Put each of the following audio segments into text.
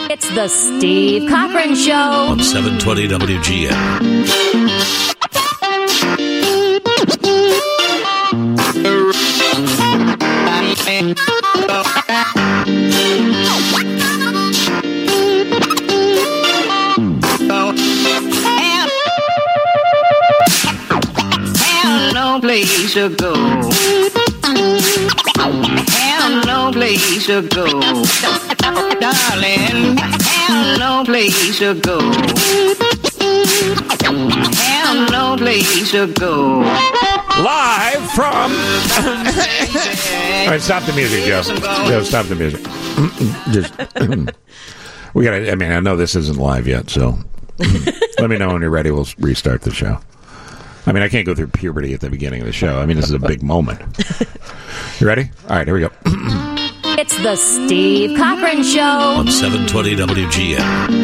It's the Steve Cochran Show on 720 WGN. No place to go. Have no place to go. Darling, have no place to go. Have no place to go. Live from... All right, stop the music, Joe. Joe, stop the music. We gotta... I mean, I know this isn't live yet, so... Let me know when you're ready. We'll restart the show. I mean, I can't go through puberty at the beginning of the show. I mean, this is a big moment. You ready? All right, here we go. It's the Steve Cochran Show on 720 WGN.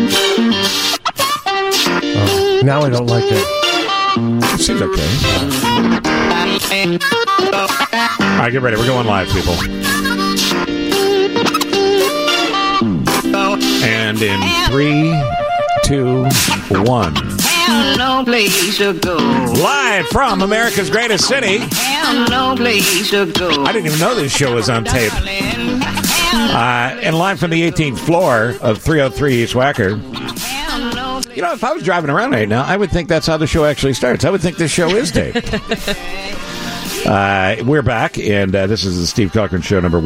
Oh, now I don't like it. It seems okay. All right, get ready. We're going live, people. And in 3, 2, 1. No place to go. Live from America's greatest city. No place to go. I didn't even know this show was on tape. And live from the 18th floor of 303 East Wacker. You know, if I was driving around right now, I would think that's how the show actually starts. I would think this show is taped. We're back, and this is the Steve Cochran Show number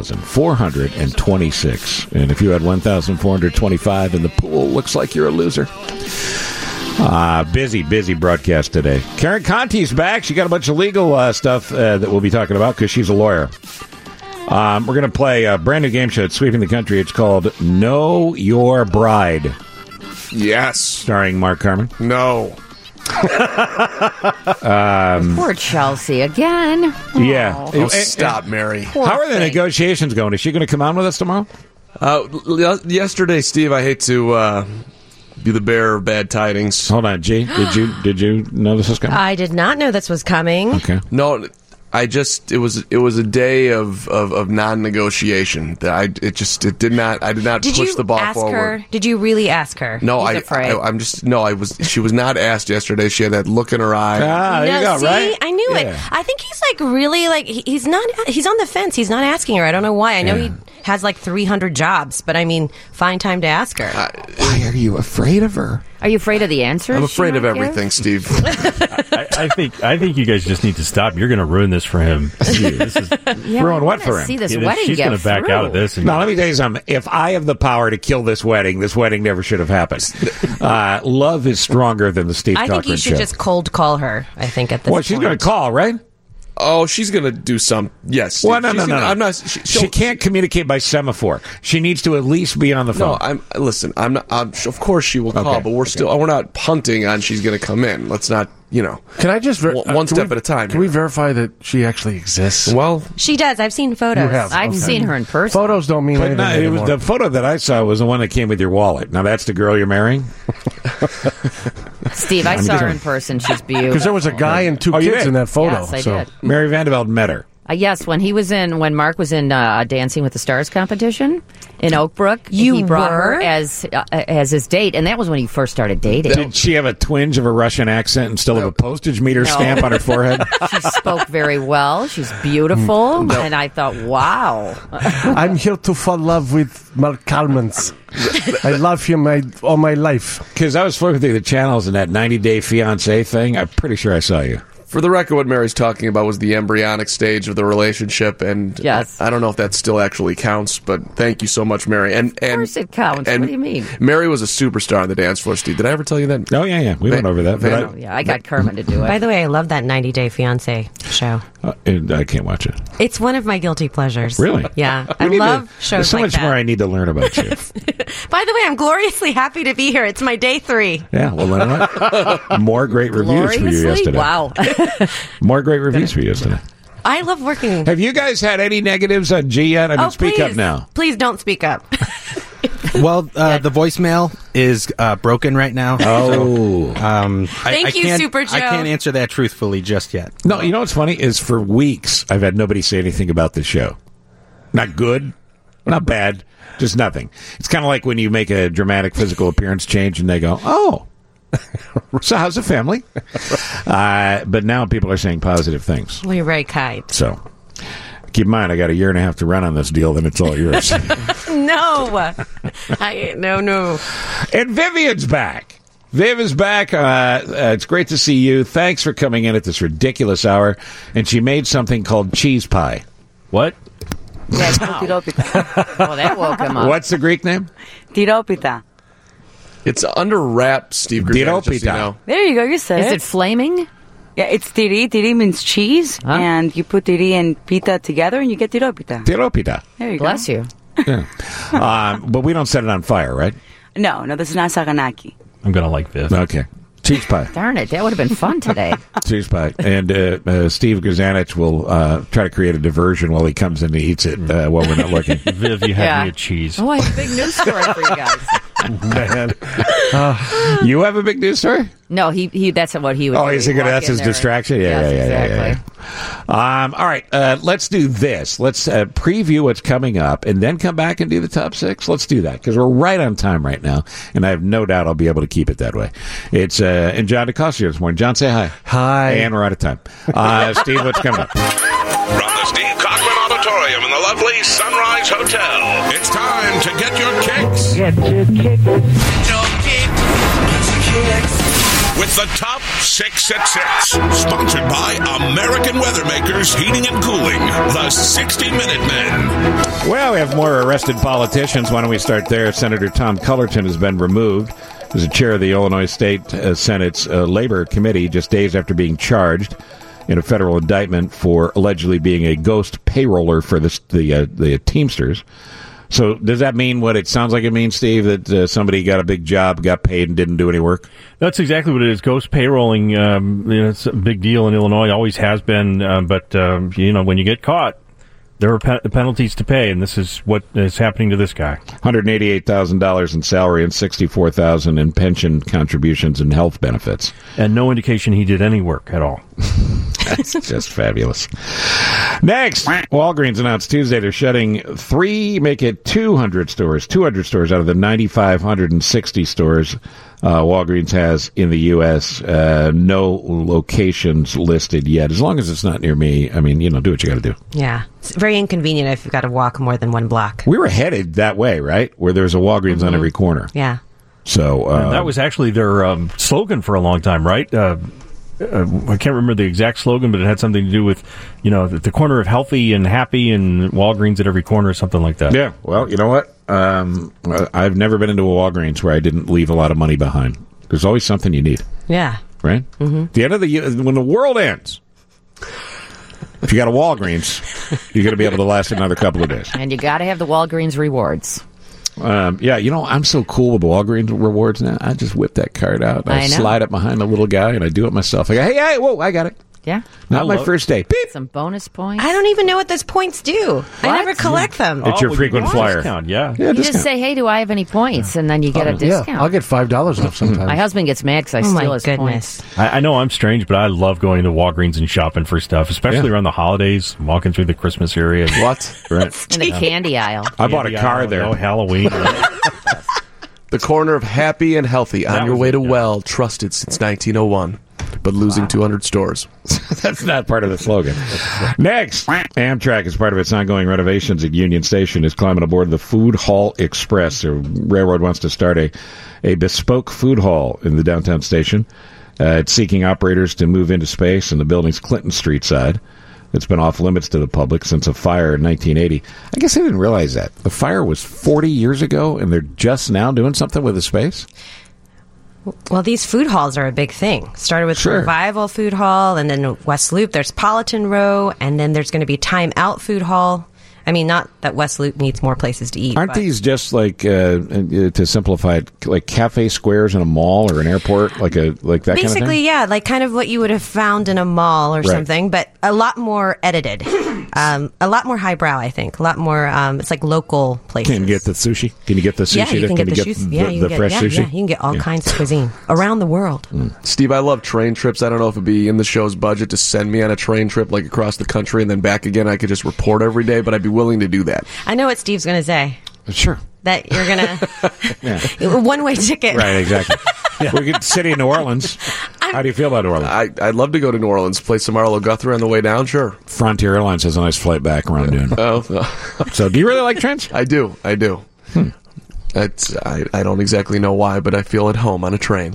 1,426. And if you had 1,425 in the pool, looks like you're a loser. Busy broadcast today. Karen Conti's back. She got a bunch of legal stuff that we'll be talking about because she's a lawyer. We're going to play a brand new game show that's sweeping the country. It's called Know Your Bride. Yes. Starring Mark Carman. No. Poor Chelsea again. Yeah. Oh, stop, Mary. How are the negotiations going? Is she going to come on with us tomorrow? Yesterday, Steve, I hate to be the bearer of bad tidings. Hold on, G. Did you know this was coming? I did not know this was coming. Okay. No, it was a day of non-negotiation. I did not push the ball forward. Did you really ask her? No, He's afraid. She was not asked yesterday. She had that look in her eye. There you go, see, right? I knew it. I think he's like really like he's on the fence. He's not asking her. I don't know why. I know he has like 300 jobs, but I mean, find time to ask her. Why are you afraid of her? Are you afraid of the answers? I'm afraid of everything, Steve. I think you guys just need to stop. You're going to ruin this for him. This is ruin what for him? See this wedding She's going to back out of this. No, let me tell you something. If I have the power to kill this wedding never should have happened. Love is stronger than the Steve Cochran Show. I think you should just cold call her. I think at this point. Well, she's going to call, right? Oh, she's going to do some. Yes. Steve. Well, no. I'm not. She can't communicate by semaphore. She needs to at least be on the phone. No, I'm not. Of course she will call, but we're not punting on she's going to come in. Let's not. Can I just one step at a time? Can we verify that she actually exists? Well, she does. I've seen photos. You have. I've seen her in person. Photos don't mean anything anymore. The photo that I saw was the one that came with your wallet. Now that's the girl you're marrying. Steve, I saw her in person. She's beautiful. Because there was a guy and two kids in that photo. Yes, I did. Mary Vanderveld met her. Yes, when Mark was in Dancing with the Stars competition in Oak Brook, he brought her as his date, and that was when he first started dating. Did she have a twinge of a Russian accent and still have a postage meter stamp on her forehead? She spoke very well. She's beautiful, and I thought, wow. I'm here to fall in love with Mark Carman's. I love him all my life. Because I was flipping through the channels in that 90-day fiancé thing. I'm pretty sure I saw you. For the record, what Mary's talking about was the embryonic stage of the relationship, and yes. I don't know if that still actually counts, but thank you so much, Mary. And of course it counts. What do you mean? Mary was a superstar on the dance floor, Steve. Did I ever tell you that? Oh, yeah. We went over that. I got Kermit to do it. By the way, I love that 90 Day Fiancé show. I can't watch it. It's one of my guilty pleasures. Really? Yeah. I love shows There's so like much that. more I need to learn about you. By the way, I'm gloriously happy to be here. It's my day 3. Yeah, well, learn what? More great reviews for you yesterday. Wow. More great reviews for you yesterday. I love working. Have you guys had any negatives on G yet? I mean, speak up now. Please don't speak up. Well, the voicemail is broken right now. Oh. Thank you, Super Joe. I can't answer that truthfully just yet. No, you know what's funny is for weeks I've had nobody say anything about the show. Not good. Not bad, just nothing. It's kind of like when you make a dramatic physical appearance change and they go, oh, so how's the family? But now people are saying positive things. Well, you're very kind. So keep in mind, I got a year and a half to run on this deal, then it's all yours. No. No. And Vivian's back. Viv is back. It's great to see you. Thanks for coming in at this ridiculous hour. And she made something called cheese pie. What? Yeah, well, that woke him up. What's the Greek name? Tiropita. It's under wrap, Steve Grzanich, just so you know. There you go. You said Is it flaming? Yeah, it's tiri. Tiri means cheese, and you put tiri and pita together, and you get tiropita. Tiropita. There you Bless go. you. Yeah. But we don't set it on fire, right? No, this is not saganaki. I'm going to like Viv. Okay. Cheese pie. Darn it, that would have been fun today. Cheese pie. And Steve Grzanich will try to create a diversion while he comes in and eats it while we're not looking. Viv, you have me at cheese. Oh, I have a big news story for you guys. Man. You have a big news story? No, he that's what he would do. Oh, he's thinking that's his distraction? Yeah, exactly. All right, let's do this. Let's preview what's coming up and then come back and do the top six. Let's do that because we're right on time right now, and I have no doubt I'll be able to keep it that way. It's and John DeCosta this morning. John, say hi. Hi. And we're out of time. Steve, what's coming up? From the Steve Cochran Auditorium in the lovely Sunrise Hotel, it's time to get your kicks. Get your kicks. With the Top 6 at 6, sponsored by American Weathermakers Heating and Cooling, the 60-Minute Men. Well, we have more arrested politicians. Why don't we start there? Senator Tom Cullerton has been removed as the chair of the Illinois State Senate's Labor Committee just days after being charged in a federal indictment for allegedly being a ghost payroller for the Teamsters. So does that mean what it sounds like it means, Steve, that somebody got a big job, got paid, and didn't do any work? That's exactly what it is. Ghost payrolling, it's a big deal in Illinois, always has been. But when you get caught, there are penalties to pay, and this is what is happening to this guy. $188,000 in salary and $64,000 in pension contributions and health benefits. And no indication he did any work at all. That's just fabulous. Next, Walgreens announced Tuesday they're shutting 200 stores out of the 9,560 stores Walgreens has in the U.S. No locations listed yet. As long as it's not near me, I mean, do what you got to do. Yeah. It's very inconvenient if you've got to walk more than one block. We were headed that way, right? Where there's a Walgreens on every corner. Yeah. So that was actually their slogan for a long time, right? I can't remember the exact slogan, but it had something to do with, the corner of healthy and happy and Walgreens at every corner or something like that. Yeah. Well, you know what? I've never been into a Walgreens where I didn't leave a lot of money behind. There's always something you need. Yeah. Right? Mm-hmm. At the end of the year, when the world ends, if you got a Walgreens, you're going to be able to last another couple of days. And you got to have the Walgreens rewards. I'm so cool with the Walgreens rewards now. I just whip that card out. I slide it behind the little guy, and I do it myself. I go, hey, whoa, I got it. Yeah. Not my first day. Beep. Some bonus points. I don't even know what those points do. I never collect them. It's your frequent flyer. Discount, yeah. You just say, hey, do I have any points? And then you get a discount. Yeah, I'll get $5 off sometimes. My husband gets mad because I steal his points. I know I'm strange, but I love going to Walgreens and shopping for stuff, especially around the holidays, walking through the Christmas area. What? Right. In the candy aisle. I bought a car there. Oh, Halloween. The corner of happy and healthy on your way to well, trusted since 1901. But losing 200 stores. That's not part of the slogan. Next, Amtrak, as part of its ongoing renovations at Union Station, is climbing aboard the Food Hall Express. The railroad wants to start a bespoke food hall in the downtown station. It's seeking operators to move into space in the building's Clinton Street side. It's been off limits to the public since a fire in 1980. I guess I didn't realize that. The fire was 40 years ago, and they're just now doing something with the space? Well, these food halls are a big thing. Started with Revival Food Hall, and then West Loop, there's Politan Row, and then there's going to be Time Out Food Hall. I mean, not that West Loop needs more places to eat. Aren't these just like, to simplify it, like cafe squares in a mall or an airport, like that kind of thing? Basically, yeah, like kind of what you would have found in a mall or something, but a lot more edited. A lot more highbrow, I think. A lot more, it's like local places. Can you get the sushi? Can you get the sushi? Yeah, you can get the sushi. The fresh sushi? Yeah, you can get all kinds of cuisine around the world. Steve, I love train trips. I don't know if it'd be in the show's budget to send me on a train trip like across the country and then back again. I could just report every day, but I'd be be willing to do that. I know what Steve's going to say. Sure. That you're going to... One-way ticket. Right, exactly. We could city in New Orleans. How do you feel about New Orleans? I'd love to go to New Orleans, play some Arlo Guthrie on the way down, sure. Frontier Airlines has a nice flight back around noon. So do you really like trains? I do. I don't exactly know why, but I feel at home on a train.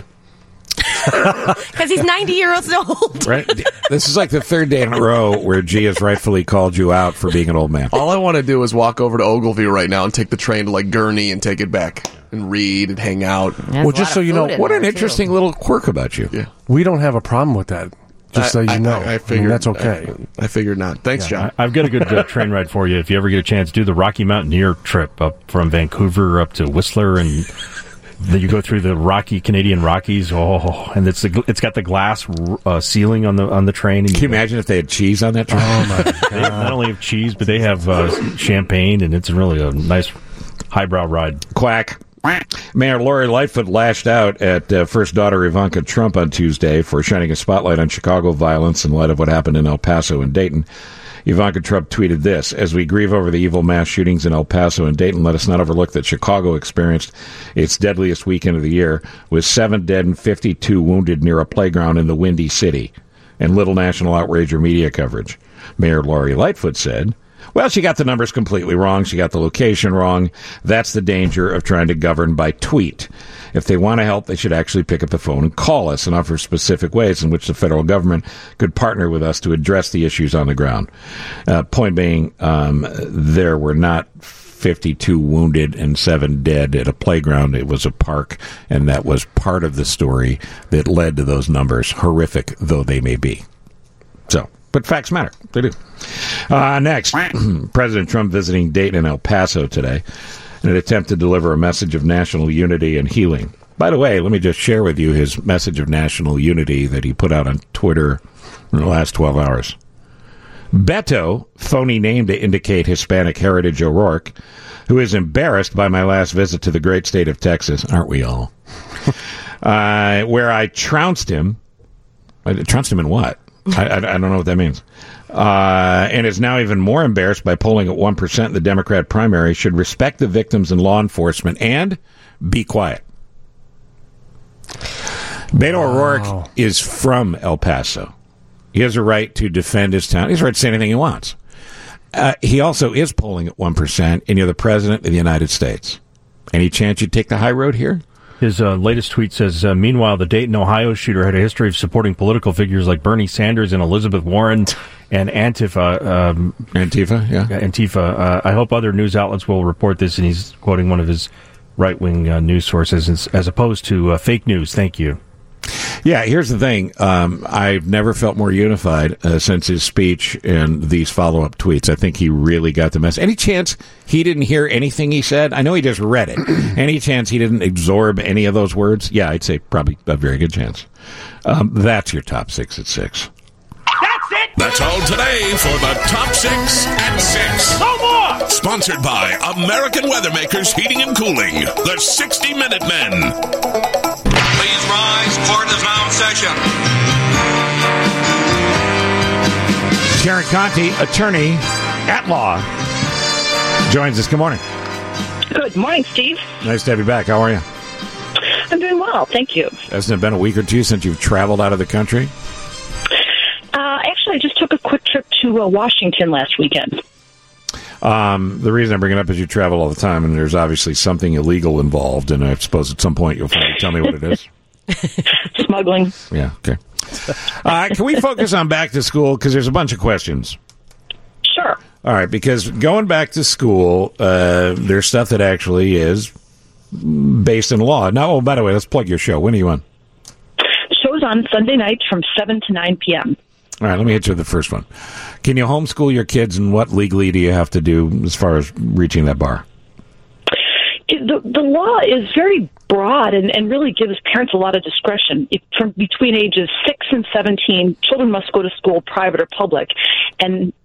Because he's 90 years old. Right? This is like the third day in a row where G has rightfully called you out for being an old man. All I want to do is walk over to Ogilvy right now and take the train to like Gurney and take it back and read and hang out. Well, just so you know, what an interesting little quirk about you. Yeah. We don't have a problem with that. Just so you know. I figured that's okay. I figured not. Thanks, John. I've got a good train ride for you. If you ever get a chance, do the Rocky Mountaineer trip up from Vancouver up to Whistler, and then you go through the Canadian Rockies. Oh, and it's got the glass ceiling on the train. Can you imagine if they had cheese on that train? Oh my God! They not only have cheese, but they have champagne, and it's really a nice highbrow ride. Quack. Mayor Lori Lightfoot lashed out at first daughter Ivanka Trump on Tuesday for shining a spotlight on Chicago violence in light of what happened in El Paso and Dayton. Ivanka Trump tweeted this: "As we grieve over the evil mass shootings in El Paso and Dayton, let us not overlook that Chicago experienced its deadliest weekend of the year, with 7 dead and 52 wounded near a playground in the Windy City, and little national outrage or media coverage." Mayor Lori Lightfoot said, "Well, she got the numbers completely wrong. She got the location wrong. That's the danger of trying to govern by tweet. If they want to help, they should actually pick up the phone and call us and offer specific ways in which the federal government could partner with us to address the issues on the ground." Point being, there were not 52 wounded and 7 dead at a playground. It was a park, and that was part of the story that led to those numbers, horrific though they may be. So... but facts matter. They do. Next, President Trump visiting Dayton and El Paso today in an attempt to deliver a message of national unity and healing. By the way, let me just share with you his message of national unity that he put out on Twitter in the last 12 hours. Beto, phony name to indicate Hispanic heritage O'Rourke, who is embarrassed by my last visit to the great state of Texas, aren't we all? Where I trounced him. I trounced him in what? I don't know what that means. And is now even more embarrassed by polling at 1% in the Democrat primary, should respect the victims and law enforcement and be quiet. Beto O'Rourke is from El Paso. He has a right to defend his town. He has a right to say anything he wants. He also is polling at 1%, and you're the president of the United States. Any chance you'd take the high road here? His latest tweet says, meanwhile, the Dayton, Ohio shooter had a history of supporting political figures like Bernie Sanders and Elizabeth Warren and Antifa. Antifa. I hope other news outlets will report this, and he's quoting one of his right-wing news sources as opposed to fake news. Thank you. Yeah, here's the thing. I've never felt more unified since his speech and these follow-up tweets. I think he really got the message. Any chance he didn't hear anything he said? I know he just read it. Any chance he didn't absorb any of those words? Yeah, I'd say probably a very good chance. That's your Top 6 at 6. That's it! That's all today for the Top 6 at 6. No more! Sponsored by American Weathermakers Heating and Cooling, the 60-Minute Men. Please rise. Court is now in session. Karen Conti, attorney at law, joins us. Good morning. Good morning, Steve. Nice to have you back. How are you? I'm doing well, thank you. Hasn't it been a week or two since you've traveled out of the country? Actually, I just took a quick trip to Washington last weekend. The reason I bring it up is you travel all the time, and there's obviously something illegal involved, and I suppose at some point you'll finally tell me what it is. Smuggling. Yeah, okay. Can we focus on back to school? Because there's a bunch of questions. Sure. All right, because going back to school, there's stuff that actually is based in law. Now, oh, by the way, let's plug your show. When are you on? The show's on Sunday nights from 7 to 9 p.m. All right, let me hit you with the first one. Can you homeschool your kids, and what legally do you have to do as far as reaching that bar? The law is very broad and really gives parents a lot of discretion. From between ages 6 and 17, children must go to school, private or public. And homeschool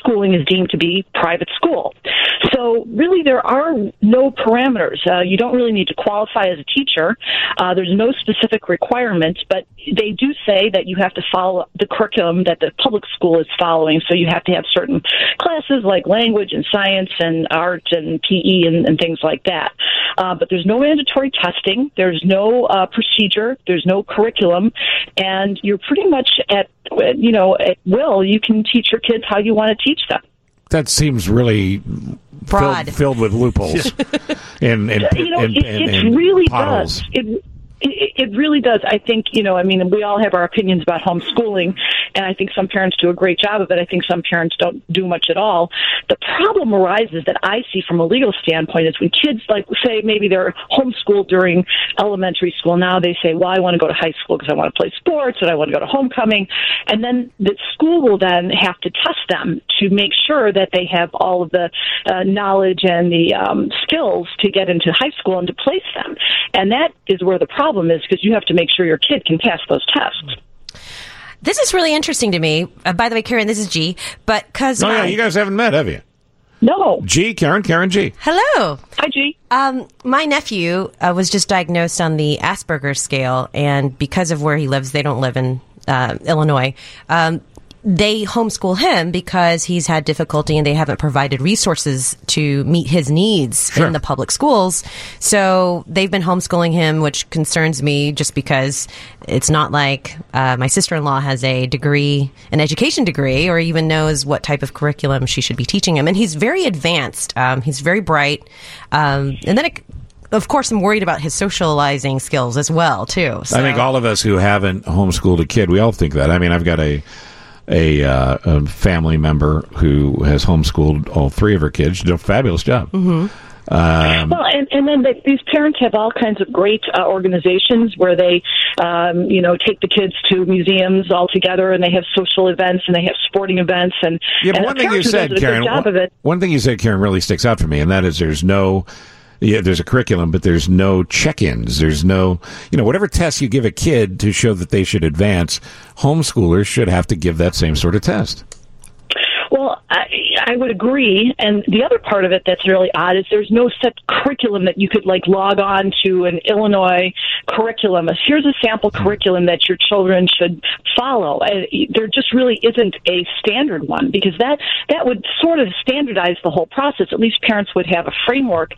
homeschooling is deemed to be private school. So really there are no parameters. You don't really need to qualify as a teacher. There's no specific requirements, but they do say that you have to follow the curriculum that the public school is following. So you have to have certain classes like language and science and art and PE and things like that. But there's no mandatory testing. There's no procedure. There's no curriculum. And you're pretty much at will. You can teach your kids how you want to teach them. That seems really filled with loopholes and really potholes. does. It really does. I think, we all have our opinions about homeschooling, and I think some parents do a great job of it. I think some parents don't do much at all. The problem arises that I see from a legal standpoint is when kids, say maybe they're homeschooled during elementary school. Now they say, well, I want to go to high school because I want to play sports and I want to go to homecoming. And then the school will then have to test them to make sure that they have all of the knowledge and the skills to get into high school and to place them. And that is where the problem is, because you have to make sure your kid can pass those tests. This is really interesting to me. By the way, Karen, this is G. But because you guys haven't met, have you? No. G, Karen G. Hello. Hi, G. My nephew was just diagnosed on the Asperger's scale, and because of where he lives, they don't live in Illinois. They homeschool him because he's had difficulty and they haven't provided resources to meet his needs in the public schools. So they've been homeschooling him, which concerns me just because it's not like my sister-in-law has an education degree, or even knows what type of curriculum she should be teaching him. And he's very advanced. He's very bright. And then of course, I'm worried about his socializing skills as well, too. So. I think all of us who haven't homeschooled a kid, we all think that. I mean, I've got a family member who has homeschooled all three of her kids. She did a fabulous job. Mm-hmm. And then these parents have all kinds of great organizations where they, take the kids to museums all together, and they have social events and they have sporting events. And one thing you said, Karen, one thing you said, Karen, really sticks out for me, and that is there's a curriculum, but there's no check-ins. There's no, whatever tests you give a kid to show that they should advance, homeschoolers should have to give that same sort of test. Well, I would agree. And the other part of it that's really odd is there's no set curriculum that you could log on to an Illinois curriculum. Here's a sample curriculum that your children should follow. There just really isn't a standard one, because that would sort of standardize the whole process. At least parents would have a framework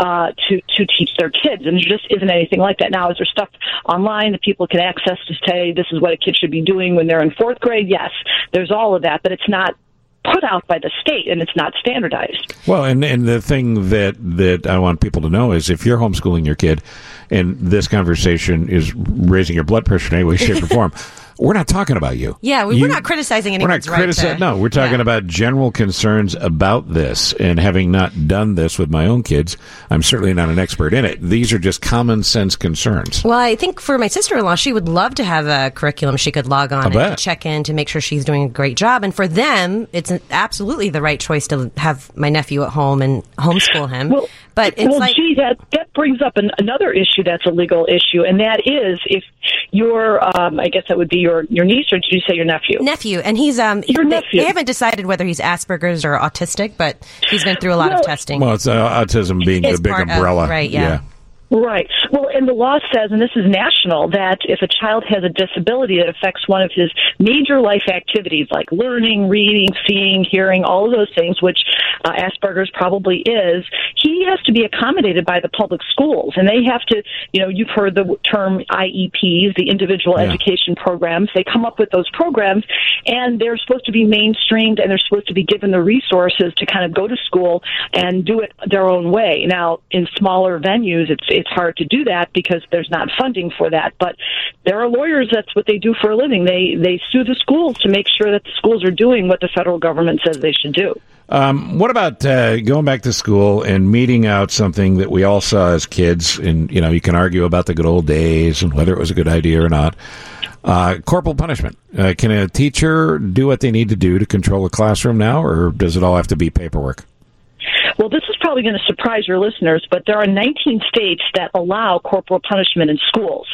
to teach their kids, and there just isn't anything like that. Now, is there stuff online that people can access to say this is what a kid should be doing when they're in fourth grade? Yes, there's all of that, but it's not put out by the state, and it's not standardized. Well, and the thing that I want people to know is if you're homeschooling your kid and this conversation is raising your blood pressure in any way, shape, or form, we're not talking about you. Yeah, we're not criticizing anyone's right. No, we're talking about general concerns about this. And having not done this with my own kids, I'm certainly not an expert in it. These are just common sense concerns. Well, I think for my sister-in-law, she would love to have a curriculum she could log on and check in to make sure she's doing a great job. And for them, it's absolutely the right choice to have my nephew at home and homeschool him. Well, but it's that brings up another issue that's a legal issue, and that is if your, I guess that would be your niece, or did you say your nephew? Nephew, and he's your nephew. They haven't decided whether he's Asperger's or autistic, but he's been through a lot of testing. Well, it's autism being the big umbrella, right? Yeah. Right. Well, and the law says, and this is national, that if a child has a disability that affects one of his major life activities, like learning, reading, seeing, hearing, all of those things, which Asperger's probably is, he has to be accommodated by the public schools. And they have to, you've heard the term IEPs, the individual education programs. They come up with those programs, and they're supposed to be mainstreamed, and they're supposed to be given the resources to kind of go to school and do it their own way. Now, in smaller venues, it's hard to do that because there's not funding for that. But there are lawyers, that's what they do for a living. They sue the schools to make sure that the schools are doing what the federal government says they should do. What about going back to school and meeting out something that we all saw as kids? And, you can argue about the good old days and whether it was a good idea or not. Corporal punishment. Can a teacher do what they need to do to control a classroom now, or does it all have to be paperwork? Well, this is probably going to surprise your listeners, but there are 19 states that allow corporal punishment in schools.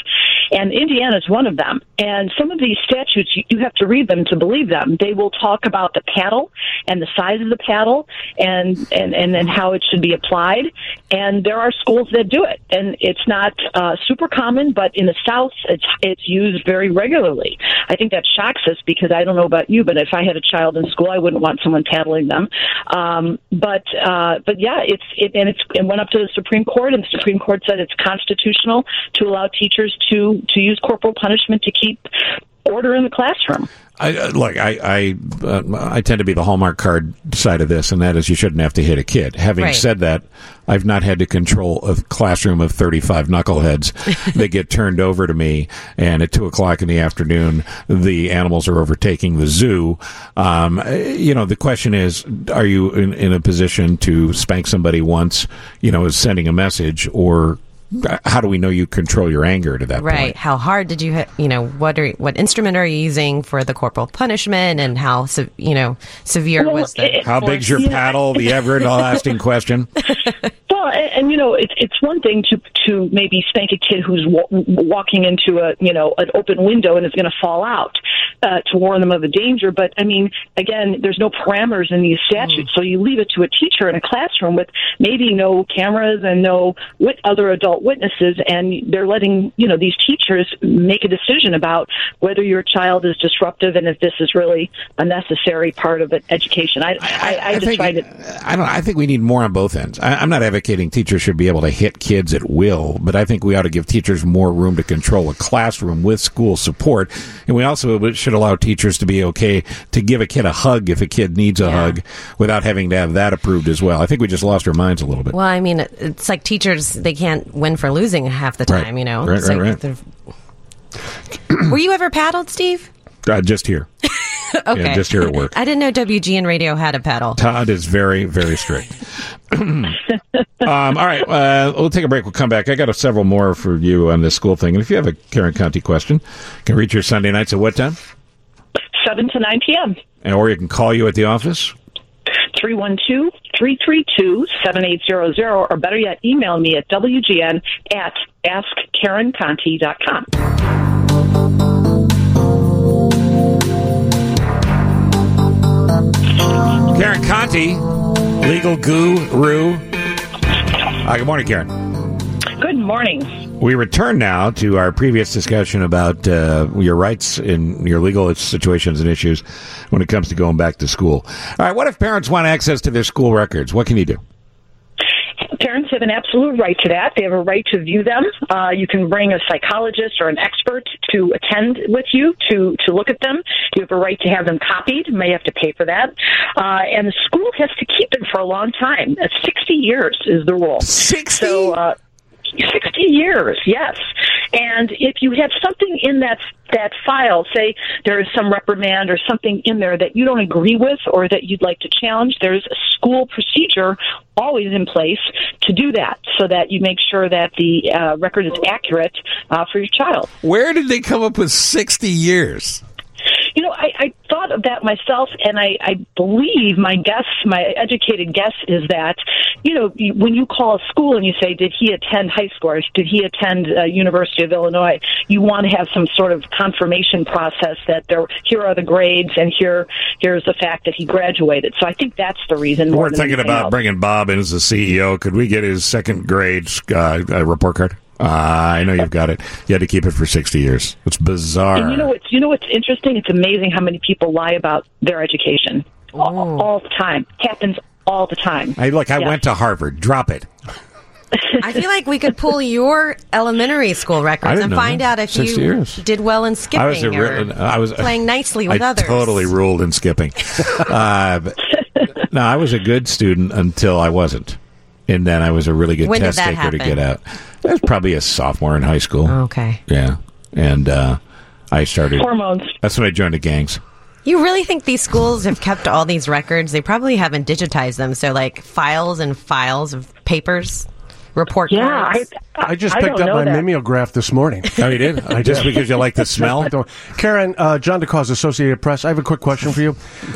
And Indiana is one of them. And some of these statutes, you have to read them to believe them. They will talk about the paddle and the size of the paddle and how it should be applied. And there are schools that do it. And it's not super common, but in the South, it's used very regularly. I think that shocks us because I don't know about you, but if I had a child in school, I wouldn't want someone paddling them. But yeah, it went up to the Supreme Court, and the Supreme Court said it's constitutional to allow teachers to use corporal punishment to keep order in the classroom. I tend to be the Hallmark card side of this, and that is you shouldn't have to hit a kid. Having said that, I've not had to control a classroom of 35 knuckleheads that get turned over to me, and at 2:00 in the afternoon, the animals are overtaking the zoo. The question is, are you in a position to spank somebody once, as sending a message, or how do we know you control your anger to that point? Right. How hard did you hit? What instrument are you using for the corporal punishment, and how severe was the? How big's your paddle? The everlasting question. Well, and it's one thing to maybe spank a kid who's walking into an open window and is going to fall out to warn them of the danger. But I mean, again, there's no parameters in these statutes, so you leave it to a teacher in a classroom with maybe no cameras and no other adult witnesses, and they're letting these teachers make a decision about whether your child is disruptive and if this is really a necessary part of education. I think we need more on both ends. I'm not advocating teachers should be able to hit kids at will, but I think we ought to give teachers more room to control a classroom with school support, and we also should allow teachers to be okay to give a kid a hug if a kid needs a hug without having to have that approved as well. I think we just lost our minds a little bit. Well, I mean, it's like teachers, they can't win for losing half the time, Right. Were you ever paddled, Steve? Just here. Okay. Yeah, just here at work. I didn't know WGN Radio had a paddle. Todd is very, very strict. All right, we'll take a break. We'll come back. I got several more for you on this school thing. And if you have a Karen Conti question, you can reach your Sunday nights at what time? 7 to 9 p.m. Or you can call you at the office? 312-332-7800, or better yet, email me at WGN@AskKarenConti.com. Karen Conti, legal guru. Good morning, Karen. Good morning. We return now to our previous discussion about your rights in your legal situations and issues when it comes to going back to school. All right, what if parents want access to their school records? What can you do? Parents have an absolute right to that. They have a right to view them. You can bring a psychologist or an expert to attend with you to look at them. You have a right to have them copied. You may have to pay for that. And the school has to keep them for a long time. 60 years is the rule. 60? So, 60 years, yes. And if you have something in that file, say there is some reprimand or something in there that you don't agree with or that you'd like to challenge, there's a school procedure always in place to do that so that you make sure that the record is accurate for your child. Where did they come up with 60 years? I thought of that myself, and I believe my educated guess is that, when you call a school and you say, did he attend high school or did he attend University of Illinois, you want to have some sort of confirmation process that here are the grades and here's the fact that he graduated. So I think that's the reason. We're thinking about bringing Bob in as the CEO. Could we get his second grade report card? I know you've got it. You had to keep it for 60 years. It's bizarre. And you know what's interesting? It's amazing how many people lie about their education all the time. Happens all the time. I went to Harvard. Drop it. I feel like we could pull your elementary school records and find out if you did well in skipping I was playing nicely with others. I totally ruled in skipping. No, I was a good student until I wasn't. And then I was a really good test taker to get out. I was probably a sophomore in high school. Okay. Yeah. And I started... Hormones. That's when I joined the gangs. You really think these schools have kept all these records? They probably haven't digitized them. So, files and files of papers, report cards. I just picked up my mimeograph this morning. Oh, you did? Just because you like the smell? Karen, John DeCause, Associated Press, I have a quick question for you.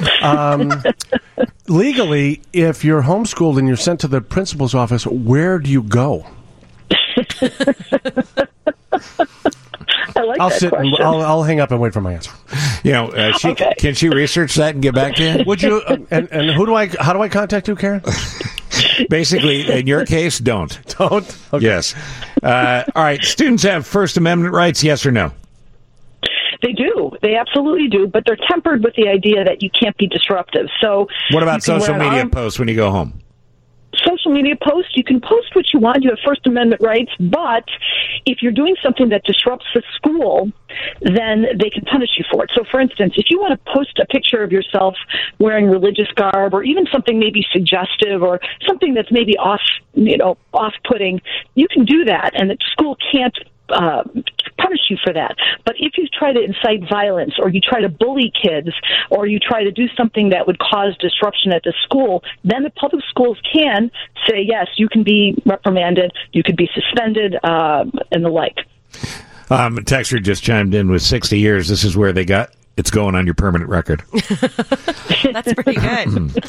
Legally, if you're homeschooled and you're sent to the principal's office, where do you go? like I'll that sit question. and I'll hang up and wait for my answer. Can she research that and get back to you? Would you? And how do I contact you, Karen? Basically, in your case, don't. Don't? Okay. Yes. All right. Students have First Amendment rights, yes or no? They do. They absolutely do, but they're tempered with the idea that you can't be disruptive. So, what about social media posts when you go home? Social media posts, you can post what you want. You have First Amendment rights, but if you're doing something that disrupts the school, then they can punish you for it. So, for instance, if you want to post a picture of yourself wearing religious garb, or even something maybe suggestive, or something that's maybe off-putting, you can do that, and the school can't punish you for that. But if you try to incite violence, or you try to bully kids, or you try to do something that would cause disruption at the school, then the public schools can say, yes, you can be reprimanded, you could be suspended, and the like. Texter just chimed in with 60 years. This is where they got it's going on your permanent record. That's pretty good.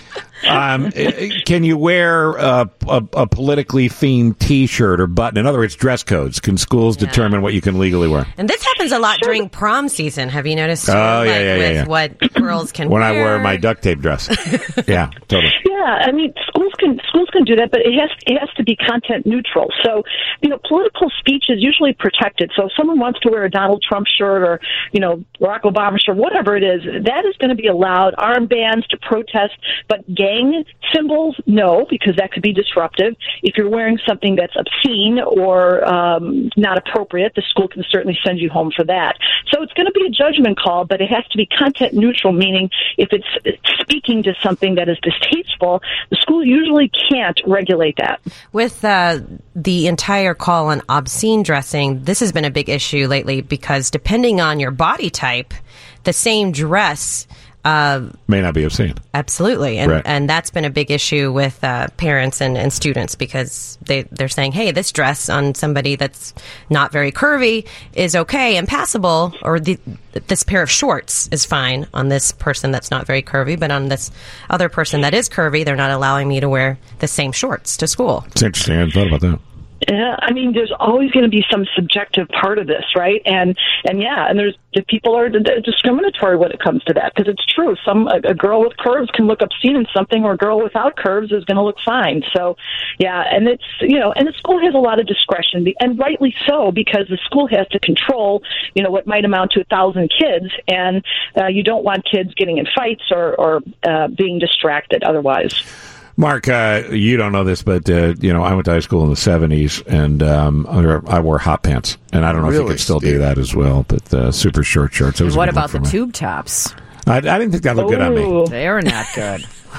Can you wear a politically themed T-shirt or button? In other words, dress codes. Can schools determine what you can legally wear? And this happens a lot during prom season. Have you noticed? Yeah. What girls can when wear. I wear my duct tape dress. Yeah, totally. Yeah, I mean, schools can do that, but it has to be content neutral. So, political speech is usually protected. So if someone wants to wear a Donald Trump shirt or, Barack Obama shirt, whatever it is, that is going to be allowed. Armbands to protest, but gang symbols, no, because that could be disruptive. If you're wearing something that's obscene or not appropriate, the school can certainly send you home for that. So it's going to be a judgment call, but it has to be content neutral, meaning if it's speaking to something that is distasteful, the school usually can't regulate that. With the entire call on obscene dressing, this has been a big issue lately because depending on your body type, the same dress may not be obscene. Absolutely. And that's been a big issue with parents and students because they're saying, hey, this dress on somebody that's not very curvy is okay and passable, or this pair of shorts is fine on this person that's not very curvy, but on this other person that is curvy, they're not allowing me to wear the same shorts to school. It's interesting. I hadn't thought about that. Yeah, I mean, there's always going to be some subjective part of this, right? And there's people are discriminatory when it comes to that because it's true. A girl with curves can look obscene in something, or a girl without curves is going to look fine. So, yeah, and it's and the school has a lot of discretion, and rightly so, because the school has to control what might amount to 1,000 kids, and you don't want kids getting in fights or being distracted otherwise. Mark, you don't know this, but, I went to high school in the 70s, and I wore hot pants. And I don't know if you could still do that as well, but super short shorts. It was what about the tube tops? I didn't think that looked good on me. They're not good.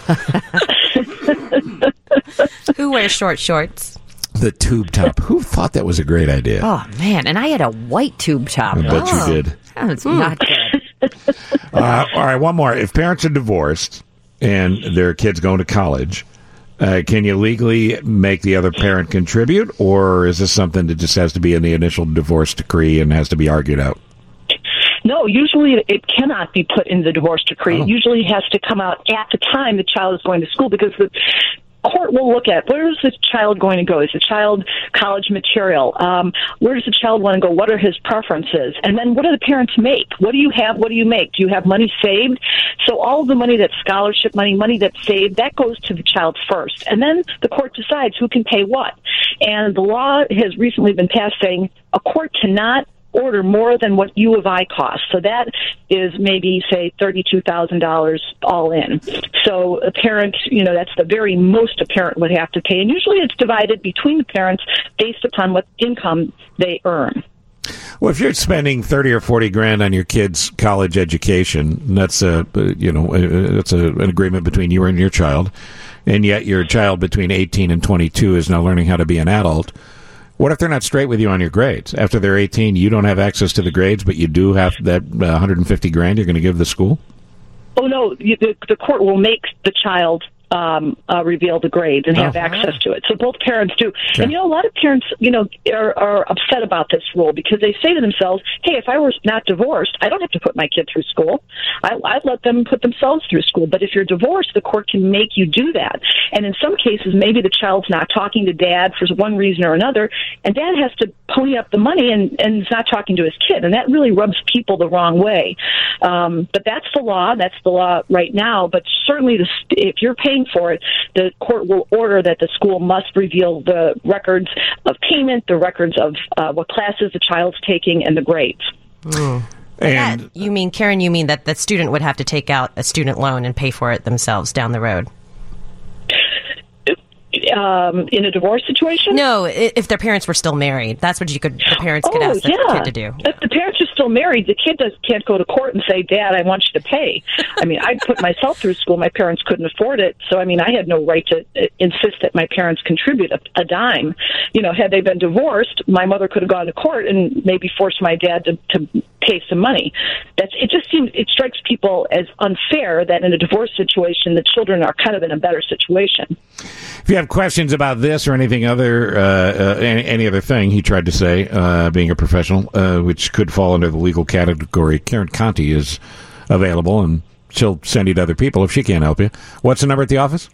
Who wears short shorts? The tube top. Who thought that was a great idea? Oh, man. And I had a white tube top. I bet you did. That's not good. All right, one more. If parents are divorced and their kids going to college, can you legally make the other parent contribute, or is this something that just has to be in the initial divorce decree and has to be argued out? No, usually it cannot be put in the divorce decree. It usually has to come out at the time the child is going to school, because the court will look at where is this child going to go? Is the child college material? Where does the child want to go? What are his preferences? And then what do the parents make? What do you have? What do you make? Do you have money saved? So all of the money that's scholarship money that's saved, that goes to the child first. And then the court decides who can pay what. And the law has recently been passed saying a court cannot order more than what U of I costs. So that is maybe, say, $32,000 all in. So a parent, that's the very most a parent would have to pay. And usually it's divided between the parents based upon what income they earn. Well, if you're spending 30 or 40 grand on your kid's college education, that's an agreement between you and your child, and yet your child between 18 and 22 is now learning how to be an adult. What if they're not straight with you on your grades? After they're 18, you don't have access to the grades, but you do have that 150 grand you're going to give the school? Oh, no. The court will make the child reveal the grades and have access to it. So both parents do. Okay. And, a lot of parents, are upset about this rule because they say to themselves, hey, if I were not divorced, I don't have to put my kid through school. I'd let them put themselves through school. But if you're divorced, the court can make you do that. And in some cases, maybe the child's not talking to dad for one reason or another, and dad has to pony up the money and is not talking to his kid. And that really rubs people the wrong way. But that's the law. That's the law right now. But certainly if you're paying for it, the court will order that the school must reveal the records of payment, the records of what classes the child's taking, and the grades. And you mean, Karen, that the student would have to take out a student loan and pay for it themselves down the road? In a divorce situation? No, if their parents were still married. That's what the parents could ask their kid to do. If the parents are still married, the kid can't go to court and say, Dad, I want you to pay. I mean, I put myself through school. My parents couldn't afford it. So, I mean, I had no right to insist that my parents contribute a dime. You know, had they been divorced, my mother could have gone to court and maybe forced my dad to pay some money. It strikes people as unfair that in a divorce situation, the children are kind of in a better situation. If you have questions about this or anything other, any other thing he tried to say, being a professional, which could fall under the legal category, Karen Conti is available, and she'll send you to other people if she can't help you. What's the number at the office?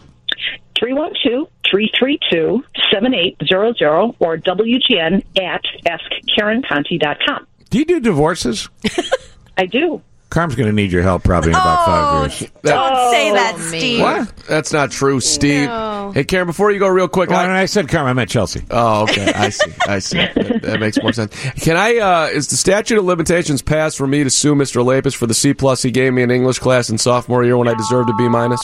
312-332-7800 or WGN at AskKarenConti.com. Do you do divorces? I do. Carm's going to need your help probably in about 5 years. Don't say that, Steve. What? That's not true, Steve. No. Hey, Karen, before you go real quick. When I said Carm, I meant Chelsea. Oh, okay. I see. That makes more sense. Can is the statute of limitations passed for me to sue Mr. Lapis for the C+ he gave me in English class in sophomore year when I deserved a B-?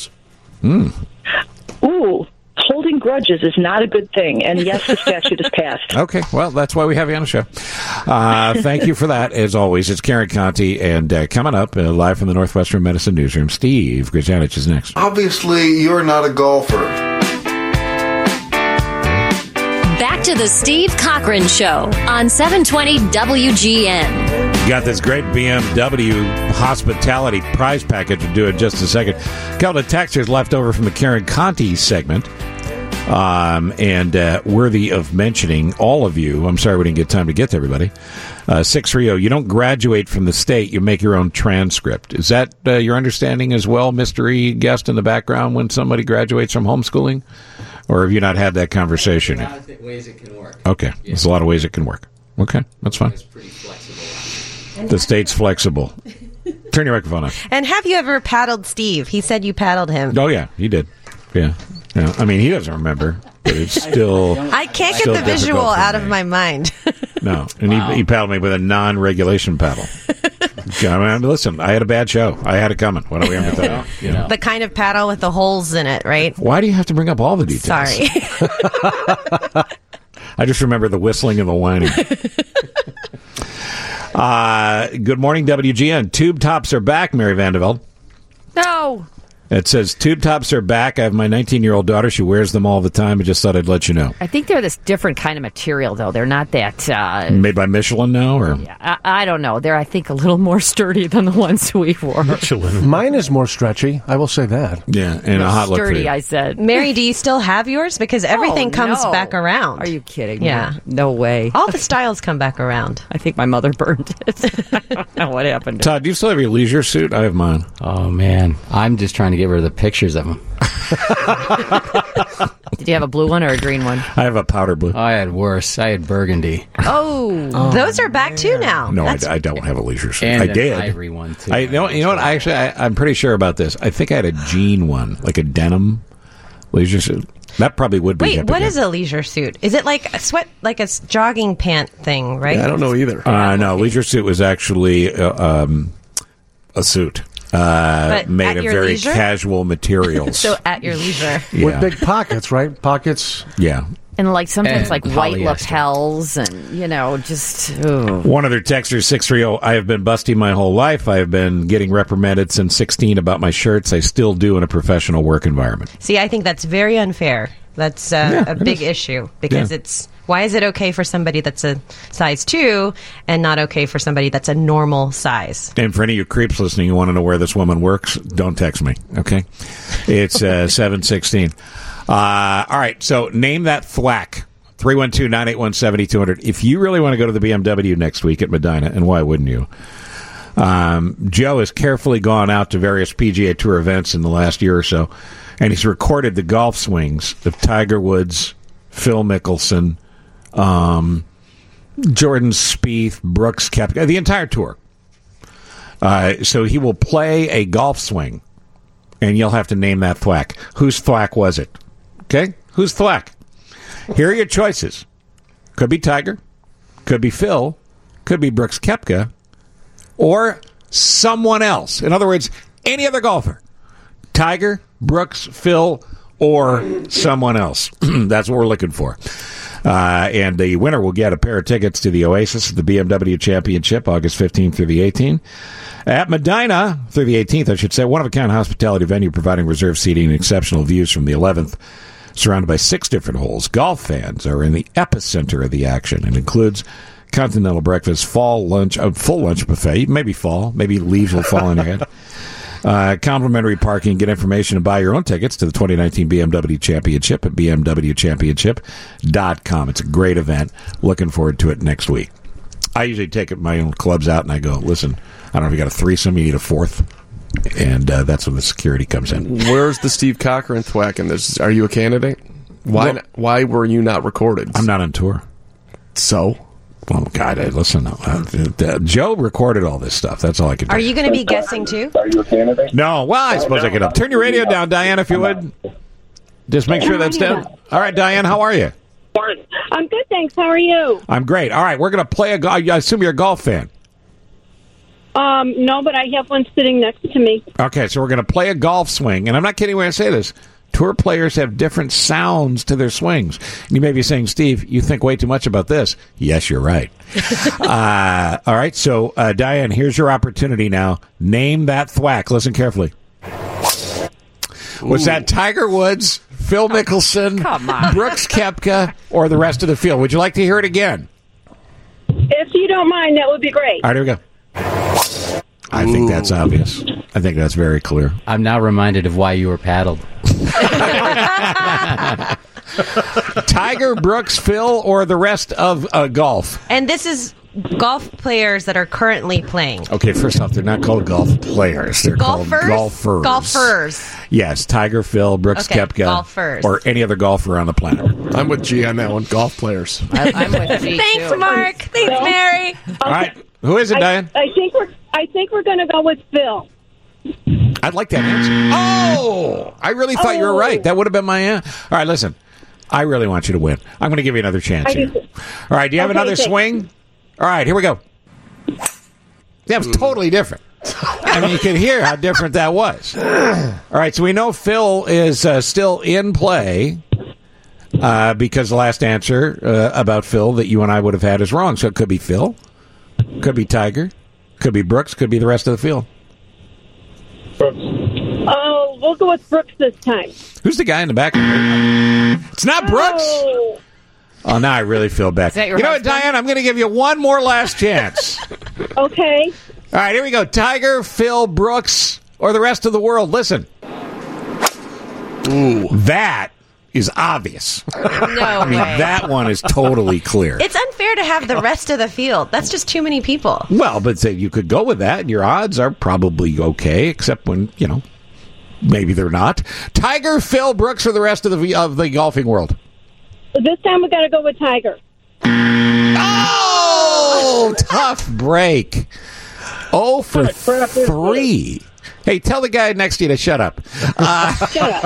Ooh. Holding grudges is not a good thing, and yes, the statute is passed. Okay, well, that's why we have you on the show. Thank you for that, as always. It's Karen Conti, and coming up, live from the Northwestern Medicine Newsroom, Steve Grzanich is next. Obviously, you're not a golfer. Back to the Steve Cochran Show on 720 WGN. Got this great BMW hospitality prize package to do in just a second. A couple of texters left over from the Karen Conti segment. And worthy of mentioning, all of you, I'm sorry we didn't get time to get to everybody. 630, you don't graduate from the state, you make your own transcript. Is that your understanding as well, mystery guest in the background, when somebody graduates from homeschooling? Or have you not had that conversation? There's a lot of ways it can work. Okay, there's a lot of ways it can work. Okay, that's fine. It's pretty flexible. The state's flexible. Turn your microphone on. And have you ever paddled Steve? He said you paddled him. Oh, yeah, he did. Yeah. I mean, he doesn't remember, but it's still. I can't get the visual out of my mind. No, and he paddled me with a non-regulation paddle. I mean, listen, I had a bad show. I had it coming. What are we going to that? You know? The kind of paddle with the holes in it, right? Why do you have to bring up all the details? Sorry. I just remember the whistling and the whining. Good morning, WGN. Tube tops are back, Mary Vandeveld. No. It says, tube tops are back. I have my 19-year-old daughter. She wears them all the time. I just thought I'd let you know. I think they're this different kind of material, though. They're not that... Made by Michelin now? Or yeah, I don't know. They're, I think, a little more sturdy than the ones we wore. Michelin. Mine is more stretchy. I will say that. Yeah, and a hot look for sturdy, you. I said. Mary, do you still have yours? Because everything comes back around. Are you kidding? Yeah. No way. All the styles come back around. I think my mother burned it. I don't know what happened. Todd, do you still have your leisure suit? I have mine. Oh, man. I'm just trying to get rid of the pictures of them. Did you have a blue one or a green one? I have a powder blue. I had worse. I had burgundy. Oh, those are back too now. No, I don't have a leisure suit. And I did. An ivory one too. You know what? I'm pretty sure about this. I think I had a jean one, like a denim leisure suit. That probably would be. Wait, what is a leisure suit? Is it like a jogging pant thing, right? Yeah, I don't know either. No, leisure suit was actually a suit. Made of very leisure? casual materials. So at your leisure. Yeah. With big pockets, right? Pockets. Yeah. And like sometimes And like white polyester. lapels and, just... Ooh. One other texter, 630, I have been busty my whole life. I have been getting reprimanded since 16 about my shirts. I still do in a professional work environment. See, I think that's very unfair. That's a big issue because it's... Why is it okay for somebody that's a size 2 and not okay for somebody that's a normal size? And for any of you creeps listening who want to know where this woman works, don't text me, okay? It's 716. All right, so name that thwack. 312-981-7200. If you really want to go to the BMW next week at Medina, and why wouldn't you? Joe has carefully gone out to various PGA Tour events in the last year or so, and he's recorded the golf swings of Tiger Woods, Phil Mickelson, Jordan Spieth, Brooks Koepka, the entire tour. So he will play a golf swing, and you'll have to name that thwack. Whose thwack was it? Okay? Whose thwack? Here are your choices. Could be Tiger, could be Phil, could be Brooks Koepka, or someone else. In other words, any other golfer. Tiger, Brooks, Phil, or someone else. That's what we're looking for. And the winner will get a pair of tickets to the Oasis, the BMW Championship, August 15th through the 18th. At Medina, through the 18th, I should say, one-of-a-kind hospitality venue providing reserved seating and exceptional views from the 11th. Surrounded by 6 different holes, golf fans are in the epicenter of the action. It includes continental breakfast, full lunch buffet. Maybe fall. Maybe leaves will fall on your head. Complimentary parking. Get information and buy your own tickets to the 2019 BMW Championship at bmwchampionship.com. It's a great event. Looking forward to it next week. I usually take my own clubs out and I go, listen, I don't know if you got a threesome, you need a fourth. And that's when the security comes in. Where's the Steve Cochran thwack in this? Are you a candidate? Why were you not recorded? I'm not on tour. So? Well, God, listen. Joe recorded all this stuff. That's all I can do. Are you going to be guessing too? Are you a candidate? No. Well, I suppose I could up. Turn your radio down, Diane, if you would. Just make sure that's down. All right, Diane, how are you? I'm good, thanks. How are you? I'm great. All right, we're going to play a golf. I assume you're a golf fan. No, but I have one sitting next to me. Okay, so we're going to play a golf swing. And I'm not kidding when I say this. Tour players have different sounds to their swings. And you may be saying, Steve, you think way too much about this. Yes, you're right. All right, so, Diane, here's your opportunity now. Name that thwack. Listen carefully. Was that Tiger Woods, Phil Mickelson, Brooks Koepka, or the rest of the field? Would you like to hear it again? If you don't mind, that would be great. All right, here we go. I think that's obvious. I think that's very clear. I'm now reminded of why you were paddled. Tiger, Brooks, Phil, or the rest of golf? And this is golf players that are currently playing. Okay, first off, they're not called golf players. They're called golfers. Golfers. Yes, Tiger, Phil, Brooks, Koepka, golfers. Or any other golfer on the planet. I'm with G on that one. Golf players. I'm with G, Thanks, too. Mark. Thanks, Mary. All right. Who is it, Diane? I think we're going to go with Phil. I'd like that answer. Oh! I really thought you were right. That would have been my answer. All right, listen. I really want you to win. I'm going to give you another chance here. All right, do you have another swing? All right, here we go. That was totally different. I mean, you can hear how different that was. All right, so we know Phil is still in play because the last answer about Phil that you and I would have had is wrong. So it could be Phil, could be Tiger, could be Brooks, could be the rest of the field. Oh, we'll go with Brooks this time. Who's the guy in the back? It's not Brooks. Oh, now I really feel bad. You know what, Diane? I'm going to give you one more last chance. Okay. All right, here we go. Tiger, Phil, Brooks, or the rest of the world. Listen. Ooh. That is obvious. No I mean, way. that one is totally clear. It's unfair to have the rest of the field. That's just too many people. Well, but say you could go with that, and your odds are probably okay, except when, maybe they're not. Tiger, Phil, Brooks, or the rest of the golfing world? This time we got to go with Tiger. Oh, tough break. 0 for 3. Hey, tell the guy next to you to shut up. Shut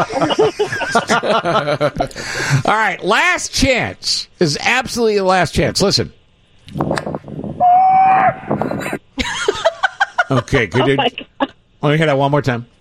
up. All right, last chance. This is absolutely the last chance. Listen. Okay, could you... Let me hear that one more time.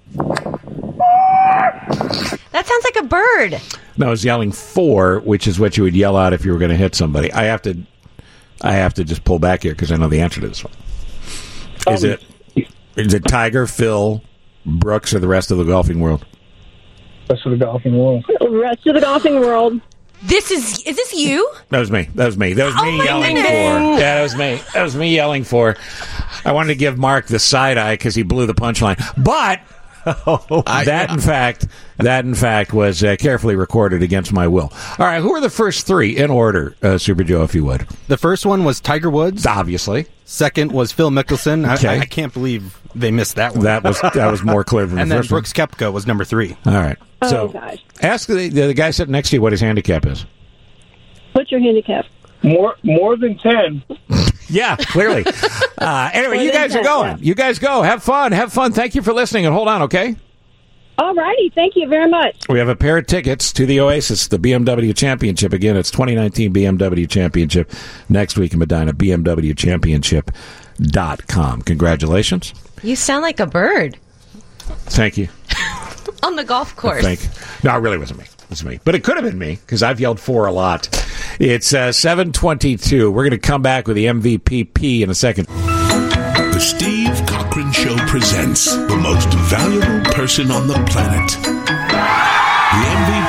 That sounds like a bird. No, I was yelling 4, which is what you would yell out if you were going to hit somebody. I have to just pull back here because I know the answer to this one. Is it Tiger, Phil, Brooks, or the rest of the golfing world? Rest of the golfing world. Rest of the golfing world. Is this you? That was me. That was me yelling goodness. for. Yeah, that was me. That was me yelling for. I wanted to give Mark the side eye because he blew the punchline, but. That in fact was carefully recorded against my will. All right, who are the first 3 in order, Super Joe, if you would? The first one was Tiger Woods. Obviously. Second was Phil Mickelson. Okay. I can't believe they missed that one. That was more clear than and the then first one. Brooks Koepka was number 3. All right. So gosh. ask the guy sitting next to you what his handicap is. What's your handicap? More than 10. Yeah, clearly. Anyway, you guys are going. You guys go. Have fun. Have fun. Thank you for listening, and hold on, okay? All righty. Thank you very much. We have a pair of tickets to the Oasis, the BMW Championship. Again, it's 2019 BMW Championship next week in Medina, BMWChampionship.com. Congratulations. You sound like a bird. Thank you. On the golf course. No, it really wasn't me. It was me. But it could have been me, because I've yelled for a lot. It's 7:22. We're going to come back with the MVP in a second. The Steve Cochran Show presents the most valuable person on the planet. The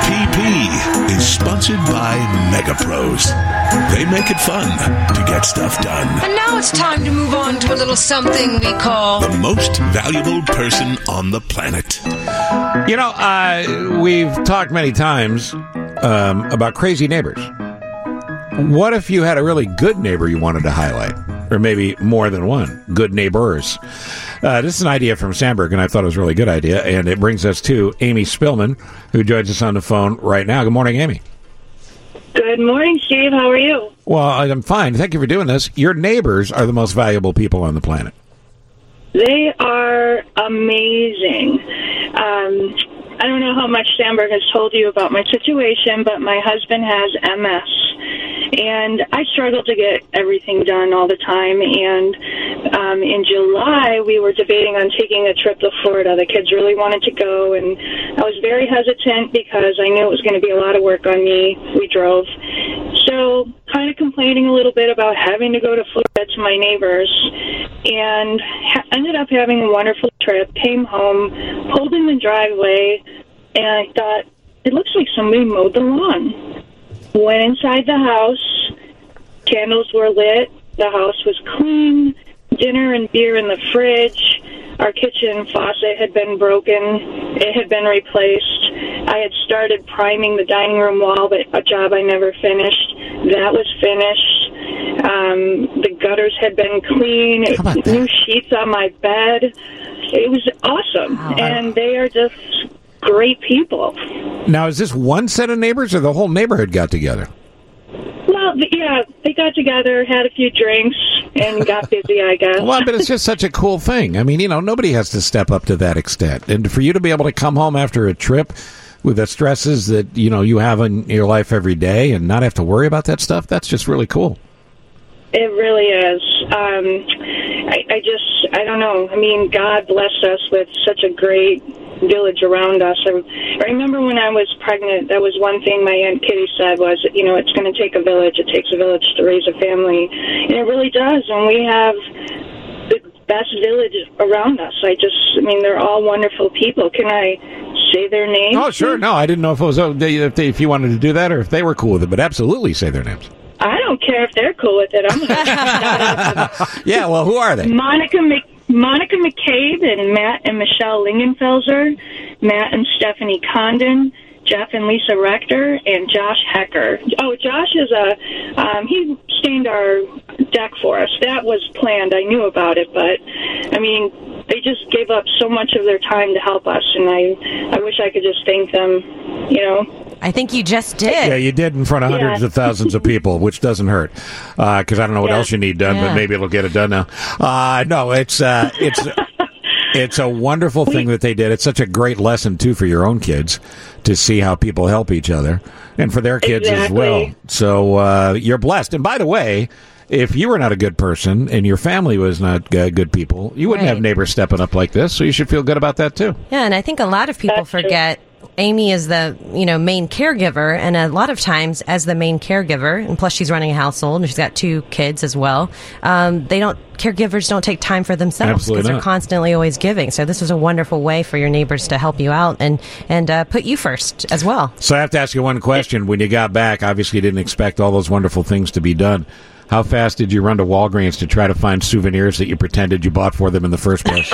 MVP is sponsored by MegaPros. They make it fun to get stuff done. And now it's time to move on to a little something we call... The most valuable person on the planet. You know, we've talked many times about crazy neighbors. What if you had a really good neighbor you wanted to highlight? Or maybe more than one. Good neighbors. This is an idea from Sandberg, and I thought it was a really good idea. And it brings us to Amy Spillman, who joins us on the phone right now. Good morning, Amy. Good morning, Steve. How are you? Well, I'm fine. Thank you for doing this. Your neighbors are the most valuable people on the planet. They are amazing. I don't know how much Sandberg has told you about my situation, but my husband has MS. And I struggle to get everything done all the time. And in July, we were debating on taking a trip to Florida. The kids really wanted to go, and I was very hesitant because I knew it was going to be a lot of work on me. We drove. So kind of complaining a little bit about having to go to Florida to my neighbors, and ended up having a wonderful trip. Came home, pulled in the driveway, and I thought, it looks like somebody mowed the lawn. Went inside the house, candles were lit, the house was clean, dinner and beer in the fridge, our kitchen faucet had been broken, it had been replaced. I had started priming the dining room wall, but a job I never finished. That was finished. The gutters had been clean, new sheets on my bed. It was awesome, and they are just great people. Now, is this one set of neighbors or the whole neighborhood got together? Well, yeah, they got together, had a few drinks, and got busy, I guess. Well, but it's just such a cool thing. I mean, you know, nobody has to step up to that extent. And for you to be able to come home after a trip with the stresses that, you know, you have in your life every day and not have to worry about that stuff, that's just really cool. It really is. I don't know. I mean, God blessed us with such a great village around us. I remember when I was pregnant, that was one thing my Aunt Kitty said was, you know, it's going to take a village. It takes a village to raise a family. And it really does. And we have the best village around us. I mean, they're all wonderful people. Can I say their names? Oh, sure. No, I didn't know if it was if you wanted to do that or if they were cool with it, but absolutely say their names. I don't care if they're cool with it. I'm going to. Yeah, well, who are they? Monica McCabe and Matt and Michelle Lingenfelser, Matt and Stephanie Condon, Jeff and Lisa Rector, and Josh Hecker. Oh, Josh is he stained our deck for us. That was planned. I knew about it, but, I mean, they just gave up so much of their time to help us, and I wish I could just thank them, you know. I think you just did. Yeah, you did in front of hundreds of thousands of people, which doesn't hurt. Because I don't know what else you need done, but maybe it'll get it done now. No, it's a wonderful thing that they did. It's such a great lesson, too, for your own kids to see how people help each other and for their kids as well. So you're blessed. And by the way, if you were not a good person and your family was not good people, you wouldn't have neighbors stepping up like this. So you should feel good about that, too. Yeah, and I think a lot of people forget Amy is the, main caregiver, and a lot of times as the main caregiver, and plus she's running a household and she's got 2 kids as well, caregivers don't take time for themselves because they're constantly always giving. So this was a wonderful way for your neighbors to help you out and put you first as well. So I have to ask you one question. When you got back, obviously you didn't expect all those wonderful things to be done. How fast did you run to Walgreens to try to find souvenirs that you pretended you bought for them in the first place?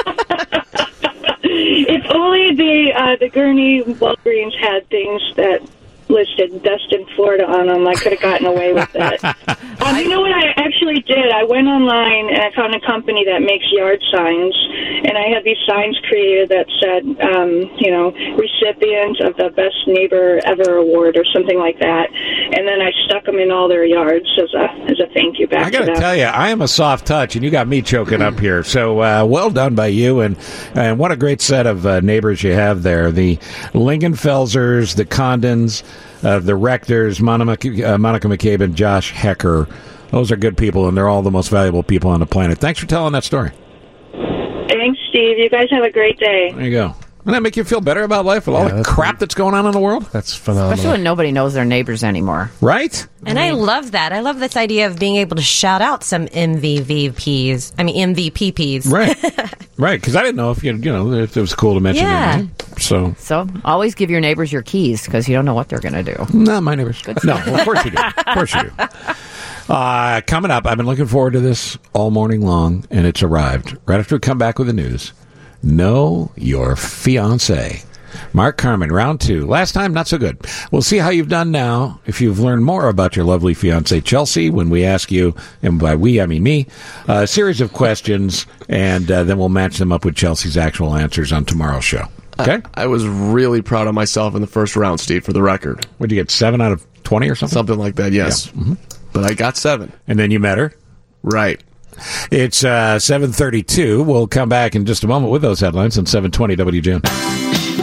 If only the Gurney Walgreens had things that listed Destin, Florida on them, I could have gotten away with that. You know what I actually did. I went online and I found a company that makes yard signs, and I had these signs created that said, recipient of the Best Neighbor Ever Award or something like that. And then I stuck them in all their yards as a thank you back I got to tell you, I am a soft touch, and you got me choking up here. So well done by you, and what a great set of neighbors you have there. The Lingenfelsers, the Condons, the Rectors, Monica McCabe, and Josh Hecker. Those are good people, and they're all the most valuable people on the planet. Thanks for telling that story. Thanks, Steve. You guys have a great day. There you go. Doesn't that make you feel better about life with all the crap that's going on in the world? That's phenomenal. Especially when nobody knows their neighbors anymore. Right? And I love that. I love this idea of being able to shout out some MVPs. Right. Right, because I didn't know if if it was cool to mention your name. So always give your neighbors your keys, because you don't know what they're going to do. No, my neighbors. No, of course you do. Of course you do. Coming up, I've been looking forward to this all morning long, and it's arrived. Right after we come back with the news, Know Your Fiancé. Mark Carman, round 2. Last time, not so good. We'll see how you've done now if you've learned more about your lovely fiancée, Chelsea, when we ask you, and by we, I mean me, a series of questions, and then we'll match them up with Chelsea's actual answers on tomorrow's show. Okay? I was really proud of myself in the first round, Steve, for the record. What did you get, 7 out of 20 or something? Something like that, yes. Yeah. Mm-hmm. But I got 7. And then you met her? Right. It's 7:32. We'll come back in just a moment with those headlines on 720 WGN.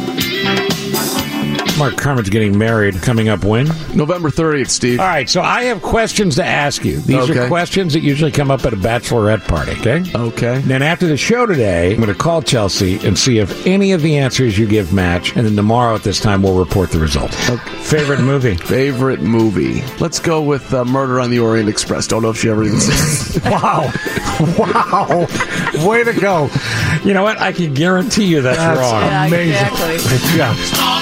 Mark Carman's getting married coming up when? November 30th, Steve. All right, so I have questions to ask you. These are questions that usually come up at a bachelorette party, okay? Okay. And then after the show today, I'm going to call Chelsea and see if any of the answers you give match, and then tomorrow at this time we'll report the results. Okay. Favorite movie? Favorite movie. Let's go with Murder on the Orient Express. Don't know if she ever even said it. Wow. Way to go. You know what? I can guarantee you that's wrong. Yeah, amazing. Exactly. Yeah.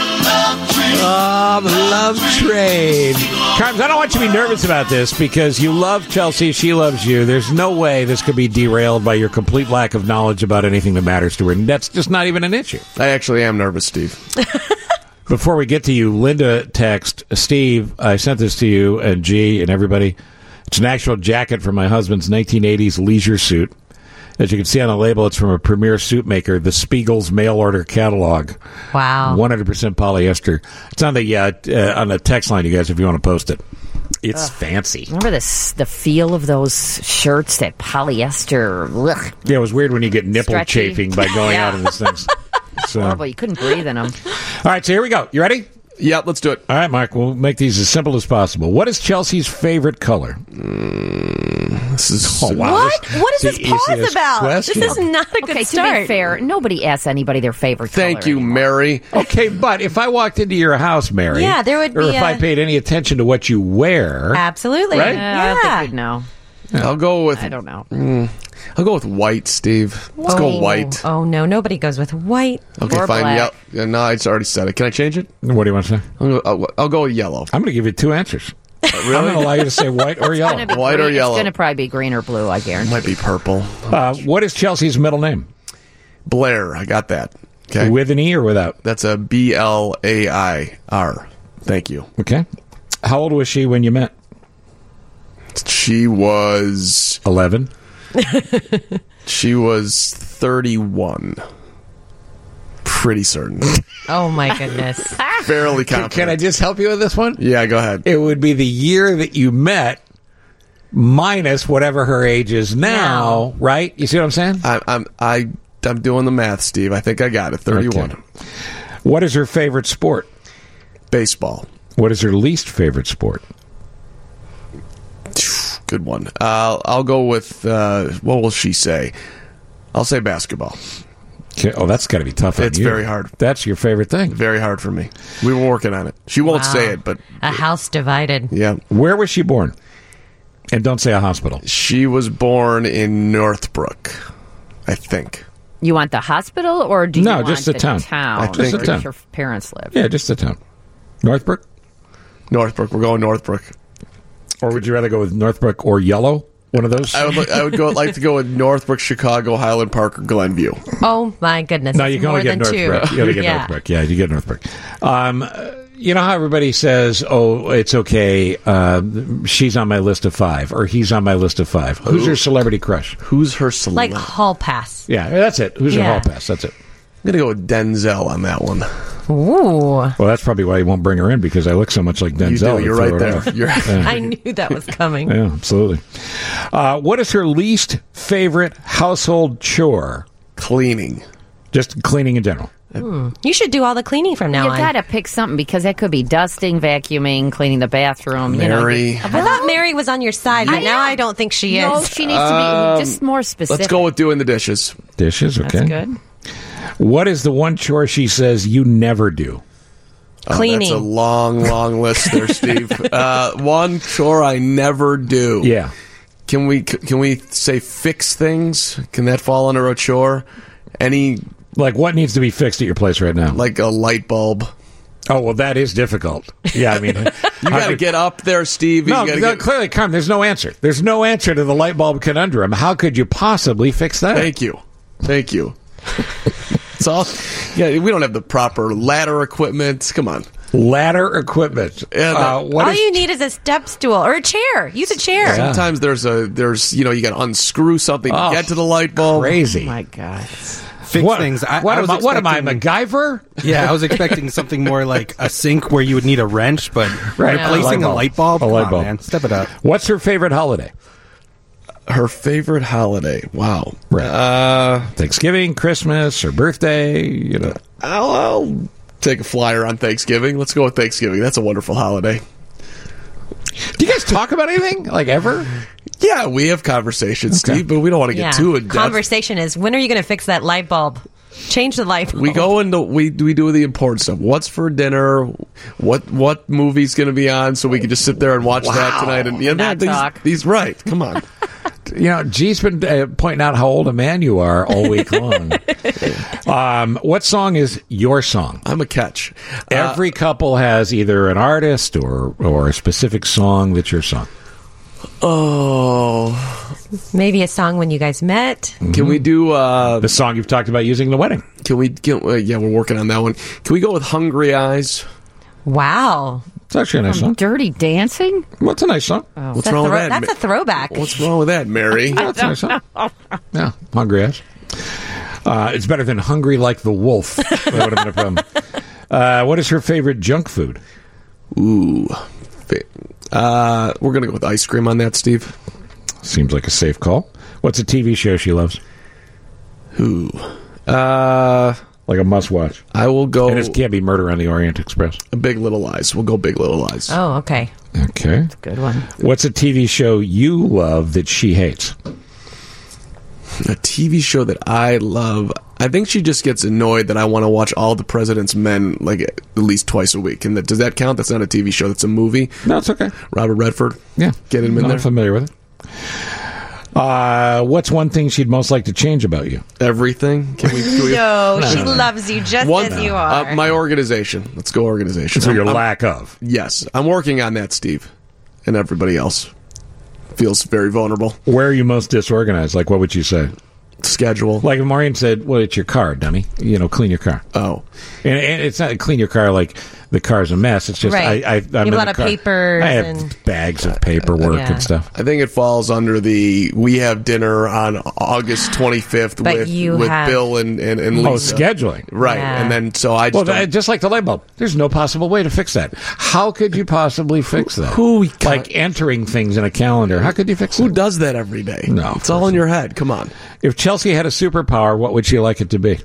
The love trade. Carms, I don't want you to be nervous about this because you love Chelsea, she loves you. There's no way this could be derailed by your complete lack of knowledge about anything that matters to her. And that's just not even an issue. I actually am nervous, Steve. Before we get to you, Linda text, Steve, I sent this to you and G and everybody. It's an actual jacket from my husband's 1980s leisure suit. As you can see on the label, it's from a premier suit maker, the Spiegel's mail order catalog. Wow. 100% polyester. It's on the text line, you guys, if you want to post it. It's fancy. Remember the feel of those shirts, that polyester. Ugh. Yeah, it was weird when you get nipple Stretchy. chafing by going out in these things. So. Horrible. You couldn't breathe in them. All right, so here we go. You ready? Yeah, let's do it. All right, Mark, we'll make these as simple as possible. What is Chelsea's favorite color? This is wow. What is this pause about? Question. This is not a good start. To be fair, nobody asks anybody their favorite color. Thank you, anymore. Mary. Okay, but if I walked into your house, Mary, yeah, there would be or if I paid any attention to what you wear, absolutely, right? I don't think we'd know. I'll go with. I don't know. I'll go with white, Steve. Let's go white. Oh no, nobody goes with white. Okay, or fine. black. No, I already said it. Can I change it? What do you want to say? I'll go with yellow. I'm going to give you 2 answers. Really? I'm going to allow you to say white or yellow. White or yellow. It's going to probably be green or blue, I guarantee. Might be purple. What is Chelsea's middle name? Blair. I got that. Okay. With an E or without? That's a Blair. Thank you. Okay. How old was she when you met? She was 11. She was 31. Pretty certain. Oh my goodness. Fairly confident. Can I just help you with this one? Yeah, go ahead. It would be the year that you met minus whatever her age is now, right? You see what I'm saying? I'm doing the math, Steve. I think I got it. 31. Okay. What is her favorite sport? Baseball. What is her least favorite sport? Good one. I'll go with, what will she say? I'll say basketball. Okay. Oh, that's got to be tough on you. It's very hard. That's your favorite thing. Very hard for me. We were working on it. She won't say it, but... A house divided. Yeah. Where was she born? And don't say a hospital. She was born in Northbrook, I think. You want the hospital, or do you want just the town? I think where your parents live? Yeah, just the town. Northbrook? Northbrook. We're going Northbrook. Or would you rather go with Northbrook or Yellow? One of those? I would like to go with Northbrook, Chicago, Highland Park, or Glenview. Oh my goodness! No, you can only get Northbrook. You only get yeah. Northbrook. Yeah, you get Northbrook. you know how everybody says, "Oh, it's okay. She's on my list of 5, or he's on my list of 5." Who's your celebrity crush? Who's her celebrity? Like hall pass. Yeah, that's it. Who's your hall pass? That's it. I'm going to go with Denzel on that one. Ooh. Well, that's probably why you won't bring her in, because I look so much like Denzel. You do. You're right there. I knew that was coming. Yeah, absolutely. What is her least favorite household chore? Cleaning. Just cleaning in general. You should do all the cleaning from now on. You got to pick something, because that could be dusting, vacuuming, cleaning the bathroom. Mary. I thought Mary was on your side, but now I don't think she is. No, she needs to be just more specific. Let's go with doing the dishes. Dishes, okay. That's good. What is the one chore she says you never do? Cleaning. That's a long, long list there, Steve. One chore I never do. Yeah. Can we say fix things? Can that fall under a chore? Like what needs to be fixed at your place right now? Like a light bulb. Oh, well, that is difficult. Yeah, I mean... you got to get up there, Steve. Clearly, Carm, there's no answer. There's no answer to the light bulb conundrum. How could you possibly fix that? Thank you. It's all... Yeah, we don't have the proper ladder equipment. Come on. Ladder equipment. All you need is a step stool or a chair. Use a chair. Yeah. Sometimes there's you got to unscrew something to get to the light bulb. Crazy. Oh, my God. Fix things. What am I, MacGyver? Yeah, I was expecting something more like a sink where you would need a wrench, but replacing a light bulb? Come on, man. Step it up. What's her favorite holiday? Her favorite holiday? Wow. Right. Thanksgiving, Christmas, her birthday, I'll take a flyer on Thanksgiving. Let's go with Thanksgiving. That's a wonderful holiday. Do you guys talk about anything? Like ever? Yeah, we have conversations, Steve, but we don't want to get too in depth. Conversation is, when are you going to fix that light bulb? Change the light bulb. We go into we do the important stuff. What's for dinner? What movie's going to be on? So we can just sit there and watch that tonight. And these right. Come on. G's been pointing out how old a man you are all week long. What song is your song? I'm a catch. Every couple has either an artist or a specific song that's your song. Oh. Maybe a song when you guys met. Mm-hmm. Can we do the song you've talked about using in the wedding? Can we yeah, we're working on that one. Can we go with Hungry Eyes? Wow. It's actually a nice song. Dirty Dancing? Well, it's a nice song. Oh. What's wrong with that? That's a throwback. What's wrong with that, Mary? That's a nice song. Yeah, Hungry Eyes. It's better than Hungry Like the Wolf. That would have been a problem. What is her favorite junk food? Ooh. We're going to go with ice cream on that, Steve. Seems like a safe call. What's a TV show she loves? Ooh. Like a must-watch. I will go... And it can't be Murder on the Orient Express. Big Little Lies. We'll go Big Little Lies. Oh, okay. Okay. That's a good one. What's a TV show you love that she hates? A TV show that I love... I think she just gets annoyed that I want to watch All the President's Men like at least twice a week. And does that count? That's not a TV show. That's a movie. No, it's okay. Robert Redford. Yeah. Get him in there. I'm familiar with it. What's one thing she'd most like to change about you? Everything. Can we No, she loves you just as you are. My organization. Let's go organization. So your lack of. Yes. I'm working on that, Steve. And everybody else feels very vulnerable. Where are you most disorganized? Like, what would you say? Schedule. Like if Maureen said, well, it's your car, dummy. Clean your car. Oh. And it's not clean your car like the car's a mess. It's just right. I'm you have a lot of papers. I have bags of paperwork and stuff. I think it falls under we have dinner on August 25th with Bill and Lisa. Oh, scheduling. Right. Yeah. And then so I just... just like the light bulb. There's no possible way to fix that. How could you possibly fix that? Like entering things in a calendar. How could you fix that? Who does that every day? No. It's all in your head. Come on. If Chelsea had a superpower, what would she like it to be?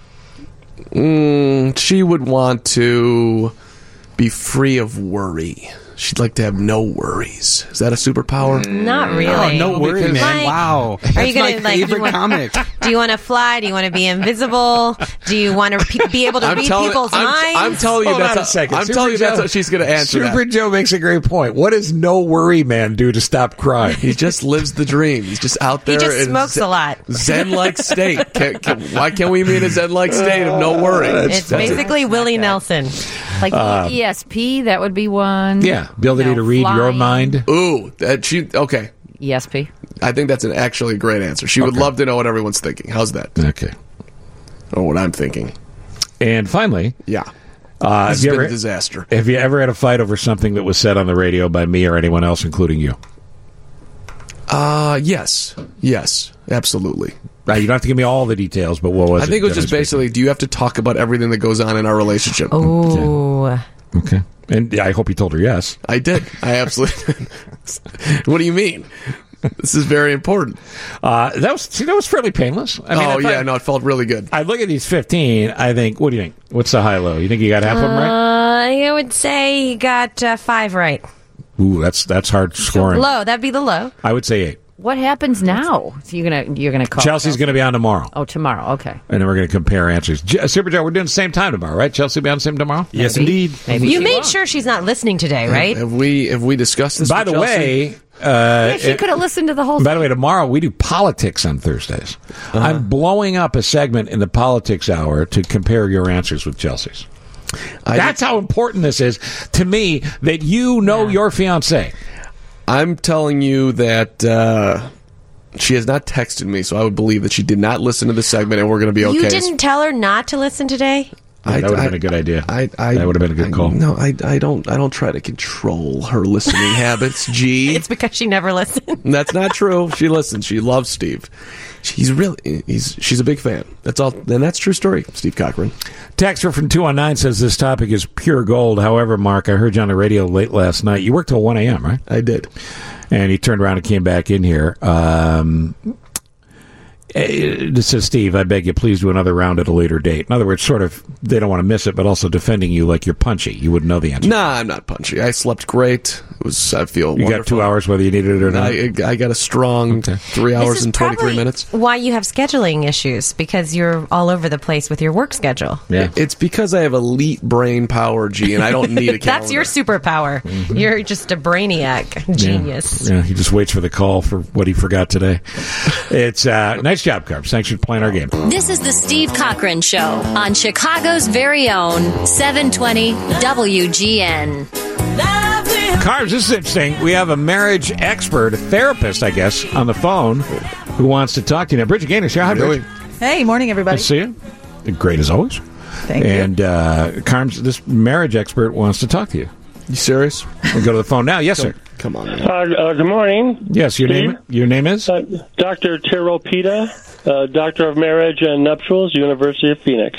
She would want to be free of worry. She'd like to have no worries. Is that a superpower? Not really. Oh, no worry, man. Wow. Are you That's gonna, my favorite comic. Do you want to fly? Do you want to be invisible? Do you want to be able to read people's minds? I'm telling you that's what she's going to answer. Super Joe makes a great point. What does no worry man do to stop crying? He just lives the dream. He's just out there. He just smokes a lot. Zen-like state. Why can't we be in a Zen-like state of no worry? It's basically Willie Nelson. Like ESP, that would be one. Yeah, ability to read your mind. Ooh, okay. ESP. I think that's actually a great answer. She would love to know what everyone's thinking. How's that? Okay. Or what I'm thinking. And finally, yeah, This has been a disaster. Have you ever had a fight over something that was said on the radio by me or anyone else, including you? Yes, absolutely. You don't have to give me all the details, but what was it? I think it was just basically, do you have to talk about everything that goes on in our relationship? Oh. Okay. And I hope you told her yes. I did. I absolutely. What do you mean? This is very important. That was fairly painless. I mean, it felt really good. I look at these 15. I think, what do you think? What's the high low? You think you got half of them right? I would say you got 5 right. Ooh, that's hard scoring. Low, that'd be the low. I would say 8. What happens now? So you're gonna call Chelsea's going to be on tomorrow. Oh, tomorrow. Okay. And then we're going to compare answers. Super Joe, we're doing the same time tomorrow, right? Chelsea will be on the same tomorrow. Yes, indeed. Maybe you made sure she's not listening today, right? Have we discussed this? By the way, she could have listened to the whole. By the way, tomorrow we do politics on Thursdays. I'm blowing up a segment in the politics hour to compare your answers with Chelsea's. That's how important this is to me. That you know your fiance. I'm telling you that she has not texted me, so I would believe that she did not listen to the segment, and we're going to be okay. You didn't tell her not to listen today? That would have been a good idea. That would have been a good call. No, I don't try to control her listening habits. G. It's because she never listens. That's not true. She listens. She loves Steve. She's a big fan. That's all. And that's a true story. Steve Cochran. Texter from 219 says this topic is pure gold. However, Mark, I heard you on the radio late last night. You worked till 1 a.m., right? I did. And he turned around and came back in here. This says, Steve, I beg you, please do another round at a later date. In other words, sort of, they don't want to miss it, but also defending you like you're punchy. You wouldn't know the answer. Nah, I'm not punchy. I slept great. I feel you wonderful. Got 2 hours whether you needed it or not? I got a strong 3 hours and 23 minutes. Why you have scheduling issues, because you're all over the place with your work schedule. Yeah. It's because I have elite brain power, G, and I don't need a calendar. That's your superpower. Mm-hmm. You're just a brainiac genius. Yeah, he just waits for the call for what he forgot today. It's nice job, Carbs. Thanks for playing our game. This is the Steve Cochran Show on Chicago's very own 720 WGN. Carbs, this is interesting. We have a marriage expert, a therapist, I guess, on the phone who wants to talk to you now. Bridget Gaynor, hi, Bridget. Hey, morning, everybody. Nice to see you. Great as always. Thank you. And Carbs, this marriage expert wants to talk to you. You serious? We'll go to the phone now. Yes, sir. Come on, man. Good morning. Yes, your name is? Dr. Tero Pita, Doctor of Marriage and Nuptials, University of Phoenix.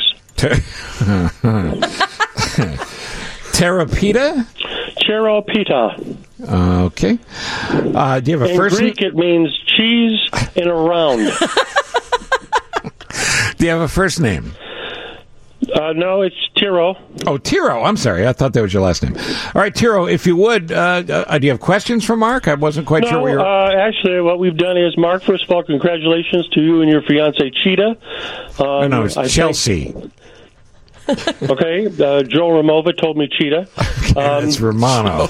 Terapita? Cheropita. Okay. Do you have a first name? In Greek, it means cheese in a round. Do you have a first name? No, it's Tiro. Oh, Tiro. I'm sorry. I thought that was your last name. All right, Tiro, if you would, do you have questions for Mark? I wasn't quite sure where you were. Actually, what we've done is, Mark, first of all, congratulations to you and your fiancée, Cheetah. No, it's Chelsea. Okay, Joe Ramova told me Cheetah. It's Romano.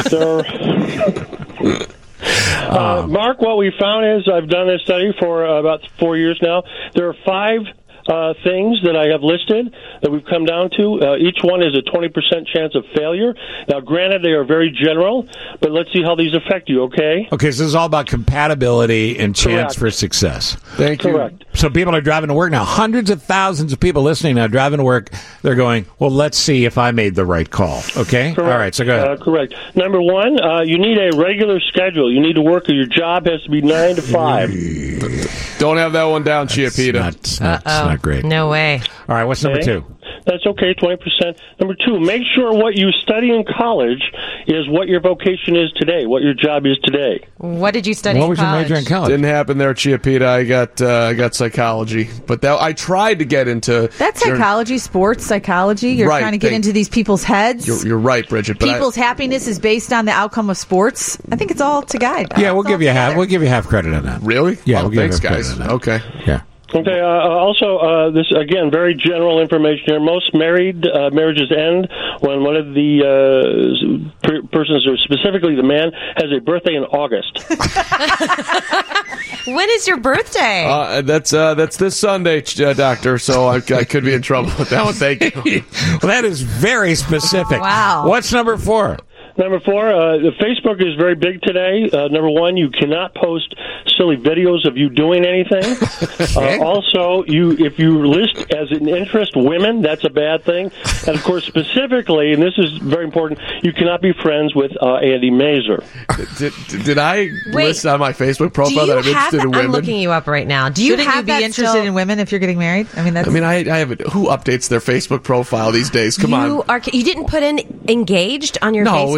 Mark, what we found is, I've done this study for about 4 years now. There are 5 things that I have listed that we've come down to. Each one is a 20% chance of failure. Now, granted, they are very general, but let's see how these affect you, okay? Okay, so this is all about compatibility and chance for success. Thank you. Correct. So people are driving to work now. Hundreds of thousands of people listening now driving to work. They're going, well, let's see if I made the right call, okay? Correct. All right, so go ahead. Correct. Number 1, you need a regular schedule. You need to work, or your job has to be 9 to 5. Don't have that one down, Chia Pita. It's not great. No way. All right, what's number 2? That's okay, 20%. Number 2, make sure what you study in college is what your vocation is today, what your job is today. What did you study What in was college? your major in college? Didn't happen there, Chia Pita. I got psychology, but I tried to get into that's psychology, sports psychology. You're right, trying to get into these people's heads. You're right, Bridget. But people's happiness is based on the outcome of sports. I think it's all to guide. Yeah, we'll give you half credit on that. Really? Yeah, well, we'll give thanks, you guys. credit on that. Okay. Yeah. Okay. Also, this again, very general information here. Most marriages end when one of the persons, or specifically the man, has a birthday in August. When is your birthday? That's this Sunday, Doctor. So I could be in trouble with that one. Thank you. Well, that is very specific. Wow. What's number 4? Number 4, Facebook is very big today. Number 1, you cannot post silly videos of you doing anything. Also, if you list as an interest women, that's a bad thing. And, of course, specifically, and this is very important, you cannot be friends with Andy Mazer. Did I list on my Facebook profile that I'm interested in women? I'm looking you up right now. Shouldn't you be interested in women if you're getting married? I mean, I have it. Who updates their Facebook profile these days? Come on. You didn't put in engaged on your Facebook?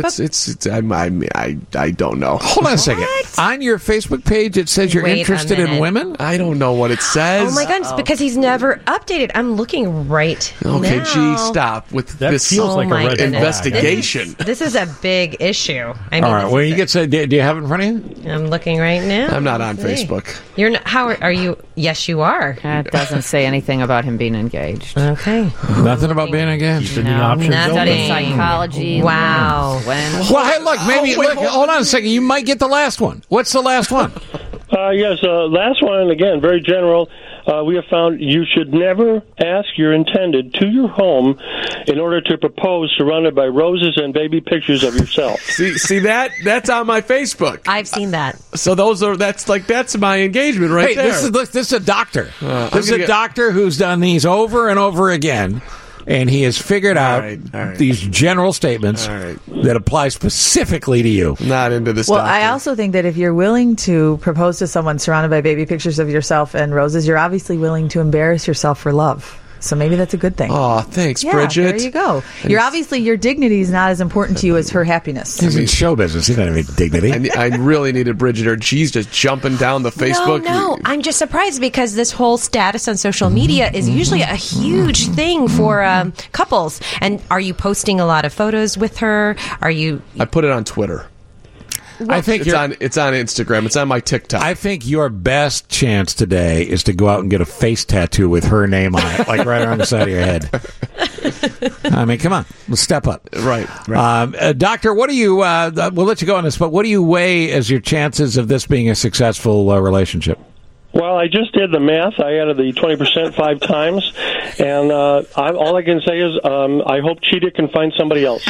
I don't know. Hold on a second. On your Facebook page, it says you're interested in women? I don't know what it says. Oh, my God. It's because he's never updated. I'm looking right now. Okay, gee, stop with this. Feels like a red investigation. This is a big issue. I mean, all right. Well, you get to, do you have it in front of you? I'm looking right now. I'm not on Facebook. You're not, how are you? Yes, you are. It doesn't say anything about him being engaged. Okay. Nothing about being engaged. Nothing. Psychology. Wow. Well, hey, look, hold on a second. You might get the last one. What's the last one? Yes, last one, again, very general. We have found you should never ask your intended to your home in order to propose surrounded by roses and baby pictures of yourself. See that's on my Facebook. I've seen that. So that's my engagement right there. This is a doctor. This is a doctor who's done these over and over again. And he has figured out these general statements that apply specifically to you. Not into this. Well, I also think that if you're willing to propose to someone surrounded by baby pictures of yourself and roses, you're obviously willing to embarrass yourself for love. So maybe that's a good thing. Oh, thanks, Bridget. There you go. Your dignity is not as important to you as her happiness. He's in show business. He doesn't have any dignity. I really needed Bridget. She's just jumping down the Facebook. No, I'm just surprised because this whole status on social media is usually a huge thing for couples. And are you posting a lot of photos with her? I put it on Twitter. I think it's on Instagram. It's on my TikTok. I think your best chance today is to go out and get a face tattoo with her name on it, like right around the side of your head. I mean, come on, let's step up. Right. Doctor, what do you? We'll let you go on this, but what do you weigh as your chances of this being a successful relationship? Well, I just did the math. I added the 20% 5 times, and all I can say is I hope Cheetah can find somebody else.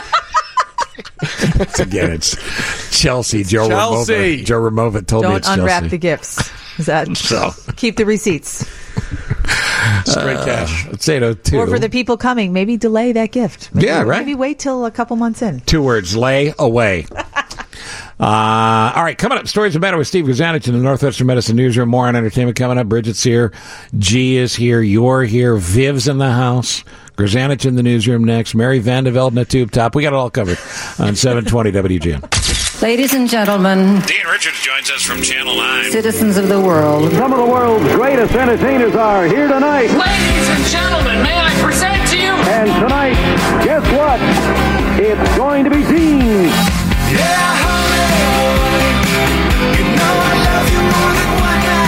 Again, it's Chelsea. Joe Ramova told me it's Chelsea. Don't unwrap the gifts. Is that so? Keep the receipts. Straight cash. It's 8:02. Or for the people coming, maybe delay that gift. Maybe wait till a couple months in. 2 words: lay away. All right, coming up, Stories That Matter with Steve Grzanich in the Northwestern Medicine Newsroom. More on entertainment coming up. Bridget's here. G is here. You're here. Viv's in the house. Grzanich in the newsroom next. Mary Vandeveld in the tube top. We got it all covered on 720 WGN. Ladies and gentlemen, Dean Richards joins us from Channel 9. Citizens of the world. Some of the world's greatest entertainers are here tonight. Ladies and gentlemen, may I present to you? And tonight, guess what? It's going to be Dean. Yeah, honey, you know I love you more than what I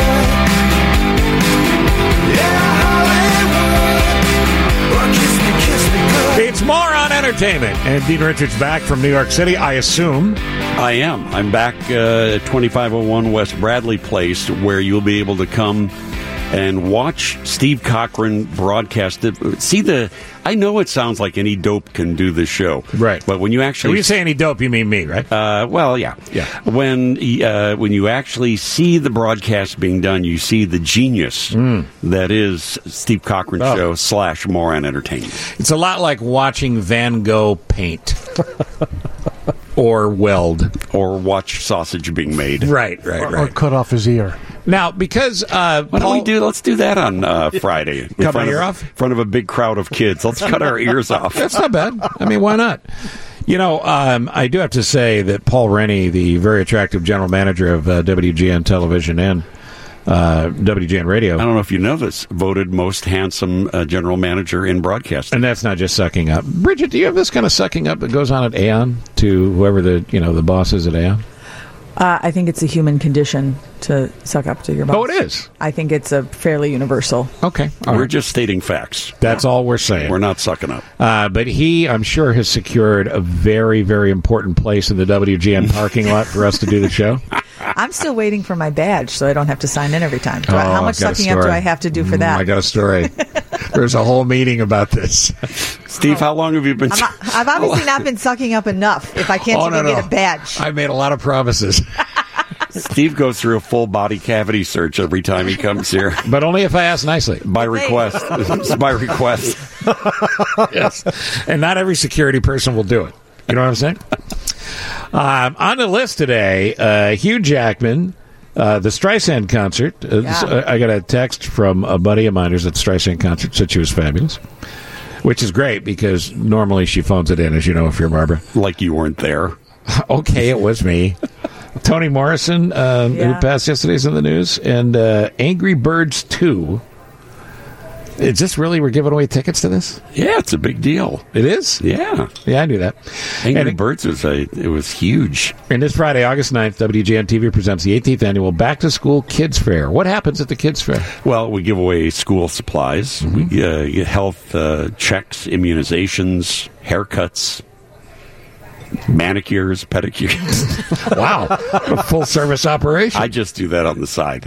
should. Yeah, Hollywood, or kiss me good. It's more on entertainment. And Dean Richards back from New York City, I assume. I am. I'm back at 2501 West Bradley Place, where you'll be able to come and watch Steve Cochran broadcast it. I know it sounds like any dope can do this show. Right. But when you actually... When you say any dope, you mean me, right? Well, yeah. When you actually see the broadcast being done, you see the genius that is Steve Cochran Show / more on entertainment. It's a lot like watching Van Gogh paint. Or weld. Or watch sausage being made. Right. Or cut off his ear. Now, because let's do that on Friday. Cut my ear off? In front of a big crowd of kids. Let's cut our ears off. That's not bad. I mean, why not? You know, I do have to say that Paul Rennie, the very attractive general manager of WGN Television and WGN Radio. I don't know if you know this, voted most handsome general manager in broadcasting. And that's not just sucking up. Bridget, do you have this kind of sucking up that goes on at Aon to whoever the boss is at Aon? I think it's a human condition to suck up to your boss. Oh, it is? I think it's a fairly universal. Okay. We're just stating facts. That's all we're saying. We're not sucking up. But he, I'm sure, has secured a very, very important place in the WGN parking lot for us to do the show. I'm still waiting for my badge so I don't have to sign in every time. How much sucking up do I have to do for that? I got a story. There's a whole meeting about this. Steve, how long have you been... I've obviously not been sucking up enough if I can't even get a badge. I made a lot of promises. Steve goes through a full body cavity search every time he comes here. But only if I ask nicely. By request. It's by request. Yes. And not every security person will do it. You know what I'm saying? On the list today, Hugh Jackman, the Streisand concert. I got a text from a buddy of mine who's at the Streisand concert, said she was fabulous. Which is great because normally she phones it in, as you know, if you're Barbara. Like you weren't there. Okay, it was me. Toni Morrison, who passed yesterday's in the news, and Angry Birds 2. Is this really, we're giving away tickets to this? Yeah, it's a big deal. It is? Yeah. Yeah, I knew that. Angry Birds was huge. And this Friday, August 9th, WGN TV presents the 18th annual Back to School Kids Fair. What happens at the Kids Fair? Well, we give away school supplies. We get health checks, immunizations, haircuts, manicures, pedicures. Wow. A full-service operation. I just do that on the side.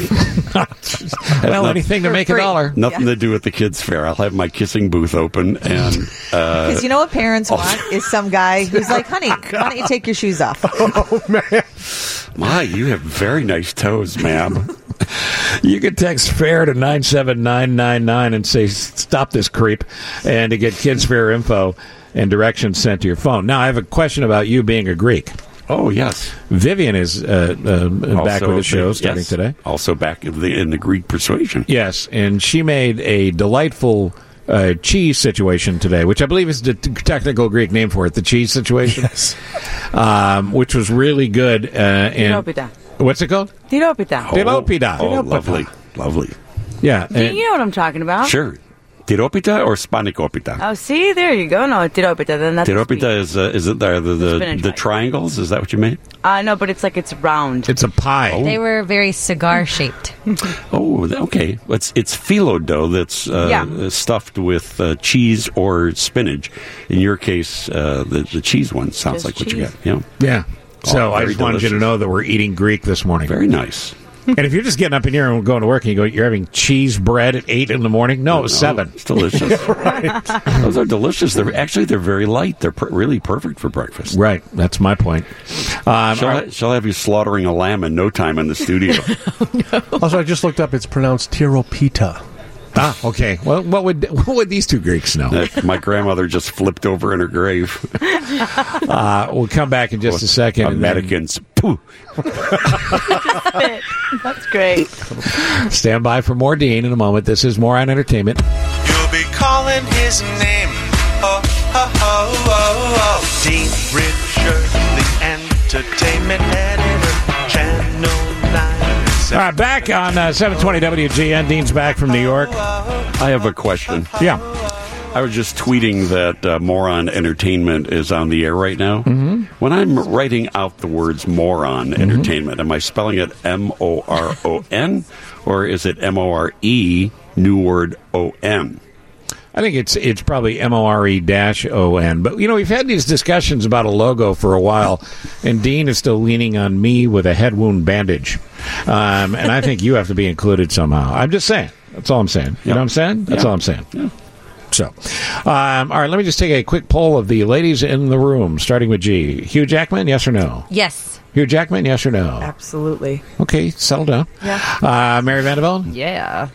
Well, anything to make $1. Nothing to do with the kids' fair. I'll have my kissing booth open. And because you know what parents want is some guy who's like, honey, why don't you take your shoes off? Oh, man. My, you have very nice toes, ma'am. You can text FAIR to 97999 and say, stop this creep, and to get Kids Fair info and directions sent to your phone. Now, I have a question about you being a Greek. Oh, yes. Vivian is back with the show starting today. Also back in the Greek persuasion. Yes, and she made a delightful cheese situation today, which I believe is the technical Greek name for it, the cheese situation. Yes. Which was really good. Tiropita. What's it called? Tiropita. Tiropita. Oh, lovely. Lovely. Yeah. You know what I'm talking about. Sure. Tiropita or spanakopita? Oh, see, there you go. No, tiropita. Then that's tiropita is it the triangles? Is that what you made? No, but it's round. It's a pie. Oh. They were very cigar shaped. Oh, okay. It's phyllo dough that's stuffed with cheese or spinach. In your case, the cheese one sounds like what you got. Yeah. Yeah. So I just wanted you to know that we're eating Greek this morning. Very nice. And if you're just getting up in here and going to work and you're having cheese bread at 8 in the morning, no, it was 7. It's delicious. Right. Those are delicious. They're very light. They're really perfect for breakfast. Right. That's my point. She'll have you slaughtering a lamb in no time in the studio. No. Also, I just looked up. It's pronounced tiropita. Ah, okay. Well, what would these two Greeks know? My grandmother just flipped over in her grave. We'll come back in just a second. Americans. Pooh. That's great. Stand by for more Dean in a moment. This is Moron Entertainment. You'll be calling his name. Oh, oh, oh, oh, oh. Dean Richard, the entertainment editor, Channel 9. All right, back on 720 WGN. Dean's back from New York. I have a question. Yeah. I was just tweeting that Moron Entertainment is on the air right now. Mm-hmm. When I'm writing out the words Moron Entertainment, am I spelling it M-O-R-O-N or is it M-O-R-E, new word O-N? I think it's probably M-O-R-E-O-N. But, we've had these discussions about a logo for a while, and Dean is still leaning on me with a head wound bandage. And I think you have to be included somehow. I'm just saying. That's all I'm saying. You know what I'm saying? That's all I'm saying. Yeah. So, all right, let me just take a quick poll of the ladies in the room, starting with G. Hugh Jackman, yes or no? Yes. Hugh Jackman, yes or no? Absolutely. Okay, settle down. Yeah. Mary Vanderbilt? Yeah.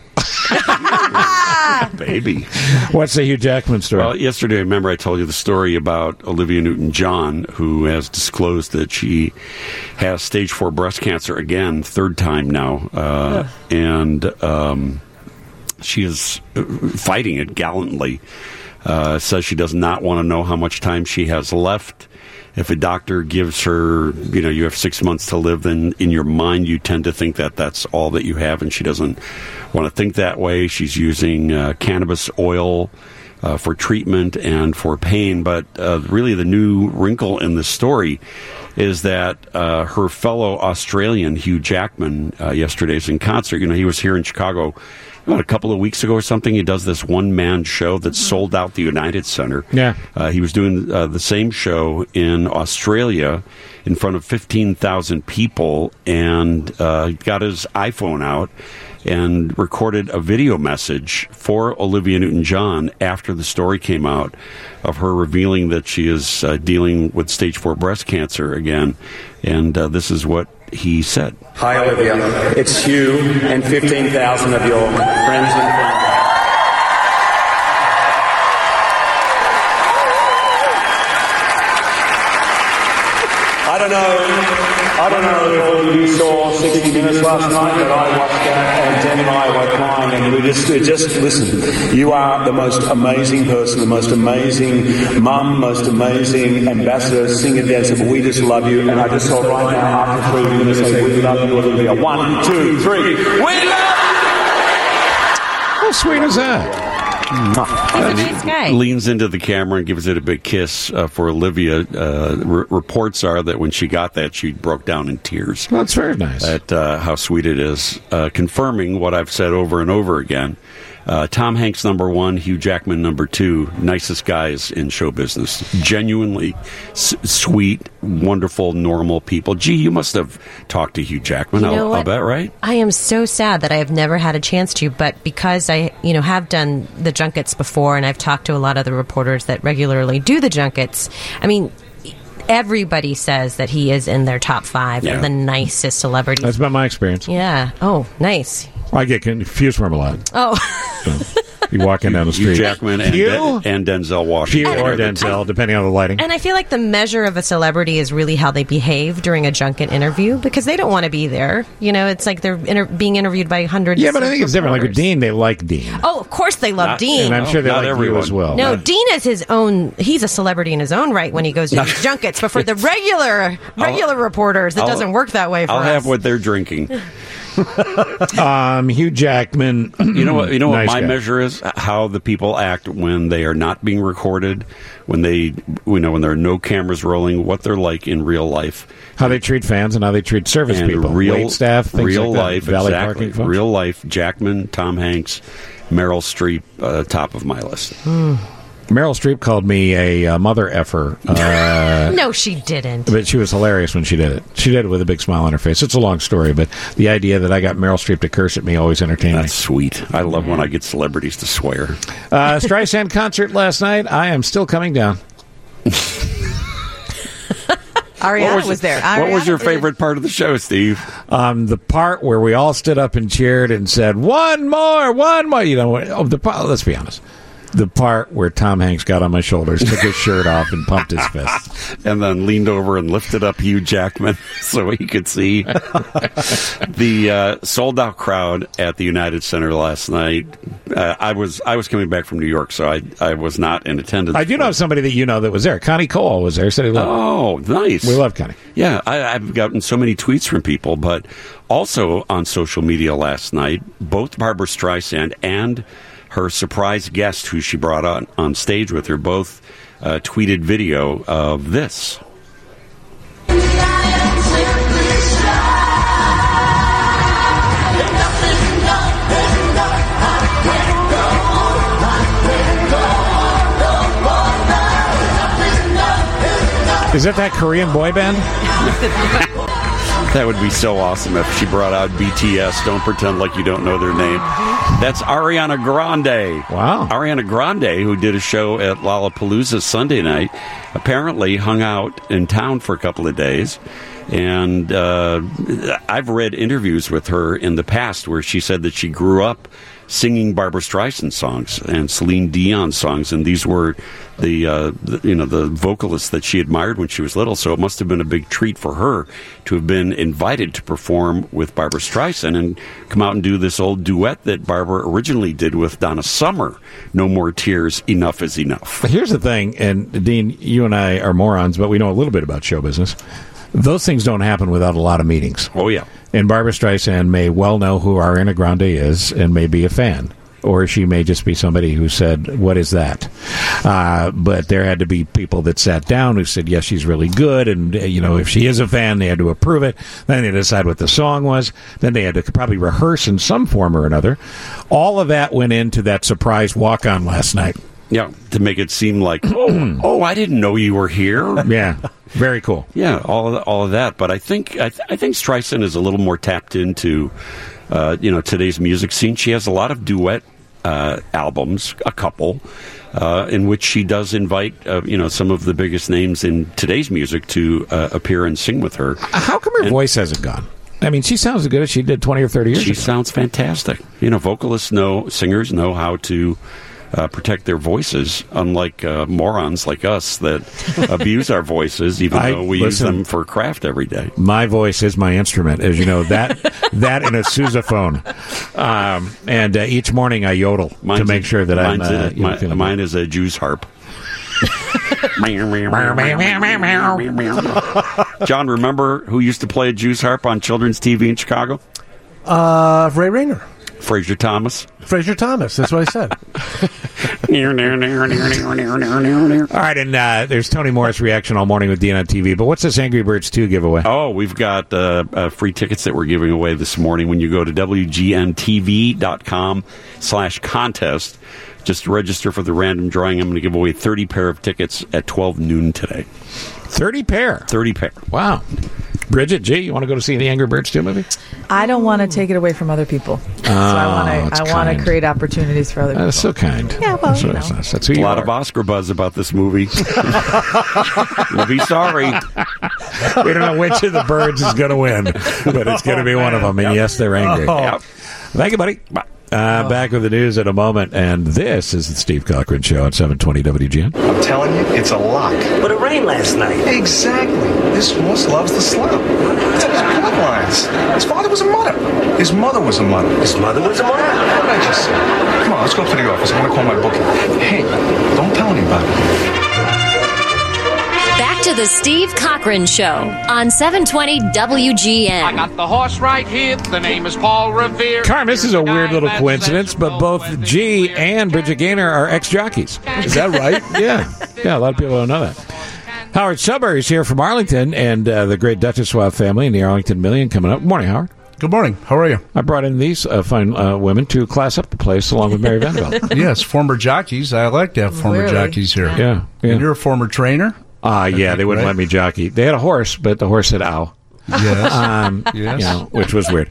Baby. What's the Hugh Jackman story? Well, yesterday, remember I told you the story about Olivia Newton-John, who has disclosed that she has stage 4 breast cancer again, third time now. And she is fighting it gallantly. Says she does not want to know how much time she has left. If a doctor gives her, you have 6 months to live, then in your mind you tend to think that that's all that you have, and she doesn't want to think that way. She's using cannabis oil for treatment and for pain, but really the new wrinkle in the story is that her fellow Australian, Hugh Jackman, yesterday's in concert. He was here in Chicago a couple of weeks ago or something. He does this one-man show that sold out the United Center. Yeah. He was doing the same show in Australia in front of 15,000 people and got his iPhone out and recorded a video message for Olivia Newton-John after the story came out of her revealing that she is dealing with stage 4 breast cancer again. And this is what he said. Hi, Olivia. It's you and 15,000 of your friends and family. I don't know if you saw 60 Minutes last night, but I watched that, and Jen and I were crying, and we just listen. You are the most amazing person, the most amazing mum, most amazing ambassador, singer, dancer, but we just love you, and I just thought right now, after 3 minutes, say, we love you, Olivia. 1, 2, 3. We love you! How sweet is that? He's a nice guy. Leans into the camera and gives it a big kiss for Olivia. Reports are that when she got that, she broke down in tears. That's very nice. At how sweet it is. Confirming what I've said over and over again. Tom Hanks, number 1, Hugh Jackman, number 2, nicest guys in show business. Genuinely sweet, wonderful, normal people. Gee, you must have talked to Hugh Jackman. I'll bet, right? I am so sad that I have never had a chance to, but because I, have done the junkets before, and I've talked to a lot of the reporters that regularly do the junkets, I mean, everybody says that he is in their top 5 of the nicest celebrities. That's been my experience. Yeah. Oh, nice. I get confused from him a lot. Oh. So, you walking down the street. Hugh Jackman and Denzel Washington. Hugh or Denzel, depending on the lighting. And I feel like the measure of a celebrity is really how they behave during a junket interview, because they don't want to be there. It's like they're being interviewed by hundreds. Yeah, but I think it's different. Like with Dean, they like Dean. Oh, of course they love Dean. And I'm sure they like everyone as well. No, Dean is his own. He's a celebrity in his own right when he goes to these junkets. But for the regular reporters, it doesn't work that way for us. I'll have what they're drinking. Hugh Jackman. You know what nice my guy. measure is? How the people act when they are not being recorded, when when there are no cameras rolling, what they're like in real life. How they treat fans and how they treat service and people. Real wait staff, things real like life, that. Valet exactly. parking folks. Real life, Jackman, Tom Hanks, Meryl Streep, top of my list. Meryl Streep called me a mother effer. No, she didn't. But she was hilarious when she did it. She did it with a big smile on her face. It's a long story, but the idea that I got Meryl Streep to curse at me always entertained me. That's sweet. I love when I get celebrities to swear. Streisand concert last night. I am still coming down. Ariana was there. What was your favorite part of the show, Steve? The part where we all stood up and cheered and said, one more. Let's be honest. The part where Tom Hanks got on my shoulders, took his shirt off, and pumped his fist. And then leaned over and lifted up Hugh Jackman so he could see. The sold-out crowd at the United Center last night. I was coming back from New York, so I was not in attendance. I do know somebody that you know that was there. Connie Cole was there. Said he loved it. Oh, nice. We love Connie. Yeah, I've gotten so many tweets from people, but also on social media last night, both Barbra Streisand and her surprise guest, who she brought on stage with her, both tweeted video of this. Is that Korean boy band? That would be so awesome if she brought out BTS. Don't pretend like you don't know their name. That's Ariana Grande. Wow. Ariana Grande, who did a show at Lollapalooza Sunday night, apparently hung out in town for a couple of days. And I've read interviews with her in the past where she said that she grew up singing Barbra Streisand songs and Celine Dion songs, and these were the vocalists that she admired when she was little. So it must have been a big treat for her to have been invited to perform with Barbra Streisand and come out and do this old duet that Barbra originally did with Donna Summer. No More Tears, Enough is Enough. Here's the thing, and Dean, you and I are morons, but we know a little bit about show business. Those things don't happen without a lot of meetings. Oh, yeah. And Barbra Streisand may well know who Ariana Grande is and may be a fan. Or she may just be somebody who said, what is that? But there had to be people that sat down who said, yes, she's really good. And, if she is a fan, they had to approve it. Then they had to decide what the song was. Then they had to probably rehearse in some form or another. All of that went into that surprise walk-on last night. Yeah, to make it seem like, oh, I didn't know you were here. Yeah. Very cool. Yeah, all of that. But I think Streisand is a little more tapped into today's music scene. She has a lot of duet albums, a couple, in which she does invite some of the biggest names in today's music to appear and sing with her. How come her voice hasn't gone? I mean, she sounds as good as she did 20 or 30 years ago. She sounds fantastic. Singers know how to protect their voices, unlike morons like us that abuse our voices, even though we use them for craft every day. My voice is my instrument, as you know, that and a sousaphone. And each morning I yodel to make sure that mine is a Jew's harp. John, remember who used to play a Jew's harp on children's TV in Chicago? Ray Rayner. Fraser Thomas. Fraser Thomas, that's what I said. All right, and there's Tony Morris reaction all morning with Dean on TV. But what's this Angry Birds 2 giveaway? Oh, we've got free tickets that we're giving away this morning when you go to WGNTV.com/contest. Just register for the random drawing. I'm going to give away 30 pair of tickets at 12 noon today. 30 pair? 30 pair. Wow. Bridget, G, you want to go to see the Angry Birds 2 movie? I don't want to take it away from other people. So I want to create opportunities for other people. That's so kind. Yeah, well, that's who you are. A lot of Oscar buzz about this movie. We'll be sorry. We don't know which of the birds is going to win, but it's going to be one of them. And yes, they're angry. Yep. Thank you, buddy. Bye. Back with the news in a moment, and this is the Steve Cochran Show at 720 WGN. I'm telling you, it's a lock. But it rained last night. Exactly. This horse loves the slop. It's on his bloodlines. His father was a mutter. His mother was a mutter. His mother was a mutter? What did I just say? Come on, let's go up to the office. I'm going to call my bookie. Hey, don't tell anybody. Back to the Steve Cochran Show on 720 WGN. I got the horse right here. The name is Paul Revere. Carm, this is a weird little coincidence, but both G and Bridget Gaynor are ex-jockeys. Is that right? Yeah, a lot of people don't know that. Howard Sudbury is here from Arlington, and the great Duchess Schwab family and the Arlington Million coming up. Good morning, Howard. Good morning. How are you? I brought in these fine women to class up the place along with Mary Vanderbilt. Yes, former jockeys. I like to have former jockeys here. Yeah. And you're a former trainer? Yeah, they wouldn't let me jockey. They had a horse, but the horse said ow. Yes. Yes. Which was weird.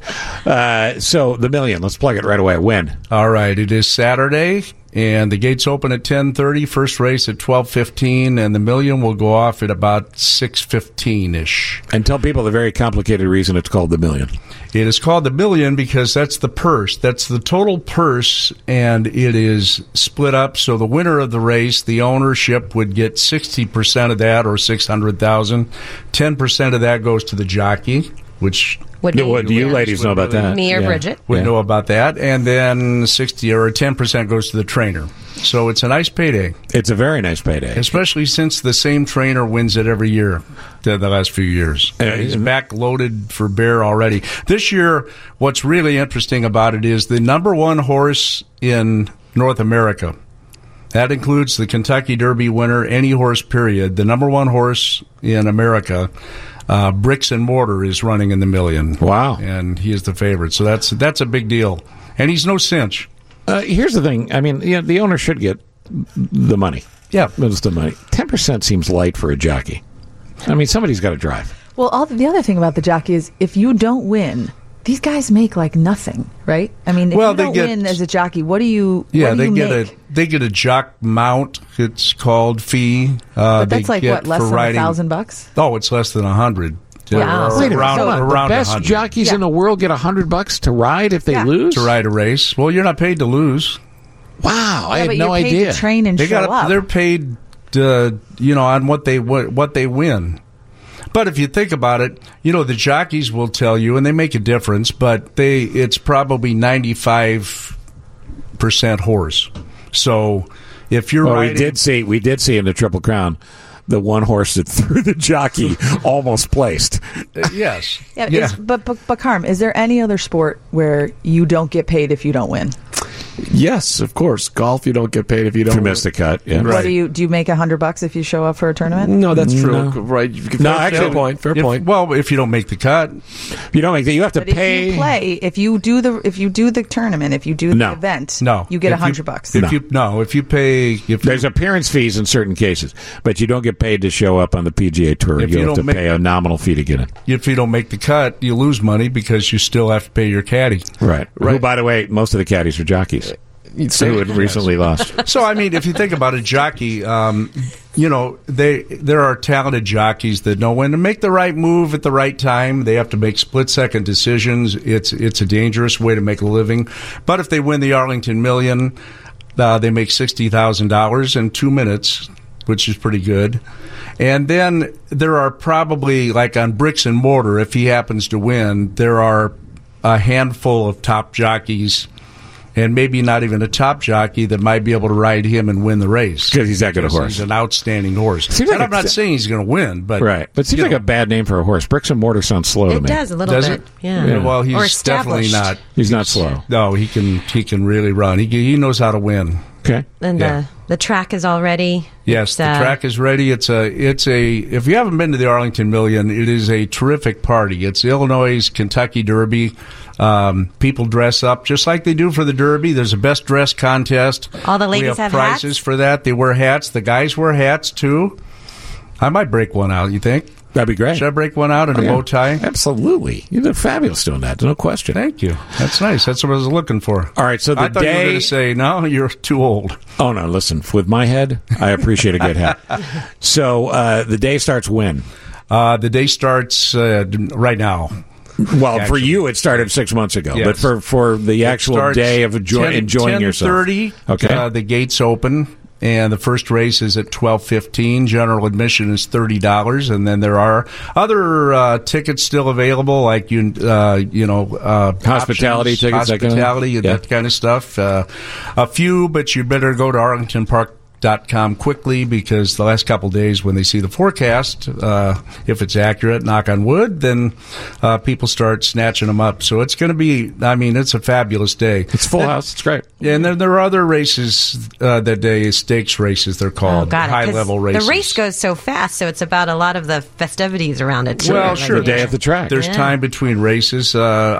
So the Million, let's plug it right away. When? All right. It is Saturday, and the gates open at 10:30. First race at 12:15, and the Million will go off at about 6:15-ish. And tell people the very complicated reason it's called the Million. It is called the Million because that's the purse. That's the total purse, and it is split up. So the winner of the race, the ownership, would get 60% of that, or $600,000. 10% of that goes to the jockey, which... What do you ladies know about that? Me or Bridget? Would know about that. And then 60 or 10% goes to the trainer. So it's a nice payday. It's a very nice payday. Especially since the same trainer wins it every year the last few years. He's back-loaded for Bear already. This year, what's really interesting about it is the number one horse in North America. That includes the Kentucky Derby winner, any horse, period. The number one horse in America, Bricks and Mortar, is running in the Million. Wow. And he is the favorite. So that's a big deal. And he's no cinch. Here's the thing. I mean, the owner should get the money. Yeah. Most of the money. 10% seems light for a jockey. I mean, somebody's got to drive. Well, the other thing about the jockey is if you don't win, these guys make like nothing, right? I mean, if you don't win as a jockey, what do you make? They get a jock mount, it's called, fee. But that's like, what, less than $1,000? Oh, it's less than $100. Wow. Wait a minute. The best 100. jockeys in the world get $100 to ride if they lose? To ride a race. Well, you're not paid to lose. Wow, I had no you're paid idea. To train and show up. They're paid, on what they win. But if you think about it, the jockeys will tell you, and they make a difference, but it's probably 95% horse. So if you're riding, we did see in the Triple Crown the one horse that threw the jockey almost placed. Yes. But Carm, is there any other sport where you don't get paid if you don't win? Yes, of course. Golf, you don't get paid if you don't. If you miss the cut, yeah. What Right. do you make $100 if you show up for a tournament? No, that's true. No. Right. Fair point. Fair point. Well, if you don't make the cut, you don't make that. You have to But pay. if you play, if you do the tournament, if you do the event, you get $100. If you pay, there's appearance fees in certain cases, but you don't get paid to show up on the PGA Tour. If You you have to don't make- pay a nominal fee to get in. if you don't make the cut, you lose money because you still have to pay your caddy. Right. Who, by the way, most of the caddies are jockeys. Who had recently lost. So, I mean, if you think about a jockey, there are talented jockeys that know when to make the right move at the right time. They have to make split-second decisions. It's a dangerous way to make a living. But if they win the Arlington Million, they make $60,000 in 2 minutes, which is pretty good. And then there are probably, like on bricks and mortar, if he happens to win, there are a handful of top jockeys, and maybe not even a top jockey, that might be able to ride him and win the race. Because he's that good a horse. He's an outstanding horse. Seems like I'm not saying he's going to win, but right. But it seems like a bad name for a horse. Bricks and mortar sounds slow to It me. does a little Does bit. it? Yeah. Well, Or he's definitely established. not. He's not slow. No, he can really run. He knows how to win. Okay. And Yeah. the track is all ready. Yes, the track is ready. It's a. If you haven't been to the Arlington Million, it is a terrific party. It's Illinois' Kentucky Derby. People dress up just like they do for the Derby. There's a best dress contest. All the We ladies have prizes hats? for that. They wear hats. The guys wear hats too. I might break one out. You think? That'd be great. Should I break one out in a bow tie? Absolutely. You did fabulous doing that. No question. Thank you. That's nice. That's what I was looking for. All right. So I thought you were going to say, no, you're too old. Oh, no. Listen, with my head, I appreciate a good hat. So the day starts when? The day starts right now. Well, Actually. for you, it started 6 months ago. Yes. But for the actual starts day of enjoying yourself. 10:30, Okay. the gates open. And the first race is at 12:15. General admission is $30, and then there are other tickets still available, like hospitality options, tickets, hospitality, that kind of stuff. A few, but you better go to ArlingtonPark.com quickly, because the last couple of days when they see the forecast, if it's accurate, knock on wood, then people start snatching them up. So it's going to be, it's a fabulous day. It's full house. It's great. And then there are other races that day, stakes races, they're called, got it, 'cause high-level races. The race goes so fast, so it's about a lot of the festivities around it, too. Well, sure. The day at the track. There's Yeah. time between races.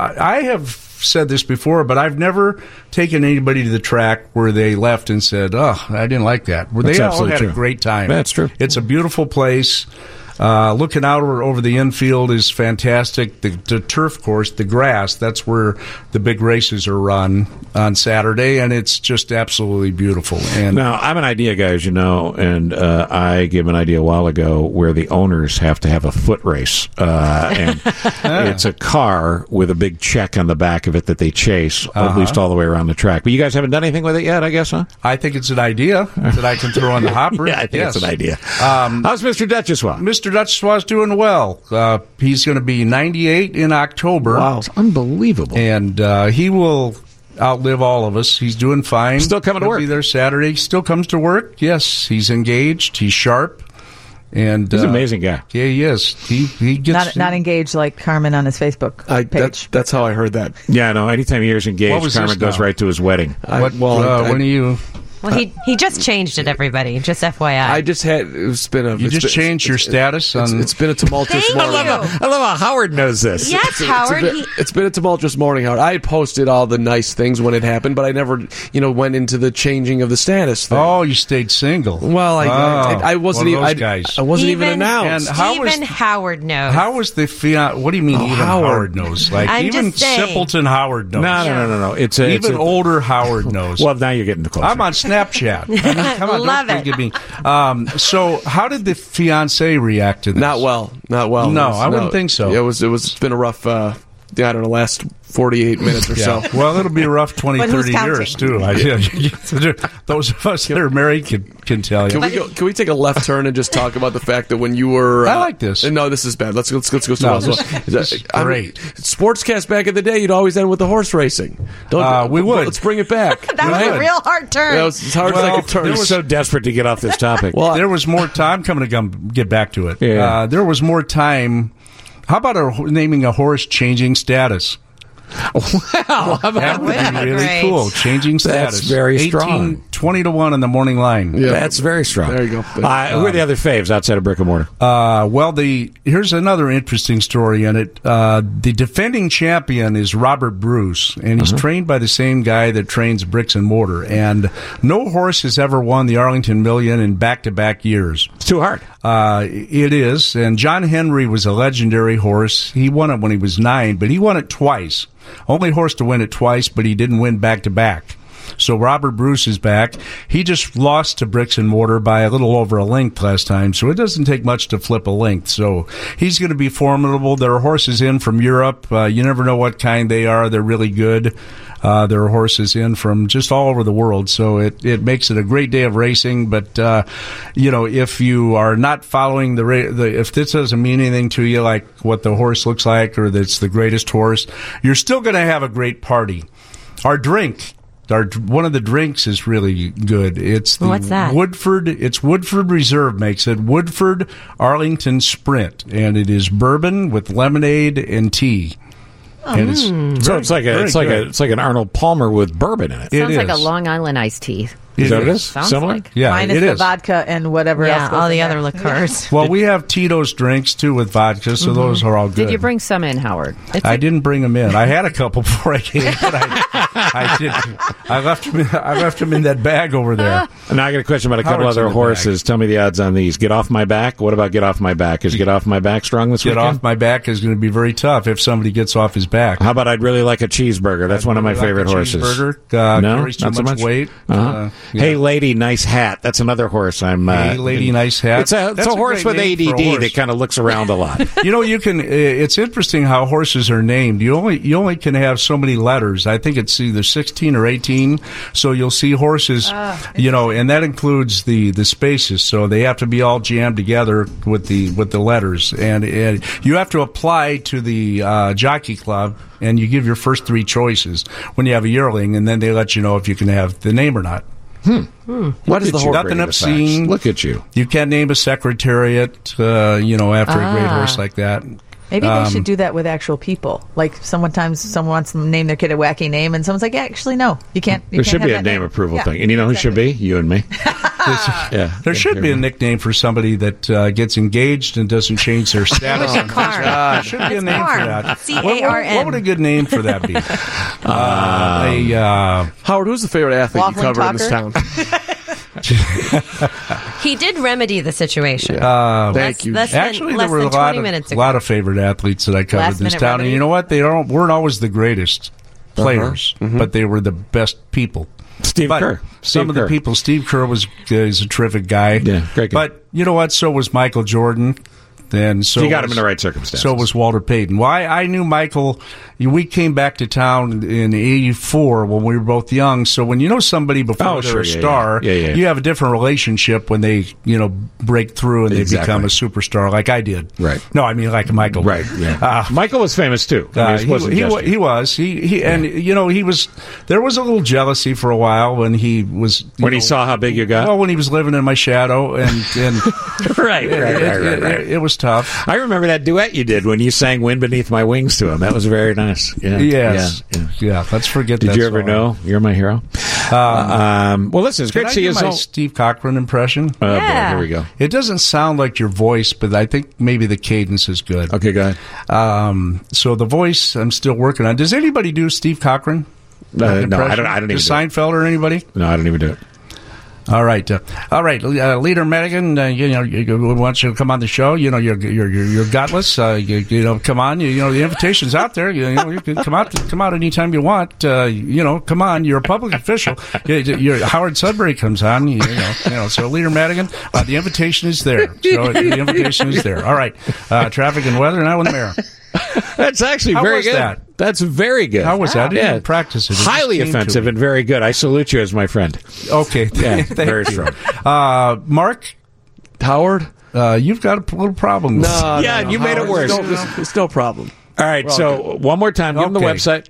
I have said this before, but I've never taken anybody to the track where they left and said, "Oh, I didn't like that." Where That's they all absolutely had true. a great time. That's true. It's a beautiful place. Looking out over the infield is fantastic. The turf course, the grass, that's where the big races are run on Saturday, and it's just absolutely beautiful. And Now, I'm an idea guy, as you know, and I gave an idea a while ago where the owners have to have a foot race. And it's a car with a big check on the back of it that they chase, at least all the way around the track. But you guys haven't done anything with it yet, I guess, huh? I think it's an idea that I can throw on the hopper. Yeah, I think Yes. it's an idea. How's Mr. Duchessois? Mr. Duchessois doing well. He's going to be 98 in October. Wow, it's unbelievable. And he will outlive all of us. He's doing fine. Still coming to He'll work. Be there Saturday. Still comes to work. Yes, he's engaged. He's sharp. And He's an amazing guy. Yeah, he is. He gets Not engaged like Carmen on his Facebook page. That's how I heard that. Yeah, no, anytime he hears What engaged, was Carmen this goes now? right to his wedding. when are you? Well, he just changed it, everybody. Just FYI. I just had. It's been a. You it's just been- changed your status on. It's been a tumultuous Thank morning. you. I love how Howard knows this. Yes, Howard. It's been a tumultuous morning, Howard. I had posted all the nice things when it happened, but I never, went into the changing of the status thing. Oh, you stayed single. Well, I wasn't one of even. those guys. I wasn't even announced. And how even was- Howard knows. How was the fiance? What do you mean? Even Howard knows. Like I'm even just saying. simpleton Howard knows. No. It's Even older Howard knows. Well, now you're getting closer. I'm on Snapchat. I mean, come on, Love don't it. forgive me. So, how did the fiance react to this? Not well. No, I wouldn't think so. It's been a rough. Last 48 minutes or so. Well, it'll be a rough 20, But who's 30 years, too. Those of us that are married can tell you. Can we take a left turn and just talk about the fact that when you were? I like this. No, this is bad. Let's go. No, this is great. Sportscast back in the day, you'd always end with the horse racing. We would. Let's bring it back. That was a real hard turn. That was as hard as I could turn. He was so desperate to get off this topic. Well, There was more time. I'm coming to get back to it. Yeah. There was more time. How about naming a horse changing status? Wow, that would be really cool. Changing status. That's very strong. 20-1 on the morning line. Yeah, that's very strong. There you go. Who are the other faves outside of brick and mortar? Here's another interesting story in it. The defending champion is Robert Bruce, and he's trained by the same guy that trains bricks and mortar. And no horse has ever won the Arlington Million in back-to-back years. It's too hard. It is. And John Henry was a legendary horse. He won it when he was 9, but he won it twice. Only horse to win it twice, but he didn't win back-to-back. So Robert Bruce is back. He just lost to bricks and mortar by a little over a length last time, so it doesn't take much to flip a length. So he's going to be formidable. There are horses in from Europe. You never know what kind they are. They're really good. There are horses in from just all over the world, so it makes it a great day of racing. But if you are not following if this doesn't mean anything to you, like what the horse looks like or that's the greatest horse, you're still going to have a great party. One of the drinks is really good. It's the What's that? Woodford. It's Woodford Reserve makes it. Woodford Arlington Sprint, and it is bourbon with lemonade and tea. And it's like an Arnold Palmer with bourbon in it. Sounds like a Long Island iced tea. Is that what it is? Sounds Similar? like. Yeah, minus it the is. vodka and whatever else. Yeah, all the other liqueurs. Well, we have Tito's drinks too with vodka, so those are all good. Did you bring some in, Howard? I didn't bring them in. I had a couple before I came, but I didn't. I left them in that bag over there. And now I got a question about a couple Howard's other in the horses. Tell me the odds on these. Get Off My Back. What about Get Off My Back? Is Get Off My Back strong this weekend? Get Off My Back is going to be very tough if somebody gets off his back. How about I'd Really Like a Cheeseburger? That's one of my favorite horses. Cheeseburger No, carries too not so much weight. Yeah. Hey Lady, Nice Hat. That's another horse. Hey Lady, Nice Hat. It's a horse with ADD that kind of looks around a lot. You can. It's interesting how horses are named. You only can have so many letters. I think it's either 16 or 18. So you'll see horses, and that includes the spaces. So they have to be all jammed together with the letters, and you have to apply to the jockey club, and you give your first 3 choices when you have a yearling, and then they let you know if you can have the name or not. What is the horse? Nothing obscene. Look at you. You can't name a secretariat, after a great horse like that. Maybe they should do that with actual people. Like sometimes someone wants to name their kid a wacky name, and someone's like, actually, no, you can't. There should be a name approval thing. And you know who should be? You and me. There should be a nickname for somebody that gets engaged and doesn't change their status. There should be a name for that. C-A-R-N. What would a good name for that be? Howard, who's the favorite athlete you cover in this town? He did remedy the situation. Thank you. Actually, there were a lot of favorite athletes that I covered in this town, and you know what? They weren't always the greatest players, but they were the best people. Steve Kerr. Steve Kerr is a terrific guy. Yeah, great guy. But you know what? So was Michael Jordan. And so you got him in the right circumstances. So was Walter Payton. Well, I knew Michael. We came back to town in '84 when we were both young. So when you know somebody before they're a star, you have a different relationship when they break through and they become a superstar, like I did. Right. No, I mean like Michael. Right. Yeah. Michael was famous too. He was. He was. There was a little jealousy for a while when he was he saw how big you got. Well, when he was living in my shadow and right. It was tough. I remember that duet you did when you sang "Wind Beneath My Wings" to him. That was very nice. Yeah. Yes. Yeah. Let's forget that. Did you ever know You're My Hero? Well, listen, it's great to see you. My Steve Cochran impression. Boy, here we go. It doesn't sound like your voice, but I think maybe the cadence is good. Okay, go ahead. So the voice, I'm still working on. Does anybody do Steve Cochran? No, I don't even. Does Seinfeld or anybody? No, I don't even do it. All right. Leader Madigan, why don't you come on the show? You're gutless. Come on. The invitation's out there. You can come out anytime you want. Come on. You're a public official. Howard Sudbury comes on. So Leader Madigan, the invitation is there. So the invitation is there. All right. Traffic and weather now with the mayor. That's actually very good. That's very good. How was that? I didn't practice it. Highly offensive and very good. I salute you as my friend. Okay. Very strong. Mark? Howard? You've got a little problem. No, you made it worse. It's no problem. All right, one more time. Give them the website.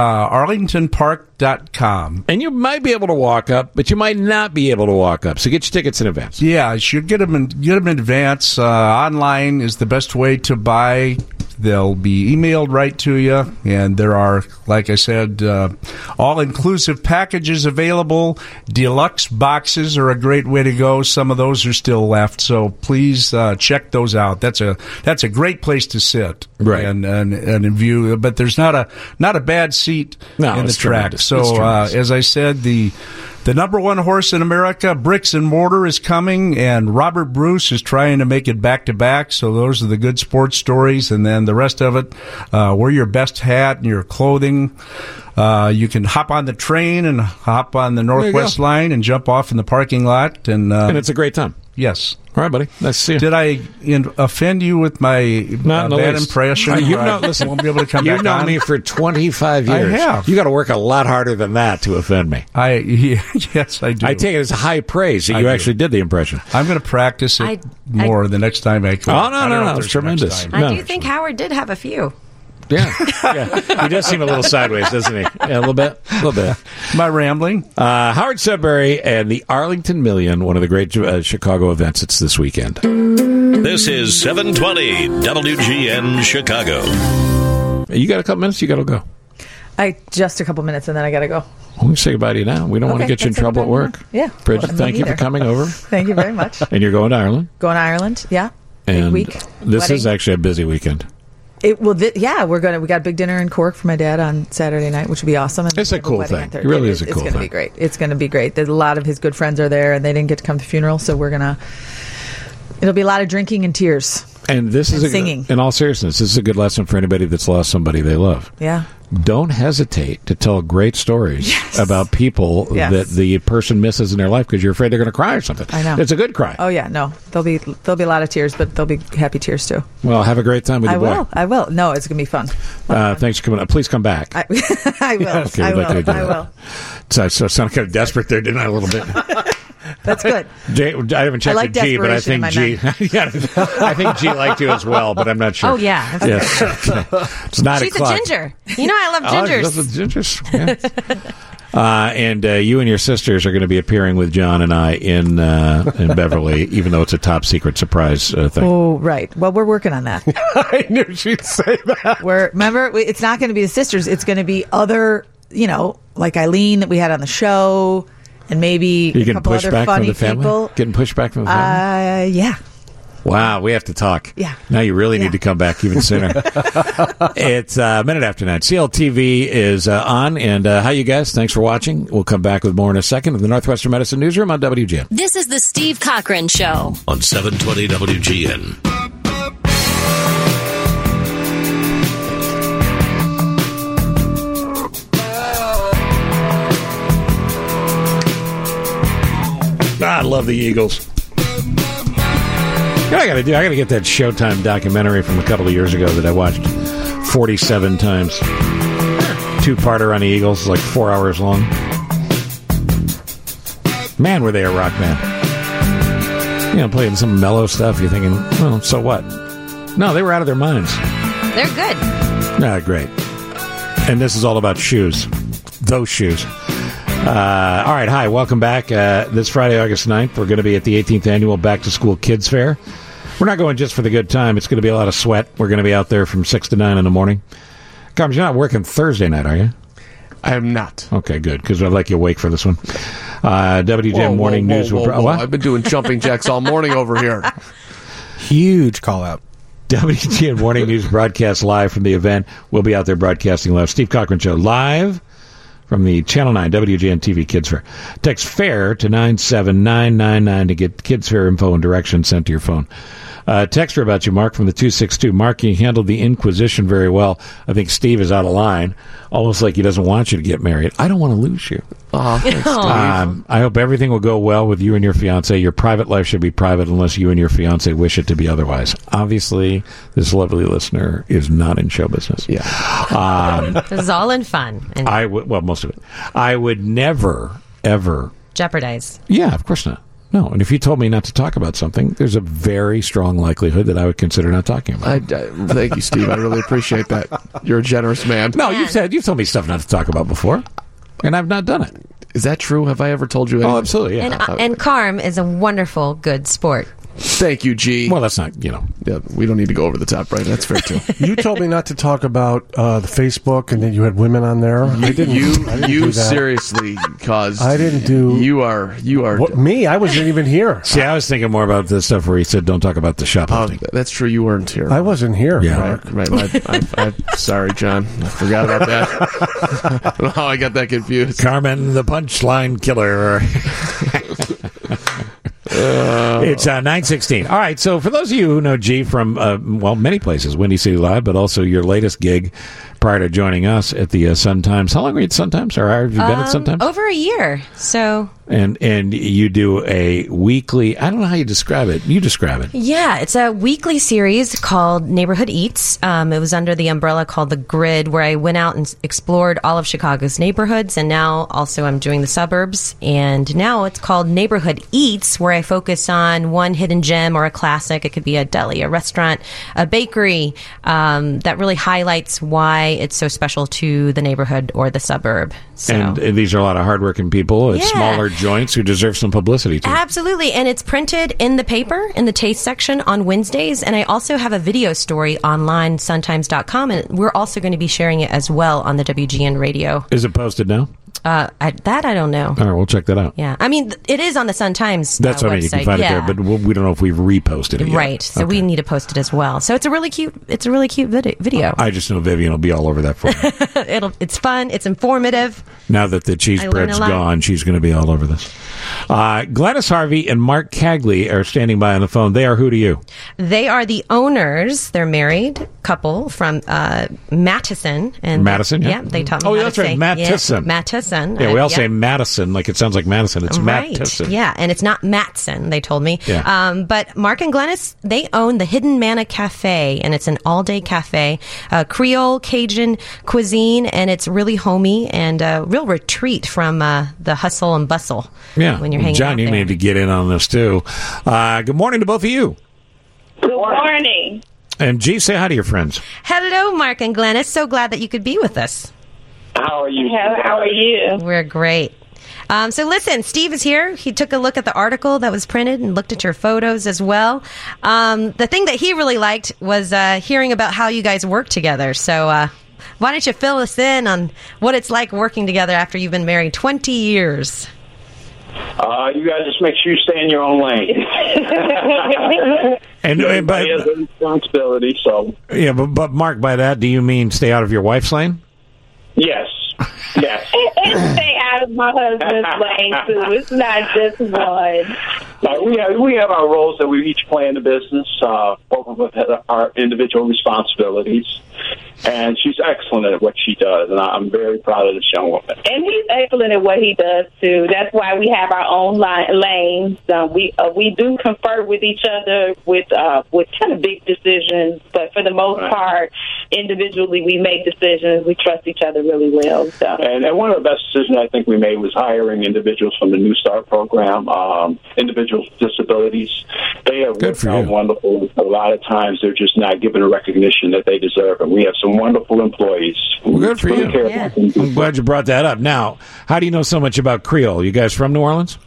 ArlingtonPark.com. And you might be able to walk up, but you might not be able to walk up. So get your tickets in advance. Yeah, you should get them in advance. Online is the best way to buy They'll be emailed right to you, and there are, like I said, all-inclusive packages available. Deluxe boxes are a great way to go. Some of those are still left, so please check those out. That's a great place to sit, right, and view. But there's not a bad seat in the track. So as I said, the number one horse in America, Bricks and Mortar, is coming, and Robert Bruce is trying to make it back-to-back, so those are the good sports stories, and then the rest of it, wear your best hat and your clothing. You can hop on the train and hop on the Northwest line and jump off in the parking lot. And it's a great time. Yes. All right, buddy. Nice to see you. Did I offend you with my bad impression? Listen, won't be able to come you've back known on? me for 25 years. I have. You got to work a lot harder than that to offend me. Yes, I do. I take it as high praise that you actually did the impression. I'm going to practice it more the next time I come. Oh, no. It's tremendous. I do think Howard did have a few. Yeah. He does seem a little sideways, doesn't he? Yeah, a little bit. Am I rambling? Howard Sudbury and the Arlington Million, one of the great Chicago events. It's this weekend. This is 720 WGN Chicago. You got a couple minutes? You got to go. Just a couple minutes, and then I got to go. We can say goodbye to you now. We don't want to get you in trouble at work. Yeah. Bridget, thank you for coming over. Thank you very much. And you're going to Ireland? Going to Ireland, yeah. And big week. This Wedding. is actually a busy weekend. We got a big dinner in Cork for my dad on Saturday night, which will be awesome. And it's a cool thing. It really is a cool thing. It's going to be great. It's going to be great. There's a lot of his good friends are there, and they didn't get to come to the funeral, so it'll be a lot of drinking and tears. And this is singing. In all seriousness, this is a good lesson for anybody that's lost somebody they love. Yeah. Don't hesitate to tell great stories about people that the person misses in their life because you're afraid they're going to cry or something. I know. It's a good cry. Oh yeah, no. There'll be a lot of tears, but there'll be happy tears too. Well, have a great time with your boy. I will. No, it's going to be fun. Thanks for coming up. Please come back. I will. Okay, I will. will. So I sound kind of desperate there, didn't I, a little bit? That's good. I haven't checked with G, but I think G. I think G liked you as well, but I'm not sure. Oh yeah. Yes. It's 9 She's o'clock. a ginger. You know I love gingers. Oh, gingers. Yeah. And you and your sisters are going to be appearing with John and I in Beverly, even though it's a top secret surprise thing. Oh, right. Well, we're working on that. I knew she'd say that. Remember, it's not going to be the sisters. It's going to be other, like Eileen that we had on the show. And maybe you a couple other funny people. Getting pushed back from the family? Yeah. Wow, we have to talk. Yeah. Now you really need to come back even sooner. It's a minute after 9. CLTV is on. And hi, you guys. Thanks for watching. We'll come back with more in a second of the Northwestern Medicine Newsroom on WGN. This is the Steve Cochran Show on 720 WGN. I love the Eagles. You know what I got to do? I got to get that Showtime documentary from a couple of years ago that I watched 47 times. Two-parter on the Eagles, like 4 hours long. Man, were they a rock band. Playing some mellow stuff. You're thinking, well, so what? No, they were out of their minds. They're good. Ah, great. And this is all about shoes. Those shoes. All right, hi, welcome back. This Friday, August 9th, we're going to be at the 18th Annual Back to School Kids Fair. We're not going just for the good time. It's going to be a lot of sweat. We're going to be out there from 6 to 9 in the morning. Combs, you're not working Thursday night, are you? I am not. Okay, good, because I'd like you awake for this one. WGN Morning News. What? I've been doing jumping jacks all morning over here. Huge call out. WGN Morning News broadcast live from the event. We'll be out there broadcasting live. Steve Cochran Show live from the Channel 9 WGN TV Kids Fair. Text FAIR to 97999 to get Kids Fair info and directions sent to your phone. Texter about you, Mark, from the 262. Mark, you handled the Inquisition very well. I think Steve is out of line, almost like he doesn't want you to get married. I don't want to lose you. Thanks, I hope everything will go well with you and your fiancé. Your private life should be private unless you and your fiancé wish it to be otherwise. Obviously, this lovely listener is not in show business. Yeah. This is all in fun. And most of it. I would never, ever jeopardize. Yeah, of course not. No, and if you told me not to talk about something, there's a very strong likelihood that I would consider not talking about it. Thank you, Steve. I really appreciate that. You're a generous man. No, you've told me stuff not to talk about before, and I've not done it. Is that true? Have I ever told you anything? Oh, absolutely, yeah. And Carm is a wonderful, good sport. Thank you, G. Well, that's not, Yeah, we don't need to go over the top, right? That's fair, too. You told me not to talk about the Facebook and that you had women on there. I didn't. You seriously caused. I didn't do. You are. What, me? I wasn't even here. See, I was thinking more about the stuff where he said, "Don't talk about the shoplifting." That's true. You weren't here. I wasn't here. Yeah, right. I'm sorry, John. I forgot about that. I don't know how I got that confused. Carmen, the punchline killer. It's 9:16. All right, so for those of you who know G from, many places, Windy City Live, but also your latest gig prior to joining us at the Sun Times. How long were you at Sun Times, or have you been at Sun Times? Over a year, so... And you do a weekly, I don't know how you describe it. You describe it. Yeah, it's a weekly series called Neighborhood Eats. It was under the umbrella called The Grid, where I went out and explored all of Chicago's neighborhoods, and now also I'm doing the suburbs. And now it's called Neighborhood Eats, where I focus on one hidden gem or a classic. It could be a deli, a restaurant, a bakery, that really highlights why it's so special to the neighborhood or the suburb. So. And these are a lot of hardworking people. It's smaller joints who deserve some publicity too. Absolutely, and it's printed in the paper in the taste section on Wednesdays, and I also have a video story online, suntimes.com, and we're also going to be sharing it as well on the WGN radio. Is it posted now? I don't know. All right, we'll check that out. Yeah, I mean, it is on the Sun Times That's what I mean. You can find it there, but we don't know if we've reposted it yet. Right, so we need to post it as well. So it's a really cute video. I just know Vivian will be all over that for me. It's fun. It's informative. Now that the cheese bread's gone, she's going to be all over this. Gladys Harvey and Mark Cagley are standing by on the phone. They are who to you? They are the owners. They're married couple from Mattison. And Madison, yeah. They taught me how that's to say. Mattison. Yeah, Mattison. Yeah, we all say Madison like it sounds like Madison. It's right. Mattison. Yeah, and it's not Matson, they told me. Yeah. But Mark and Glennis, they own the Hidden Manna Cafe, and it's an all-day cafe, Creole, Cajun cuisine, and it's really homey and a real retreat from the hustle and bustle. Yeah. When you're hanging John, out you there. need to get in on this too. Good morning to both of you. Good morning. And G, say hi to your friends. Hello, Mark and Glennis. So glad that you could be with us. How are you? How are you? We're great. So listen, Steve is here. He took a look at the article that was printed and looked at your photos as well. The thing that he really liked was hearing about how you guys work together. So why don't you fill us in on what it's like working together after you've been married 20 years? You guys just make sure you stay in your own lane. and by has a responsibility, so yeah, but Mark, by that, do you mean stay out of your wife's lane? yes. And stay out of my husband's lane, too. It's not just one. We have our roles that we each play in the business. Both of us have our individual responsibilities. And she's excellent at what she does, and I'm very proud of this young woman. And he's excellent at what he does, too. That's why we have our own lanes. We do confer with each other with kind of big decisions, but for the most part, individually, we make decisions. We trust each other really well. So. And one of the best decisions I think we made was hiring individuals from the New Start program, individuals with disabilities. They have worked out wonderful. A lot of times, they're just not given the recognition that they deserve, and we have some wonderful employees. Well, good for you. Yeah. I'm glad you brought that up. Now, how do you know so much about Creole? You guys from New Orleans?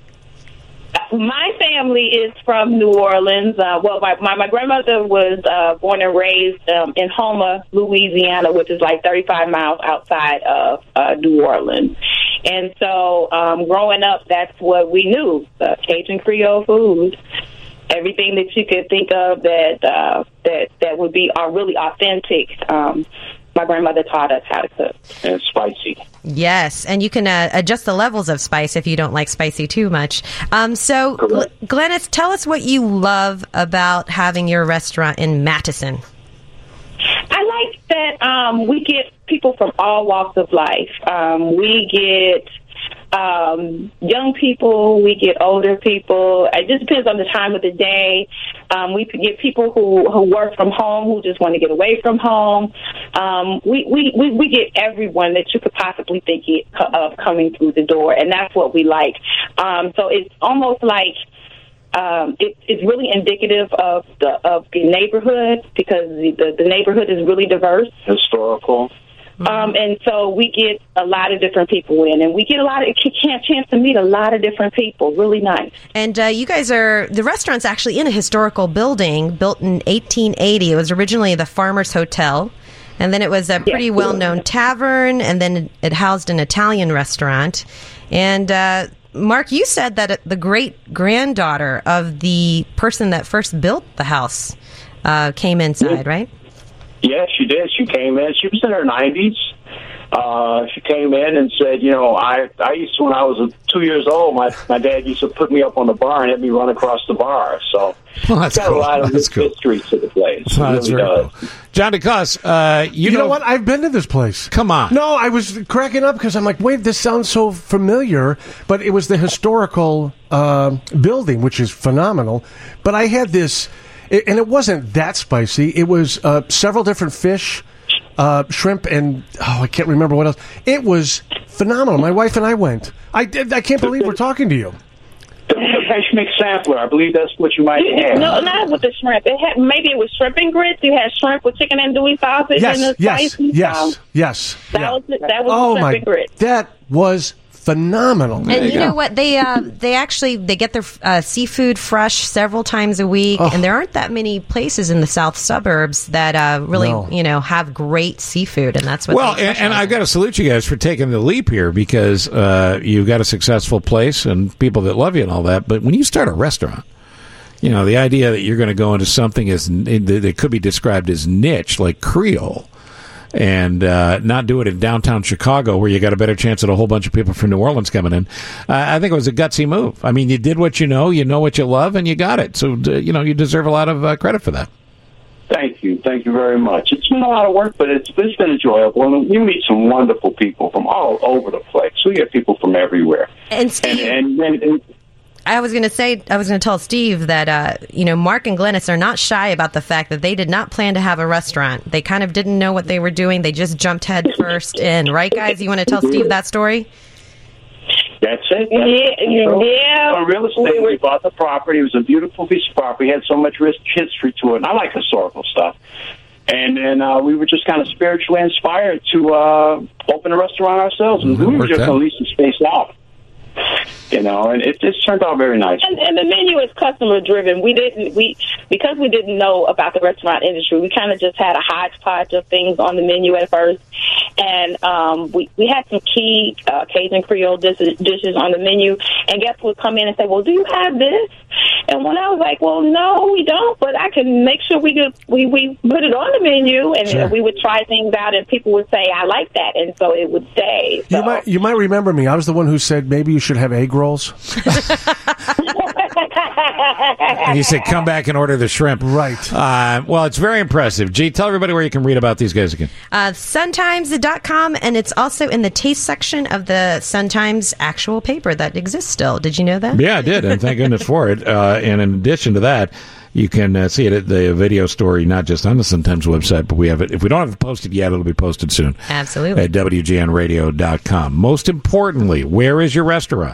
My family is from New Orleans. My grandmother was born and raised in Houma, Louisiana, which is like 35 miles outside of New Orleans. And so growing up, that's what we knew, Cajun Creole food. Everything that you could think of that would be really authentic. My grandmother taught us how to cook. And spicy. Yes, and you can adjust the levels of spice if you don't like spicy too much. So, Glennis, tell us what you love about having your restaurant in Mattison. I like that we get people from all walks of life. We get young people, we get older people. It just depends on the time of the day. We get people who work from home, who just want to get away from home. We get everyone that you could possibly think of coming through the door, and that's what we like. So it's almost like it's really indicative of the neighborhood, because the neighborhood is really diverse. Historical. And so we get a lot of different people in, and we get a chance to meet a lot of different people. Really nice. And you guys the restaurant's actually in a historical building built in 1880. It was originally the Farmers Hotel, and then it was a pretty well-known tavern, and then it housed an Italian restaurant. And Mark, you said that the great-granddaughter of the person that first built the house came inside, right? Yeah, she did. She came in. She was in her 90s. She came in and said, I used to, when I was 2 years old, my dad used to put me up on the bar and have me run across the bar. So that's got cool. a lot of That's cool. history to the place. That's really very does. cool. John DeCoste, you know what? I've been to this place. Come on. No, I was cracking up because I'm like, wait, this sounds so familiar. But it was the historical building, which is phenomenal. But I had this, and it wasn't that spicy. It was several different fish, shrimp, and I can't remember what else. It was phenomenal. My wife and I went. I can't believe we're talking to you. The fish mix sampler, I believe that's what you might have. No, not with the shrimp. Maybe it was shrimp and grits. You had shrimp with chicken andouille sausage and the spicy. Yes. That was the shrimp and grits. That was phenomenal. And you know what? They get their seafood fresh several times a week, and there aren't that many places in the south suburbs that really have great seafood, and that's what. Well, and I've got to salute you guys for taking the leap here because you've got a successful place and people that love you and all that. But when you start a restaurant, the idea that you're going to go into something that could be described as niche, like Creole. And not do it in downtown Chicago where you got a better chance at a whole bunch of people from New Orleans coming in. I think it was a gutsy move. I mean, you did what you know what you love, and you got it. So, you deserve a lot of credit for that. Thank you. Thank you very much. It's been a lot of work, but it's been enjoyable. And you meet some wonderful people from all over the place. We get people from everywhere. And Steve, I was going to tell Steve that, Mark and Glennis are not shy about the fact that they did not plan to have a restaurant. They kind of didn't know what they were doing. They just jumped head first in. Right, guys? You want to tell Steve that story? That's it. Yeah. On real estate, we bought the property. It was a beautiful piece of property. It had so much rich history to it. And I like historical stuff. And then we were just kind of spiritually inspired to open a restaurant ourselves. And we were just going to lease the space out. And it just turned out very nice. And the menu is customer driven. Because we didn't know about the restaurant industry, we kind of just had a hodgepodge of things on the menu at first. And we had some key Cajun Creole dishes on the menu. And guests would come in and say, well, do you have this? And when I was like, well, no, we don't, but I can make sure we put it on the menu. And we would try things out, and people would say, I like that. And so it would stay. So. You might remember me. I was the one who said maybe you should have egg rolls. And you said, come back and order the shrimp. Right. Well, it's very impressive. G, tell everybody where you can read about these guys again. Suntimes.com, and it's also in the taste section of the Sun-Times actual paper that exists still. Did you know that? Yeah, I did, and thank goodness for it. And in addition to that, you can see it at the video story, not just on the Sun-Times website, but we have it. If we don't have it posted yet, it'll be posted soon. Absolutely. At WGNradio.com. Most importantly, where is your restaurant?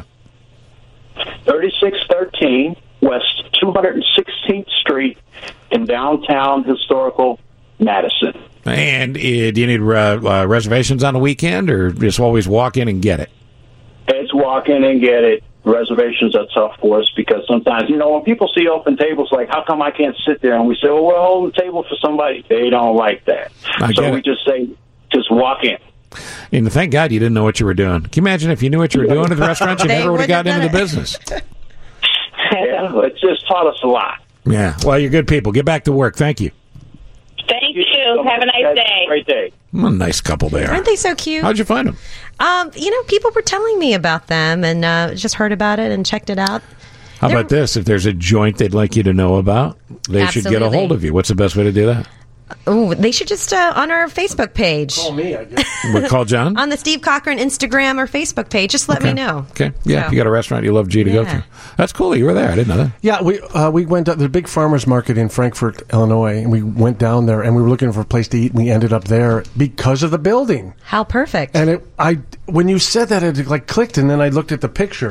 3613 West 216th Street in downtown historical Madison. And do you need reservations on the weekend, or just always walk in and get it? It's walk in and get it. Reservations are tough for us because sometimes, when people see open tables, like, how come I can't sit there? And we say, well, we'll hold the table for somebody. They don't like that. So we just say, just walk in. And thank God you didn't know what you were doing. Can you imagine if you knew what you were doing at the restaurant, you never would have gotten into the business. Yeah, it just taught us a lot. Yeah. Well, you're good people. Get back to work. Thank you. Thank you. Have a nice day. Great day. What a nice couple they are. Aren't they so cute? How'd you find them? People were telling me about them, and just heard about it and checked it out. How about this? If there's a joint they'd like you to know about, they should get a hold of you. What's the best way to do that? Oh, they should just on our Facebook page. Call me, I guess. What, call John? On the Steve Cochran Instagram or Facebook page. Just let me know. Okay. Yeah, if you got a restaurant you love G to go to. That's cool. You were there. I didn't know that. Yeah, we went to the big farmers market in Frankfort, Illinois, and we went down there, and we were looking for a place to eat, and we ended up there because of the building. How perfect. And when you said that, it clicked, and then I looked at the picture,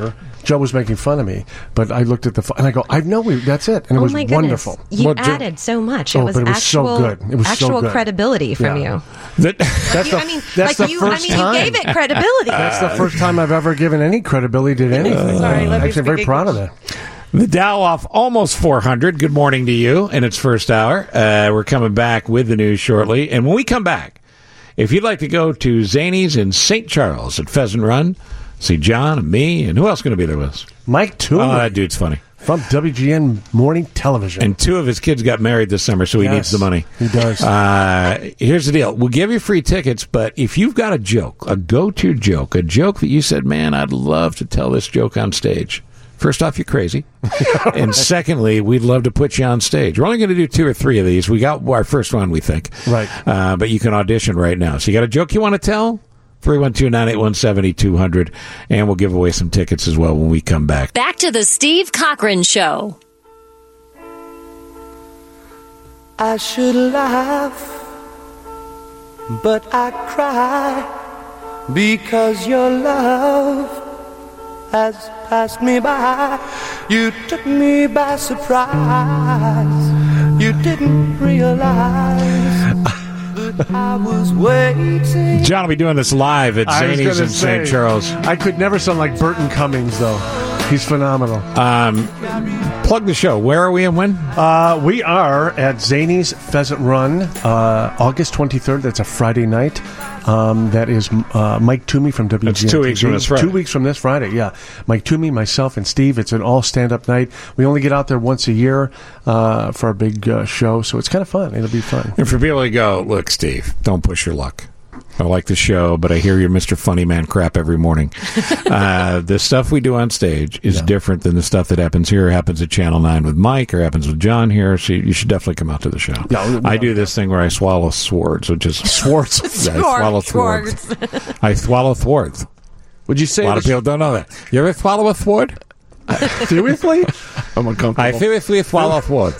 Joe was making fun of me, but I looked at the and I go, I know that's it, and it was my wonderful. Goodness. You added so much. It was but it was actual, so good. It was actual so good. credibility from you. That's the first time. You gave it credibility. That's the first time I've ever given any credibility to anything. Sorry, I'm actually very proud of that. The Dow off almost 400. Good morning to you in its first hour. We're coming back with the news shortly. And when we come back, if you'd like to go to Zany's in St. Charles at Pheasant Run, see John and me, and who else is going to be there with us? Mike Toomey. Oh, that dude's funny. From WGN Morning Television. And 2 of his kids got married this summer, so he needs the money. He does. Here's the deal. We'll give you free tickets, but if you've got a joke, a go-to joke, a joke that you said, man, I'd love to tell this joke on stage. First off, you're crazy. And secondly, we'd love to put you on stage. We're only going to do 2 or 3 of these. We got our first one, we think. Right. But you can audition right now. So you got a joke you want to tell? 312-981-7200. And we'll give away some tickets as well when we come back. Back to the Steve Cochran Show. I should laugh, but I cry because your love has passed me by. You took me by surprise. You didn't realize that I was waiting. John will be doing this live at Zany's in St. Charles. I could never sound like Burton Cummings, though. He's phenomenal. Plug the show. Where are we and when? We are at Zany's Pheasant Run, August 23rd. That's a Friday night. That is Mike Toomey from WGN. That's 2 weeks from this Friday. 2 weeks from this Friday, yeah. Mike Toomey, myself, and Steve. It's an all stand-up night. We only get out there once a year for our big show, so it's kind of fun. It'll be fun. And for people to go, look, Steve, don't push your luck. I like the show, but I hear your Mr. Funny Man crap every morning. The stuff we do on stage is different than the stuff that happens here, happens at Channel 9 with Mike, or happens with John here, so you should definitely come out to the show. I do this thing where I swallow swords, which is... Swords? I swallow thwarts. I swallow thwarts. Would you say... A lot of people don't know that. You ever swallow a thwart? Seriously? I'm uncomfortable. I seriously swallow a thwart.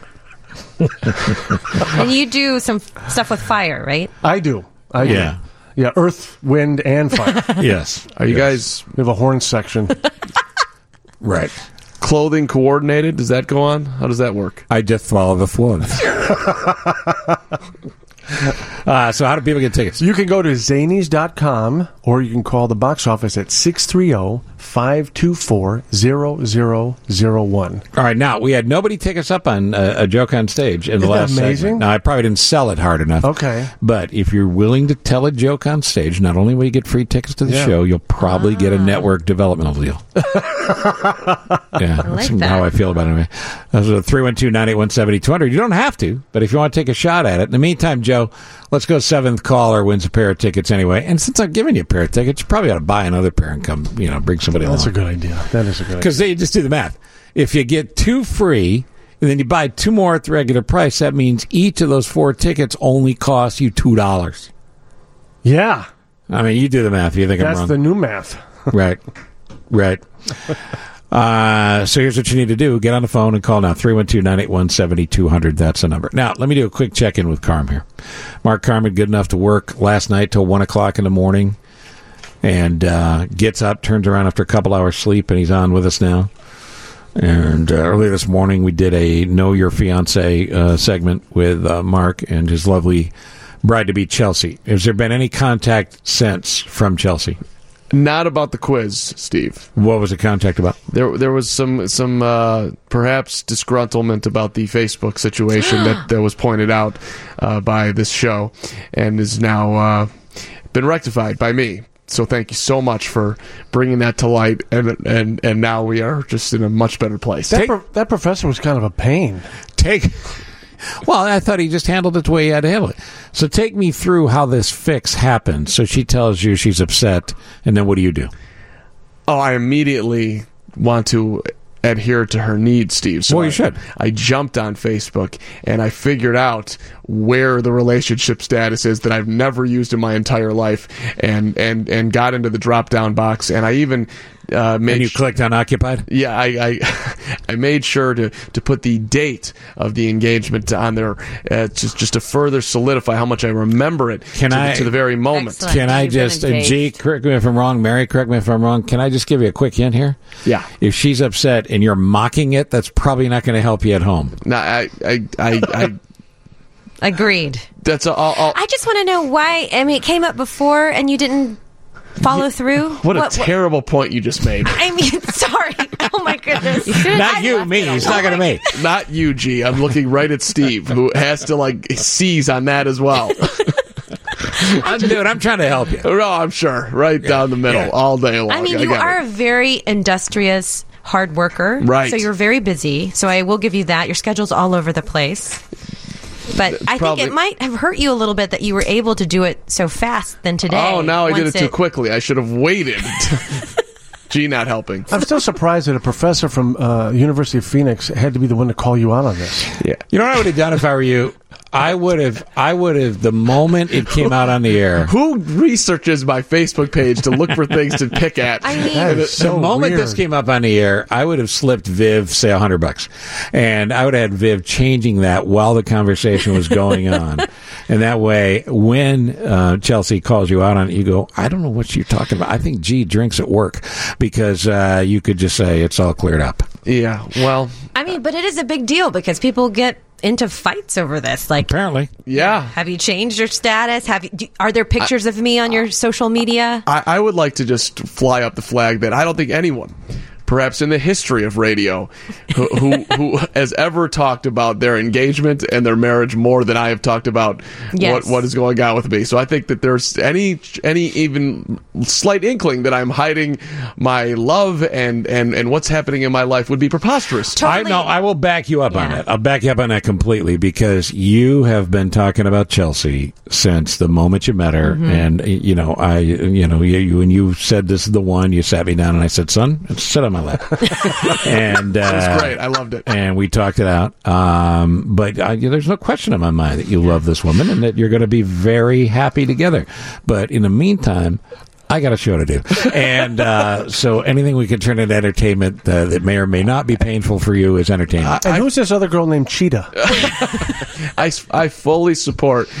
And you do some stuff with fire, right? I do. Yeah, earth, wind, and fire. Yes. Are you guys... We have a horn section. Right. Clothing coordinated? Does that go on? How does that work? I just swallow the floor. So how do people get tickets? You can go to Zanies.com or you can call the box office at 630-524-0001. All right, now, we had nobody take us up on a joke on stage in the last amazing? segment. Now, I probably didn't sell it hard enough. Okay. But if you're willing to tell a joke on stage, not only will you get free tickets to the show, you'll probably get a network developmental deal. That's how I feel about it anyway. That's 312-981-7200. You don't have to, but if you want to take a shot at it. In the meantime, Joe, let's go 7th caller wins a pair of tickets anyway. And since I've given you a pair of tickets, you probably ought to buy another pair and come, bring somebody along. That's a good idea. That is a good idea. Because you just do the math. If you get 2 free, and then you buy 2 more at the regular price, that means each of those 4 tickets only costs you $2. Yeah. I mean, you do the math. You think I'm wrong. That's the new math. Right. So here's what you need to do. Get on the phone and call now. 312-981-7200. That's the number. Now, let me do a quick check-in with Carm here. Mark Carman, good enough to work last night till 1 o'clock in the morning, and gets up, turns around after a couple hours sleep, and he's on with us now. And earlier this morning, we did a Know Your Fiancé segment with Mark and his lovely bride-to-be, Chelsea. Has there been any contact since from Chelsea? Not about the quiz, Steve. What was the contact about? There was some perhaps disgruntlement about the Facebook situation that was pointed out by this show, and is now been rectified by me. So thank you so much for bringing that to light, and now we are just in a much better place. That professor was kind of a pain. Well, I thought he just handled it the way he had to handle it. So take me through how this fix happened. So she tells you she's upset, and then what do you do? Oh, I immediately want to adhere to her needs, Steve. So you should. I jumped on Facebook, and I figured out where the relationship status is that I've never used in my entire life, and got into the drop-down box, and I even And you clicked on occupied? Yeah, I made sure to put the date of the engagement on there just to further solidify how much I remember it to the very moment. Excellent. Can I just, G, correct me if I'm wrong, Mary, correct me if I'm wrong, can I just give you a quick hint here? Yeah. If she's upset and you're mocking it, that's probably not going to help you at home. No, I Agreed. That's all. I just want to know why. I mean, it came up before and you didn't follow through. What a terrible point you just made. I mean, sorry. Oh my goodness. Not you, me. He's talking to me. Not you, G. I'm looking right at Steve, who has to seize on that as well. I'm trying to help you. No, I'm sure. Right down the middle, all day long. I mean, you are a very industrious, hard worker. Right. So you're very busy. So I will give you that. Your schedule's all over the place. But I think it might have hurt you a little bit that you were able to do it so fast than today. Oh, now I did it too quickly. I should have waited. G not helping. I'm still surprised that a professor from University of Phoenix had to be the one to call you out on this. Yeah. You know what I would have done if I were you? I would have, the moment it came out on the air. Who researches my Facebook page to look for things to pick at? I mean, that is so the moment weird. this came up on the air, I would have slipped Viv, say $100, and I would have had Viv changing that while the conversation was going on. And that way, when Chelsea calls you out on it, you go, I don't know what you're talking about. I think G drinks at work, because you could just say it's all cleared up. Yeah, well. I mean, but it is a big deal because people get into fights over this. Like, apparently. Yeah. Have you changed your status? Are there pictures of me on your social media? I would like to just fly up the flag that I don't think anyone, perhaps in the history of radio, who has ever talked about their engagement and their marriage more than I have talked about what is going on with me. So I think that there's any even slight inkling that I'm hiding my love and what's happening in my life would be preposterous. Totally. I will back you up on that. I'll back you up on that completely, because you have been talking about Chelsea since the moment you met her. And when you said this is the one, you sat me down and I said, son, sit on my lap. And that was great. I loved it. And we talked it out. But there's no question in my mind that you love this woman and that you're going to be very happy together. But in the meantime, I got a show to do. And so anything we can turn into entertainment that may or may not be painful for you is entertainment. And who's this other girl named Cheetah? I fully support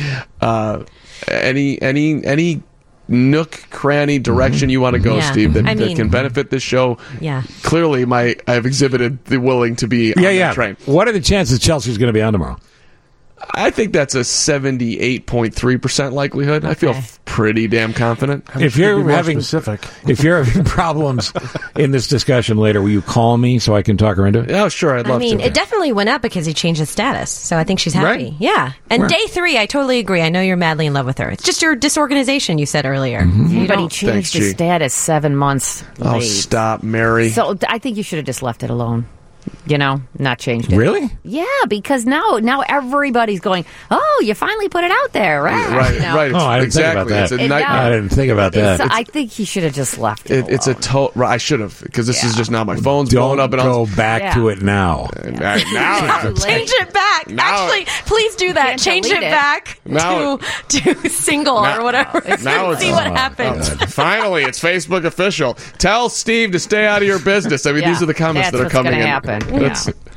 any nook, cranny direction you want to go, Steve, that can benefit this show. Yeah. Clearly, I have exhibited the willing to be on that train. What are the chances Chelsea's going to be on tomorrow? I think that's a 78.3% likelihood. Okay. I feel pretty damn confident. If you're having problems in this discussion later, will you call me so I can talk her into it? Oh, sure. I'd love to. It definitely went up because he changed his status. So I think she's happy. Right. Yeah. And day 3, I totally agree. I know you're madly in love with her. It's just your disorganization, you said earlier. But he changed his status 7 months late. Oh, stop, Mary. So I think you should have just left it alone. Not changed it. Really? Yeah, because now everybody's going, oh, you finally put it out there, right? Right. Oh, I didn't think about that. I didn't think about that. I think he should have just left it alone. It's a total... I should have, because this is just now my phone's blowing up. And go back to it now. Now. Change it back. Actually, please do that. Change it back to single or whatever. Now see what happens. Finally, it's Facebook official. Tell Steve to stay out of your business. I mean, these are the comments that are coming in. Happen. Didn't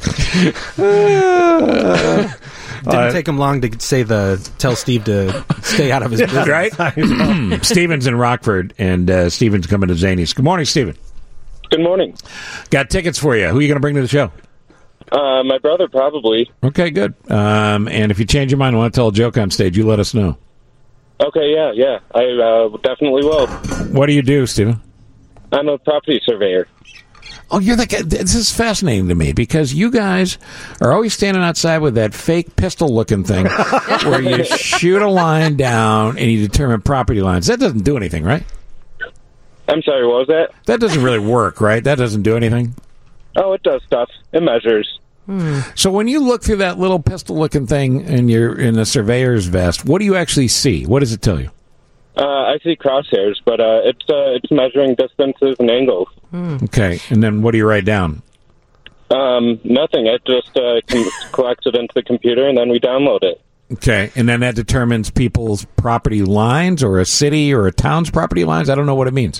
take him long to say tell Steve to stay out of his business. Right? Steven's in Rockford, and Steven's coming to Zany's. Good morning, Steven. Good morning. Got tickets for you. Who are you going to bring to the show? My brother, probably. Okay, good. And if you change your mind and want to tell a joke on stage, you let us know. Okay, yeah. I definitely will. What do you do, Steven? I'm a property surveyor. Oh, you're the guy. This is fascinating to me because you guys are always standing outside with that fake pistol-looking thing where you shoot a line down and you determine property lines. That doesn't do anything, right? I'm sorry, what was that? That doesn't really work, right? That doesn't do anything? Oh, it does stuff. It measures. So when you look through that little pistol-looking thing and you're in a surveyor's vest, what do you actually see? What does it tell you? I see crosshairs, but it's measuring distances and angles. Okay, and then what do you write down? Nothing. It just collects it into the computer, and then we download it. Okay, and then that determines people's property lines or a city or a town's property lines? I don't know what it means.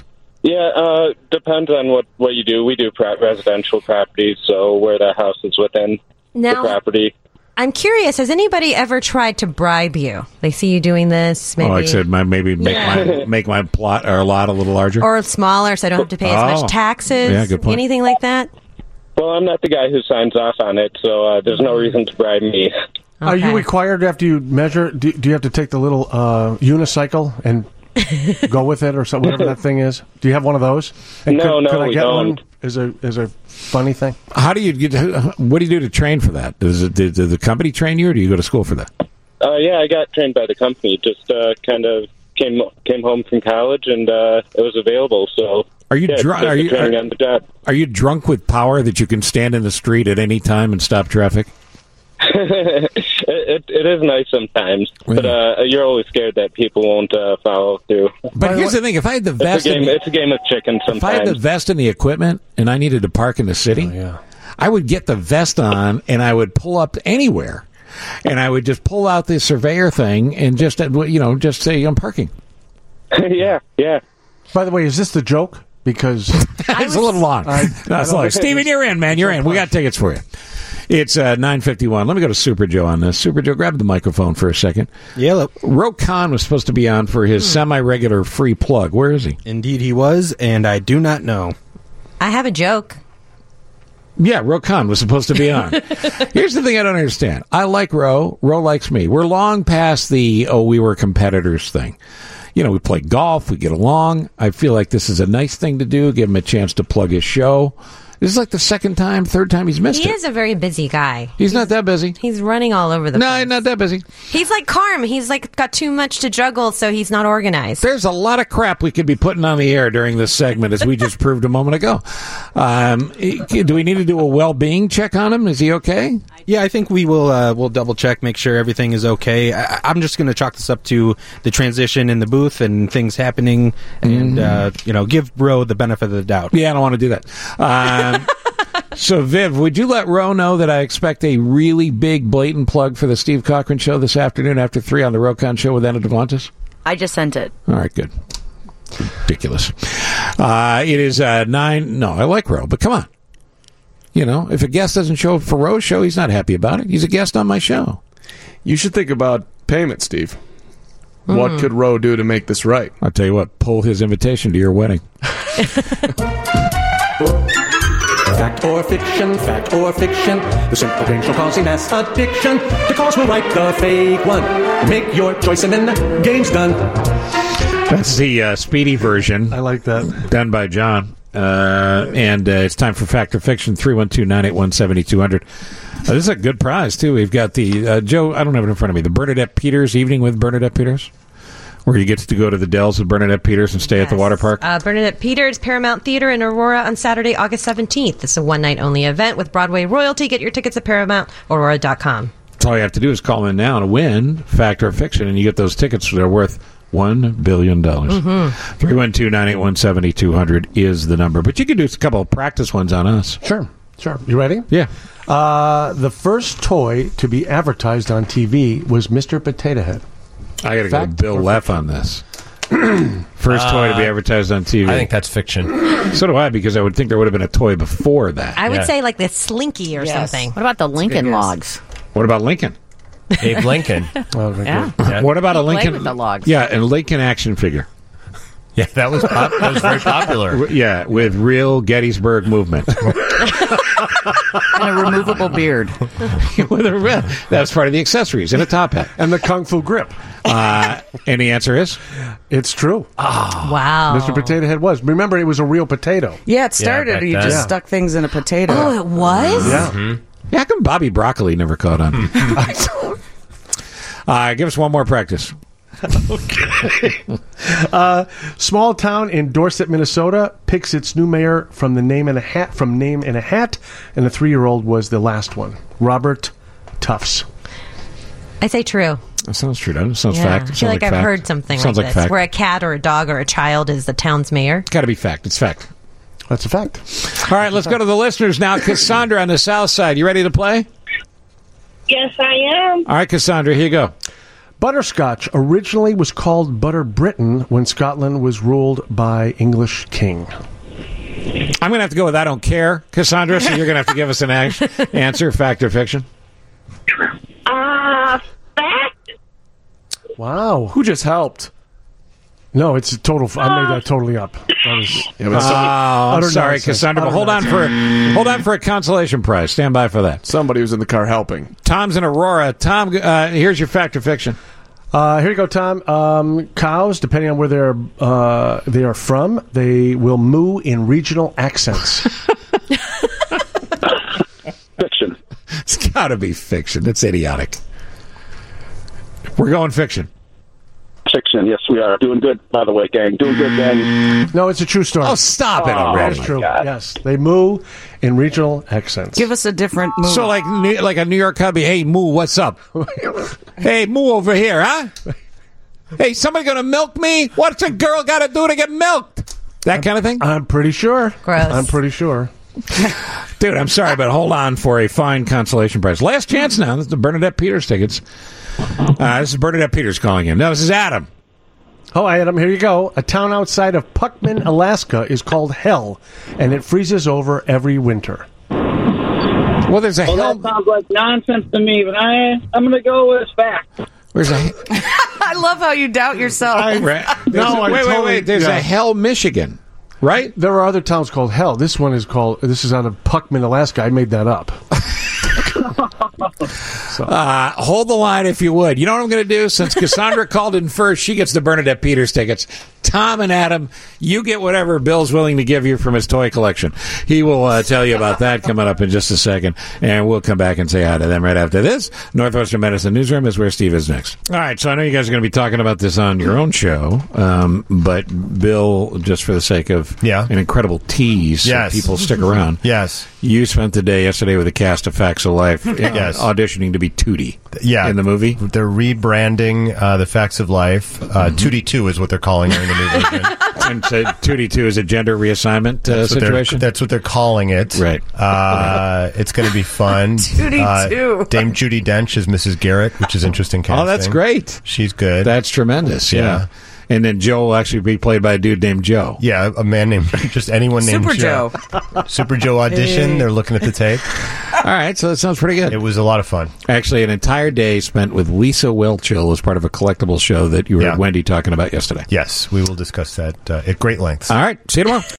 Yeah, depends on what you do. We do residential properties, so where the house is within the property. I'm curious, has anybody ever tried to bribe you? They see you doing this, maybe... like I said, maybe make my plot or lot a little larger? Or smaller, so I don't have to pay as much taxes? Yeah, good point. Anything like that? Well, I'm not the guy who signs off on it, so there's no reason to bribe me. Are you required after you measure? Do you have to take the little unicycle and go with it or something? Whatever that thing is. Do you have one of those? And No, could I we get don't. one? As a funny thing. How do you get? What do you do to train for that? Did the company train you, or do you go to school for that? Yeah, I got trained by the company. Just kind of came home from college, and it was available. So are you drunk? Are you drunk with power that you can stand in the street at any time and stop traffic? It is nice sometimes, but you're always scared that people won't follow through. But here's the thing: if I had the vest, it's a game of chicken. Sometimes, if I had the vest and the equipment, and I needed to park in the city, I would get the vest on and I would pull up anywhere, and I would just pull out the surveyor thing and just say I'm parking. yeah. By the way, is this the joke? Because it's a little long. Steven, you're in, man. You're in. We got tickets for you. It's 9:51. Let me go to Super Joe on this. Super Joe, grab the microphone for a second. Yeah. Ro Khan was supposed to be on for his semi-regular free plug. Where is he? Indeed he was, and I do not know. I have a joke. Yeah, Ro Khan was supposed to be on. Here's the thing I don't understand. I like Ro. Ro likes me. We're long past the, we were competitors thing. We play golf. We get along. I feel like this is a nice thing to do. Give him a chance to plug his show. This is like the third time he's missed it. He is a very busy guy. He's not that busy. He's running all over the place. No, he's not that busy. He's like Carm. He's like got too much to juggle, so he's not organized. There's a lot of crap we could be putting on the air during this segment, as we just proved a moment ago. Do we need to do a well-being check on him? Is he okay? Yeah, I think we will. We'll double check, make sure everything is okay. I'm just going to chalk this up to the transition in the booth and things happening, and give Ro the benefit of the doubt. Yeah, I don't want to do that. So, Viv, would you let Ro know that I expect a really big, blatant plug for the Steve Cochran Show this afternoon after 3 on the Ro Khan Show with Anna Duplantis? I just sent it. All right, good. Ridiculous. It is 9. No, I like Ro, but come on. If a guest doesn't show up for Ro's show, he's not happy about it. He's a guest on my show. You should think about payment, Steve. What could Ro do to make this right? I'll tell you what, pull his invitation to your wedding. Fact or fiction, fact or fiction. The simple thing shall cause a mass addiction. The cause will write the fake one. Make your choice and then the game's done. That's the speedy version. I like that. Done by John. And it's time for Fact or Fiction, 312-981-7200. This is a good prize, too. We've got the, Joe, I don't have it in front of me, the Bernadette Peters Evening with Bernadette Peters, where you get to go to the Dells with Bernadette Peters and stay at the water park. Bernadette Peters, Paramount Theater in Aurora on Saturday, August 17th. It's a one-night-only event with Broadway royalty. Get your tickets at ParamountAurora.com. That's all you have to do is call in now to win Fact or Fiction, and you get those tickets. They're worth $1 billion. 312-981-7200 is the number. But you can do a couple of practice ones on us. Sure. You ready? Yeah. The first toy to be advertised on TV was Mr. Potato Head. I got to go to Bill Leff on this. First toy to be advertised on TV. I think that's fiction. So do I, because I would think there would have been a toy before that. I would say like the Slinky or something. What about the Lincoln Logs? What about Lincoln? Abe Lincoln. What about a Lincoln? With the logs. Yeah, a Lincoln action figure. Yeah, that was very popular. Yeah, with real Gettysburg movement. And a removable beard. That's part of the accessories, and a top hat. And the Kung Fu grip. And the answer is? It's true. Oh. Wow. Mr. Potato Head was. Remember, it was a real potato. Yeah, it started. You just stuck things in a potato. Oh, it was? Yeah. Mm-hmm. Yeah, how come Bobby Broccoli never caught on? Give us one more practice. Okay. Small town in Dorset, Minnesota picks its new mayor from Name in a Hat, and the 3-year-old was the last one. Robert Tufts. I say true. That sounds true, doesn't it? Sounds fact. I feel like I've heard something like this, fact. where a cat or a dog or a child is the town's mayor. It's got to be fact. It's fact. That's a fact. All right, let's go to the listeners now. Cassandra on the south side. You ready to play? Yes, I am. All right, Cassandra, here you go. Butterscotch originally was called Butter Britain when Scotland was ruled by English king. I'm going to have to go with I don't care, Cassandra, so you're going to have to give us an answer, fact or fiction. Fact. Wow. Who just helped? No, it's a total. I made that totally up. That was, I'm sorry, nonsense. Cassandra, but hold on for a consolation prize. Stand by for that. Somebody was in the car helping. Tom's in Aurora. Tom, here's your fact or fiction. Here you go, Tom. Cows, depending on where they are from, they will moo in regional accents. Fiction. It's got to be fiction. It's idiotic. We're going fiction. Fiction, yes, we are. Doing good, by the way, gang. Doing good, gang. No, it's a true story. Oh, stop it already. It's true. Yes, they moo in regional accents. Give us a different moo. So like a New York hubby, hey, moo, what's up? Hey, moo over here, huh? Hey, somebody going to milk me? What's a girl got to do to get milked? That kind of thing? I'm pretty sure. Gross. I'm pretty sure. Dude, I'm sorry, but hold on for a fine consolation prize. Last chance now. This is the Bernadette Peters tickets. This is Bernadette Peters calling in. No, this is Adam. Oh, Adam, here you go. A town outside of Puckman, Alaska is called Hell, and it freezes over every winter. Well, there's a hell... That sounds like nonsense to me, but I'm going to go with fact. Where's a... I love how you doubt yourself. Wait. There's a Hell, Michigan, right? There are other towns called Hell. This is out of Puckman, Alaska. I made that up. Hold the line if you would. You know what I'm going to do? Since Cassandra called in first, she gets the Bernadette Peters tickets. Tom and Adam, you get whatever Bill's willing to give you from his toy collection. He will tell you about that coming up in just a second, and we'll come back and say hi to them right after this. Northwestern Medicine Newsroom is where Steve is next. All right, so I know you guys are going to be talking about this on your own show, but Bill, just for the sake of an incredible tease, so people stick around. Yes. You spent the day yesterday with a cast of Facts of Life auditioning to be Tootie in the movie. They're rebranding the Facts of Life. Tootie 2 is what they're calling her in the new version. And so Tootie 2 is a gender reassignment situation? That's what they're calling it. Right. It's going to be fun. Tootie 2. Dame Judi Dench is Mrs. Garrett, which is interesting casting. Oh, that's great. She's good. That's tremendous, yeah. And then Joe will actually be played by a dude named Joe. Yeah, a man named, just anyone named Super Joe. Super Joe audition. They're looking at the tape. All right, so that sounds pretty good. It was a lot of fun. Actually, an entire day spent with Lisa Whelchel as part of a collectible show that you heard Wendy talking about yesterday. Yes, we will discuss that at great length. All right, see you tomorrow.